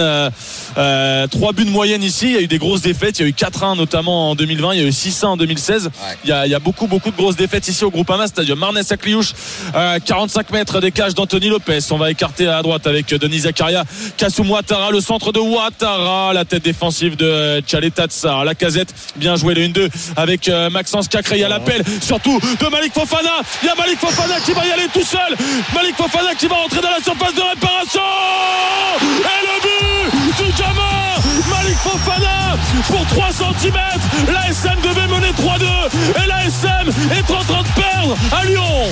3 buts de moyenne ici. Il y a eu des grosses défaites. Il y a eu 4-1 notamment en 2020. Il y a eu 6-1 en 2016. Il y a beaucoup de grosses défaites ici au Groupama Stadium. Marnès à Cliouche, 45 mètres des cages d'Anthony Lopez. On va écarter à droite avec Denis Zakaria, Kassoum Ouattara, le centre de Ouattara, la tête défensive de Tchaleta Tsar, la casette. Bien joué le 1-2 avec Maxence Cacré. Il y a l'appel surtout de Malik Fofana. Il y a Malik Fofana qui va y aller tout seul. Malik Fofana qui va rentrer dans la surface de réparation. Et le but du gamin Malik Fofana pour 3 cm. L'ASM devait mener 3-2 et l'ASM est en train de perdre à Lyon.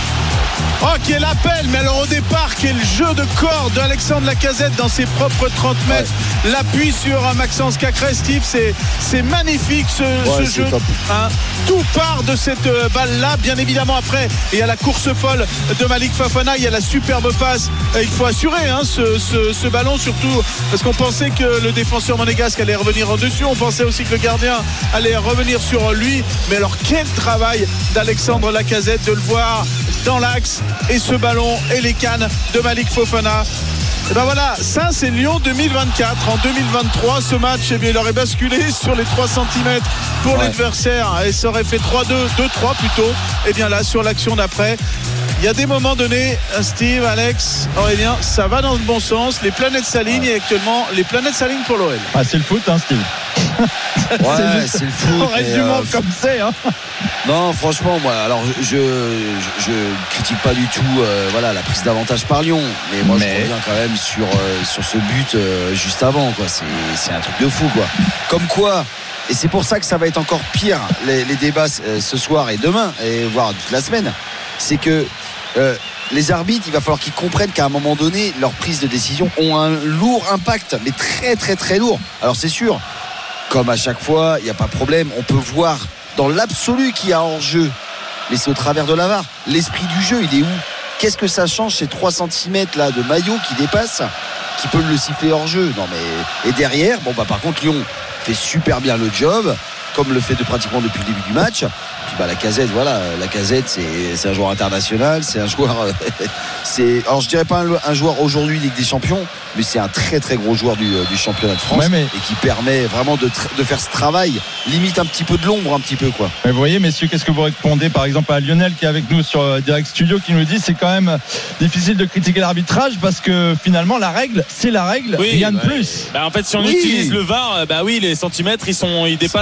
Quel appel, mais alors au départ, quel jeu de corps de Alexandre Lacazette dans ses propres 30 mètres. L'appui sur Maxence Cacré, Steve, c'est magnifique ce jeu. Tout part de cette balle-là, bien évidemment. Après, il y a la course folle de Malik Fofana, il y a la superbe passe. Il faut assurer ce ballon, surtout parce qu'on pensait que le défenseur monégasque allait revenir en dessus. On pensait aussi que le gardien allait revenir sur lui. Mais alors, quel travail d'Alexandre Lacazette de le voir dans l'axe, et ce ballon et les cannes de Malik Fofana. Et ben voilà, ça c'est Lyon 2024. En 2023, ce match, il aurait basculé sur les 3 cm pour l'adversaire et ça aurait fait 3-2, 2-3 plutôt. Et bien là, sur l'action d'après, il y a des moments donnés, Steve, Alex, Aurélien, ça va dans le bon sens. Les planètes s'alignent et actuellement, les planètes s'alignent pour l'OL. C'est le foot, Steve. C'est le foot. On reste du monde comme c'est. Non, franchement, moi, alors je critique pas du tout la prise d'avantage par Lyon, mais moi je reviens quand même sur ce but juste avant, quoi. C'est un truc de fou, quoi. Comme quoi. Et c'est pour ça que ça va être encore pire les débats ce soir et demain et voire toute la semaine. C'est que les arbitres, il va falloir qu'ils comprennent qu'à un moment donné, leurs prises de décision ont un lourd impact, mais très très très lourd. Alors c'est sûr, comme à chaque fois, il n'y a pas de problème, on peut voir dans l'absolu qu'il y a hors-jeu, mais c'est au travers de la VAR. L'esprit du jeu, il est où? Qu'est-ce que ça change ces 3 cm là de maillot qui dépassent, qui peuvent le siffler hors-jeu? Non mais, et derrière, par contre Lyon fait super bien le job, comme le fait pratiquement depuis le début du match. Puis Lacazette, Lacazette c'est un joueur international, c'est un joueur alors je dirais pas un joueur aujourd'hui Ligue des Champions, mais c'est un très très gros joueur du championnat de France, et qui permet vraiment de faire ce travail, limite un petit peu de l'ombre, un petit peu, quoi. Mais vous voyez, messieurs, qu'est-ce que vous répondez par exemple à Lionel qui est avec nous sur Direct Studio, qui nous dit c'est quand même difficile de critiquer l'arbitrage parce que finalement la règle c'est la règle, rien de plus. En fait, si on utilise le VAR, les centimètres ils dépassent la ligne,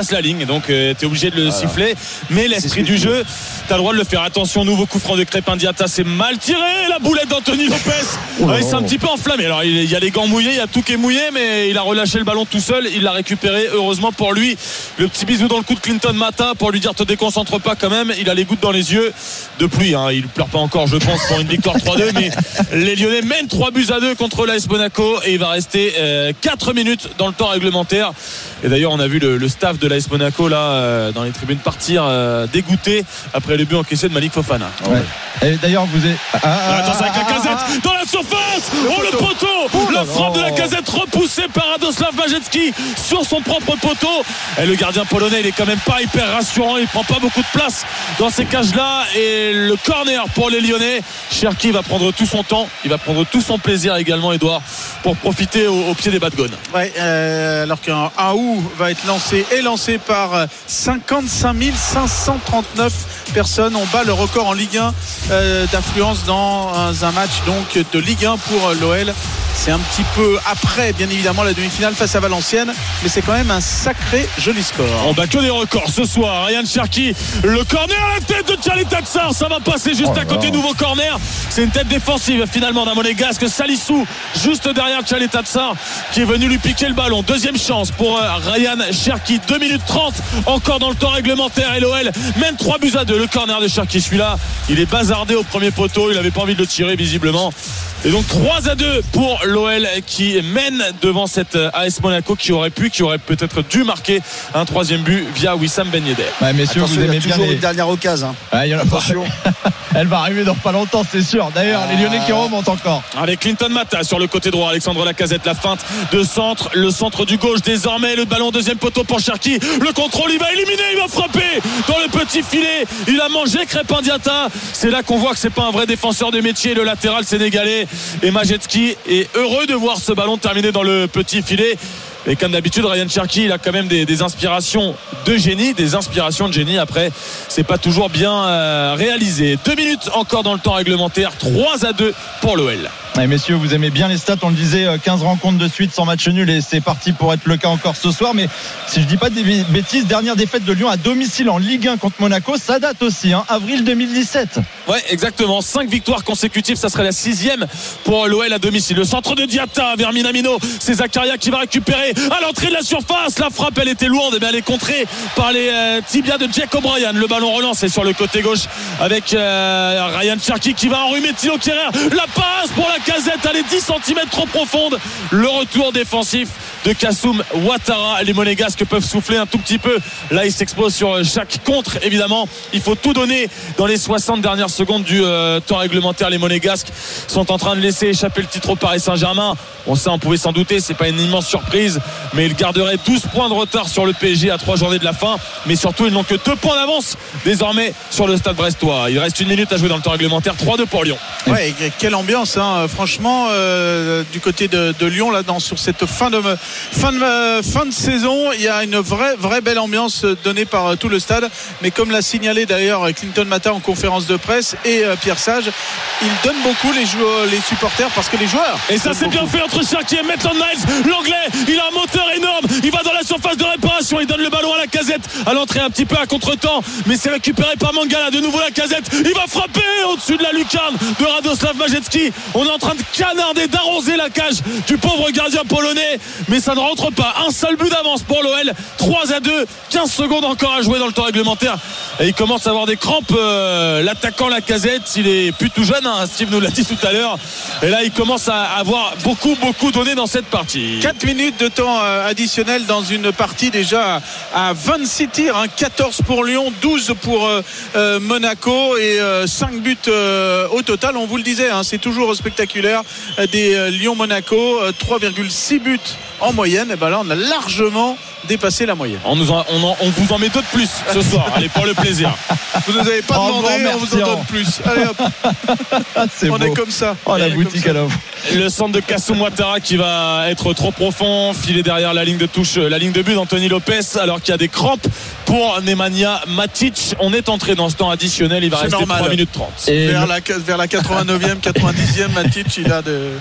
et donc tu es obligé de le siffler. Mais l'esprit du jeu, tu as le droit de le faire. Attention, nouveau coup franc de Crépin Diatta, c'est mal tiré. La boulette d'Anthony Lopez, il s'est un petit peu enflammé. Alors il y a les gants mouillés, il y a tout qui est mouillé, mais il a relâché le ballon tout seul. Il l'a récupéré, heureusement pour lui. Le petit bisou dans le cou de Clinton Mata pour lui dire te déconcentre pas quand même. Il a les gouttes dans les yeux de pluie, hein. Il pleure pas encore, je pense, pour une victoire 3-2, mais les Lyonnais mènent 3-2 contre l'AS Monaco et il va rester 4 minutes dans le temps réglementaire. Et d'ailleurs on a vu le staff de l'AS Monaco là dans les tribunes partir dégoûté après le but encaissé de Malik Fofana. Et d'ailleurs vous êtes attention avec la Casette dans la surface, le poteau, la frappe de la Casette repoussée par Radoslav Majecki sur son propre poteau. Et le gardien polonais, il est quand même pas hyper rassurant, il prend pas beaucoup de place dans ces cages là. Et le corner pour les Lyonnais, Cherki va prendre tout son temps, il va prendre tout son plaisir également, Edouard, pour profiter au pied des Badgones. Alors qu'un Aou va être lancé par 55 539 personnes. On bat le record en Ligue 1 d'affluence dans un match donc de Ligue 1 pour l'OL. C'est un petit peu après, bien évidemment, la demi-finale face à Valenciennes, mais c'est quand même un sacré joli score. On bat que des records ce soir. Ryan Cherki, le corner à la tête de Charlie Tatsar, ça va passer juste à côté. Nouveau corner, c'est une tête défensive finalement d'un Monégasque, Salissou juste derrière Charlie Tatsar qui est venu lui piquer le ballon. Deuxième chance pour Ryan Cherki, 2 minutes 30 encore dans le temps réglementaire et l'OL mène 3-2. Le corner de Cherki, celui-là il est bazardé au premier poteau, il avait pas envie de le tirer visiblement. Et donc 3-2 pour l'OL qui mène devant cette AS Monaco qui aurait peut-être dû marquer un 3e but via Wissam Ben Yedder. Messieurs, attention, vous aimez bien une dernière occasion. Attention. Elle va arriver dans pas longtemps, c'est sûr. D'ailleurs, les Lyonnais qui remontent encore. Avec Clinton Mata sur le côté droit, Alexandre Lacazette, la feinte de centre, le centre du gauche désormais, le ballon deuxième poteau pour Cherki, le contrôle, il va éliminer, il va frapper dans le petit filet, il a mangé Crépin Diatta. C'est là qu'on voit que c'est pas un vrai défenseur de métier, le latéral sénégalais. Et Majecki est heureux de voir ce ballon terminer dans le petit filet. Et comme d'habitude, Ryan Cherki, il a quand même des inspirations de génie. Après, c'est pas toujours bien réalisé. 2 minutes encore dans le temps réglementaire. 3-2 pour l'OL. Et messieurs, vous aimez bien les stats, on le disait, 15 rencontres de suite sans match nul et c'est parti pour être le cas encore ce soir. Mais si je dis pas des bêtises, dernière défaite de Lyon à domicile en Ligue 1 contre Monaco, ça date aussi, avril 2017. Ouais, exactement, 5 victoires consécutives, ça serait la 6e pour l'OL à domicile. Le centre de Diatta vers Minamino, c'est Zakaria qui va récupérer à l'entrée de la surface. La frappe, elle était lourde, et elle est contrée par les tibias de Jack O'Brien. Le ballon relancé sur le côté gauche avec Ryan Cherki qui va enrhumer Thilo Kehrer. La passe pour la Casette, elle est 10 cm trop profonde. Le retour défensif de Kassoum Ouattara. Les Monégasques peuvent souffler un tout petit peu. Là, ils s'exposent sur chaque contre. Évidemment, il faut tout donner dans les 60 dernières secondes du temps réglementaire. Les Monégasques sont en train de laisser échapper le titre au Paris Saint-Germain. On pouvait s'en douter, c'est pas une immense surprise, mais ils garderaient 12 points de retard sur le PSG à 3 journées de la fin. Mais surtout, ils n'ont que 2 points d'avance désormais sur le stade brestois. Il reste 1 minute à jouer dans le temps réglementaire. 3-2 pour Lyon. Ouais, quelle ambiance, franchement, du côté de Lyon là, sur cette fin de saison. Il y a une vraie belle ambiance donnée par tout le stade. Mais comme l'a signalé d'ailleurs Clinton Mata en conférence de presse et Pierre Sage, ils donnent beaucoup les supporters parce que les joueurs. Et ça c'est bien fait entre Cherki et Maitland-Niles. L'anglais, il a un moteur énorme, il va dans la surface de réparation, il donne le ballon à la Casette à l'entrée un petit peu à contre-temps, mais c'est récupéré par Mangala. De nouveau la Casette, il va frapper au-dessus de la lucarne de Radoslav Majecki. On est en train de canarder, d'arroser la cage du pauvre gardien polonais, mais ça ne rentre pas. Un seul but d'avance pour l'OL. 3-2, 15 secondes encore à jouer dans le temps réglementaire et il commence à avoir des crampes, l'attaquant la Casette. Il est plus tout jeune, Steve nous l'a dit tout à l'heure, et là il commence à avoir beaucoup donné dans cette partie. 4 minutes de temps additionnel dans une partie déjà à 26 tirs, 14 pour Lyon, 12 pour Monaco et 5 buts au total. On vous le disait, c'est toujours spectaculaire des Lyon-Monaco, 3,6 buts en moyenne. Et ben là on a largement dépassé la moyenne. On vous en met 2 de plus ce soir. Allez, pour le plaisir. Vous nous avez pas demandé, on vous en donne plus. Allez hop. On est comme ça. La boutique à l'offre. Le centre de Kassoum Ouattara qui va être trop profond, filer derrière la ligne de touche, la ligne de but d'Anthony Lopez, alors qu'il y a des crampes pour Nemanja Matic. On est entré dans ce temps additionnel, il va rester normal. 3 minutes 30. Et vers la 89e, 90e, Matic,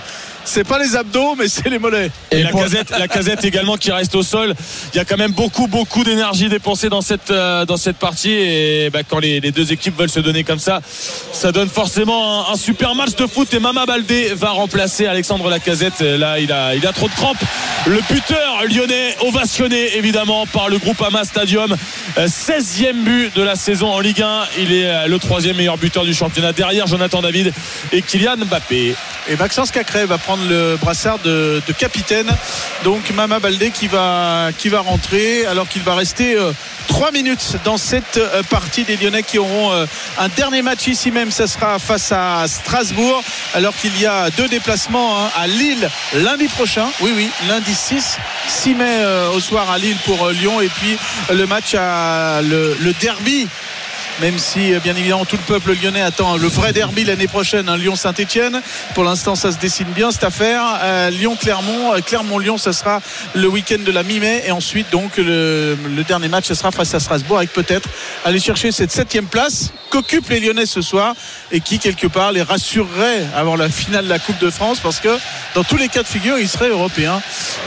c'est pas les abdos, mais c'est les mollets. Et la casette également qui reste au sol. Il y a quand même beaucoup d'énergie dépensée dans cette partie. Et quand les deux équipes veulent se donner comme ça donne forcément un super match de foot. Et Mama Baldé va remplacer Alexandre Lacazette. Là, il a trop de crampes. Le buteur lyonnais ovationné évidemment par le Groupama Stadium. 16e but de la saison en Ligue 1. Il est le 3e meilleur buteur du championnat derrière Jonathan David et Kylian Mbappé. Et Maxence Cacré va prendre le brassard de capitaine. Donc Mama Baldé qui va rentrer alors qu'il va rester 3 minutes dans cette partie. Des Lyonnais qui auront un dernier match ici même. Ça sera face à Strasbourg alors qu'il y a 2 déplacements à Lille lundi prochain. Oui, lundi 6 mai au soir à Lille pour Lyon. Et puis le match le derby, même si bien évidemment tout le peuple lyonnais attend le vrai derby l'année prochaine, Lyon-Saint-Etienne. Pour l'instant ça se dessine bien cette affaire. Lyon-Clermont, Clermont-Lyon, ça sera le week-end de la mi-mai. Et ensuite donc le dernier match, ça sera face à Strasbourg, avec peut-être aller chercher cette 7e place qu'occupent les Lyonnais ce soir et qui quelque part les rassurerait avant la finale de la Coupe de France, parce que dans tous les cas de figure ils seraient européens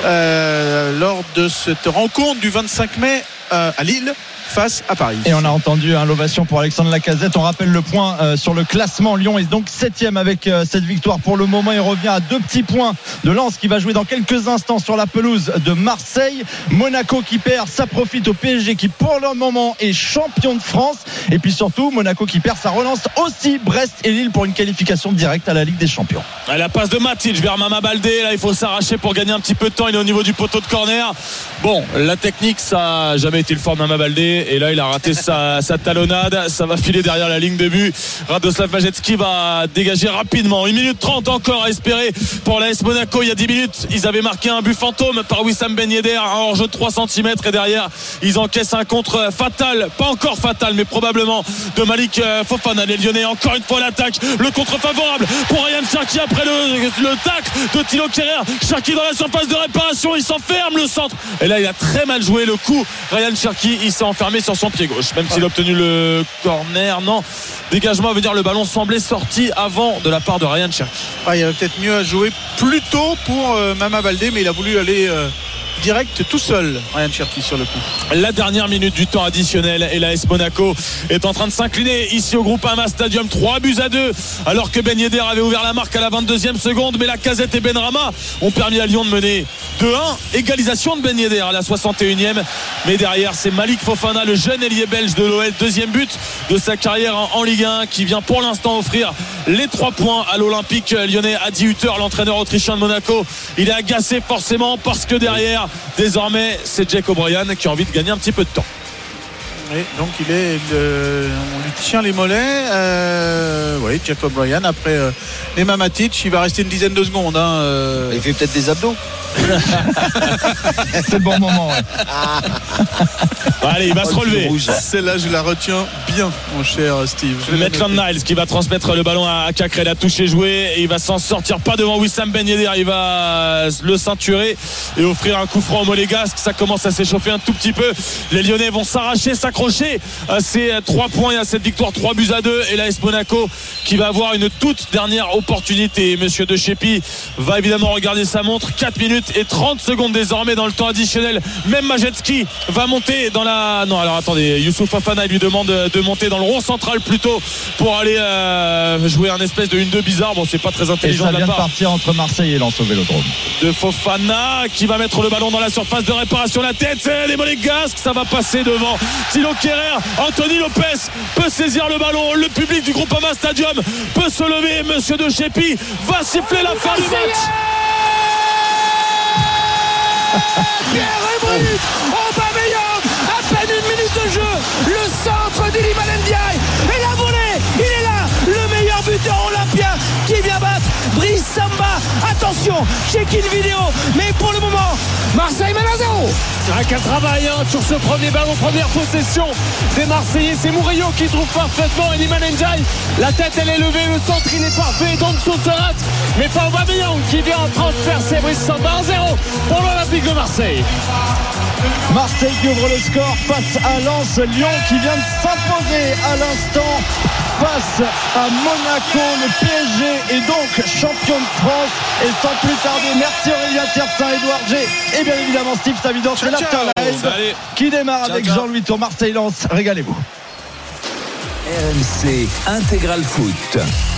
lors de cette rencontre du 25 mai à Lille face à Paris. Et on a entendu l'ovation pour Alexandre Lacazette. On rappelle le point sur le classement. Lyon est donc 7e avec cette victoire. Pour le moment, il revient à 2 petits points de Lens qui va jouer dans quelques instants sur la pelouse de Marseille. Monaco qui perd, ça profite au PSG qui pour le moment est champion de France. Et puis surtout, Monaco qui perd, ça relance aussi Brest et Lille pour une qualification directe à la Ligue des Champions. La passe de Matic vers Mama Baldé. Là, il faut s'arracher pour gagner un petit peu de temps. Il est au niveau du poteau de corner. Bon, la technique, ça n'a jamais été le fort de Mama Baldé. Et là il a raté sa talonnade, ça va filer derrière la ligne de but. Radoslav Majecki va dégager rapidement. 1 minute 30 encore à espérer pour l'AS Monaco. Il y a 10 minutes ils avaient marqué un but fantôme par Wissam Ben Yedder, un hors-jeu de 3 cm, et derrière ils encaissent un contre fatal, pas encore fatal mais probablement, de Malik Fofana. Les Lyonnais encore une fois l'attaque, le contre favorable pour Ryan Cherki après le tacle de Thilo Kehrer. Cherki dans la surface de réparation, il s'enferme, le centre, et là il a très mal joué le coup. Ryan Cherki, il s'est enfermé sur son pied gauche, même s'il a obtenu le corner. Non, dégagement, veut dire le ballon semblait sorti avant de la part de Ryan Cherki. Il y avait peut-être mieux à jouer plus tôt pour Mama Baldé, mais il a voulu aller direct tout seul, Ryan Cherki, sur le coup. La dernière minute du temps additionnel et l'AS Monaco est en train de s'incliner ici au Groupama Stadium, 3-2, alors que Ben Yedder avait ouvert la marque à la 22e seconde, mais Lacazette et Benrahma ont permis à Lyon de mener 2-1. Égalisation de Ben Yedder à la 61e, mais derrière c'est Malik Fofana, le jeune ailier belge de l'OL, 2e but de sa carrière en Ligue 1, qui vient pour l'instant offrir les 3 points à l'Olympique lyonnais. Adi Hütter, l'entraîneur autrichien de Monaco, il est agacé forcément parce que derrière désormais c'est Jack O'Brien qui a envie de gagner un petit peu de temps. Oui, donc on lui tient les mollets. Oui, Jack O'Brien après les Matic, il va rester une dizaine de secondes. Il fait peut-être des abdos. C'est le bon moment. Allez, il va se relever. Celle-là, je la retiens bien, mon cher Steve. Maitland Niles qui va transmettre le ballon à Cacré, la touche est jouée et il va s'en sortir pas devant Wissam Ben Yedder. Il va le ceinturer et offrir un coup franc au Monégasque. Ça commence à s'échauffer un tout petit peu. Les Lyonnais vont s'arracher, s'accrocher à ces 3 points et à cette victoire 3-2, et l'AS Monaco qui va avoir une toute dernière opportunité. Monsieur De Chepi va évidemment regarder sa montre. 4 minutes et 30 secondes désormais dans le temps additionnel. Même Majecki va monter dans la... Non, alors attendez, Youssouf Fofana lui demande de monter dans le rond central plutôt pour aller jouer un espèce de 1-2 bizarre. Bon, c'est pas très intelligent de la part. Ça vient de partir entre Marseille et Lens au Vélodrome. De Fofana qui va mettre le ballon dans la surface de réparation. La tête des Monégasques, ça va passer devant Thilo Kehrer. Anthony Lopez peut saisir le ballon. Le public du Groupama Stadium peut se lever. Monsieur De Chepi va siffler la fin du match. Pierre-Emerick Aubameyang, à peine 1 minute de jeu, le centre d'Iliman Ndiaye et la volée, il est là, le meilleur buteur olympien qui vient battre Brice Samba. Attention, check une vidéo, mais pour le moment Marseille mène à 0. Quel travail sur ce premier ballon, première possession des Marseillais. C'est Murillo qui trouve parfaitement Iliman Ndiaye. La tête elle est levée, le centre il est parfait, Danso se rate, mais pas Aubameyang qui vient transpercer Brice Samba. 1-0 pour l'Olympique de Marseille. Marseille qui ouvre le score face à Lens. Lyon qui vient de s'imposer à l'instant face à Monaco. Le PSG est donc champion de France et sans plus tarder. Merci Aurélien Tiersin, Edouard G et bien évidemment Steve Savidan. C'est l'Afterlife qui démarre avec Jean-Louis Tour, Marseille-Lens. Régalez-vous. RMC Intégral Foot.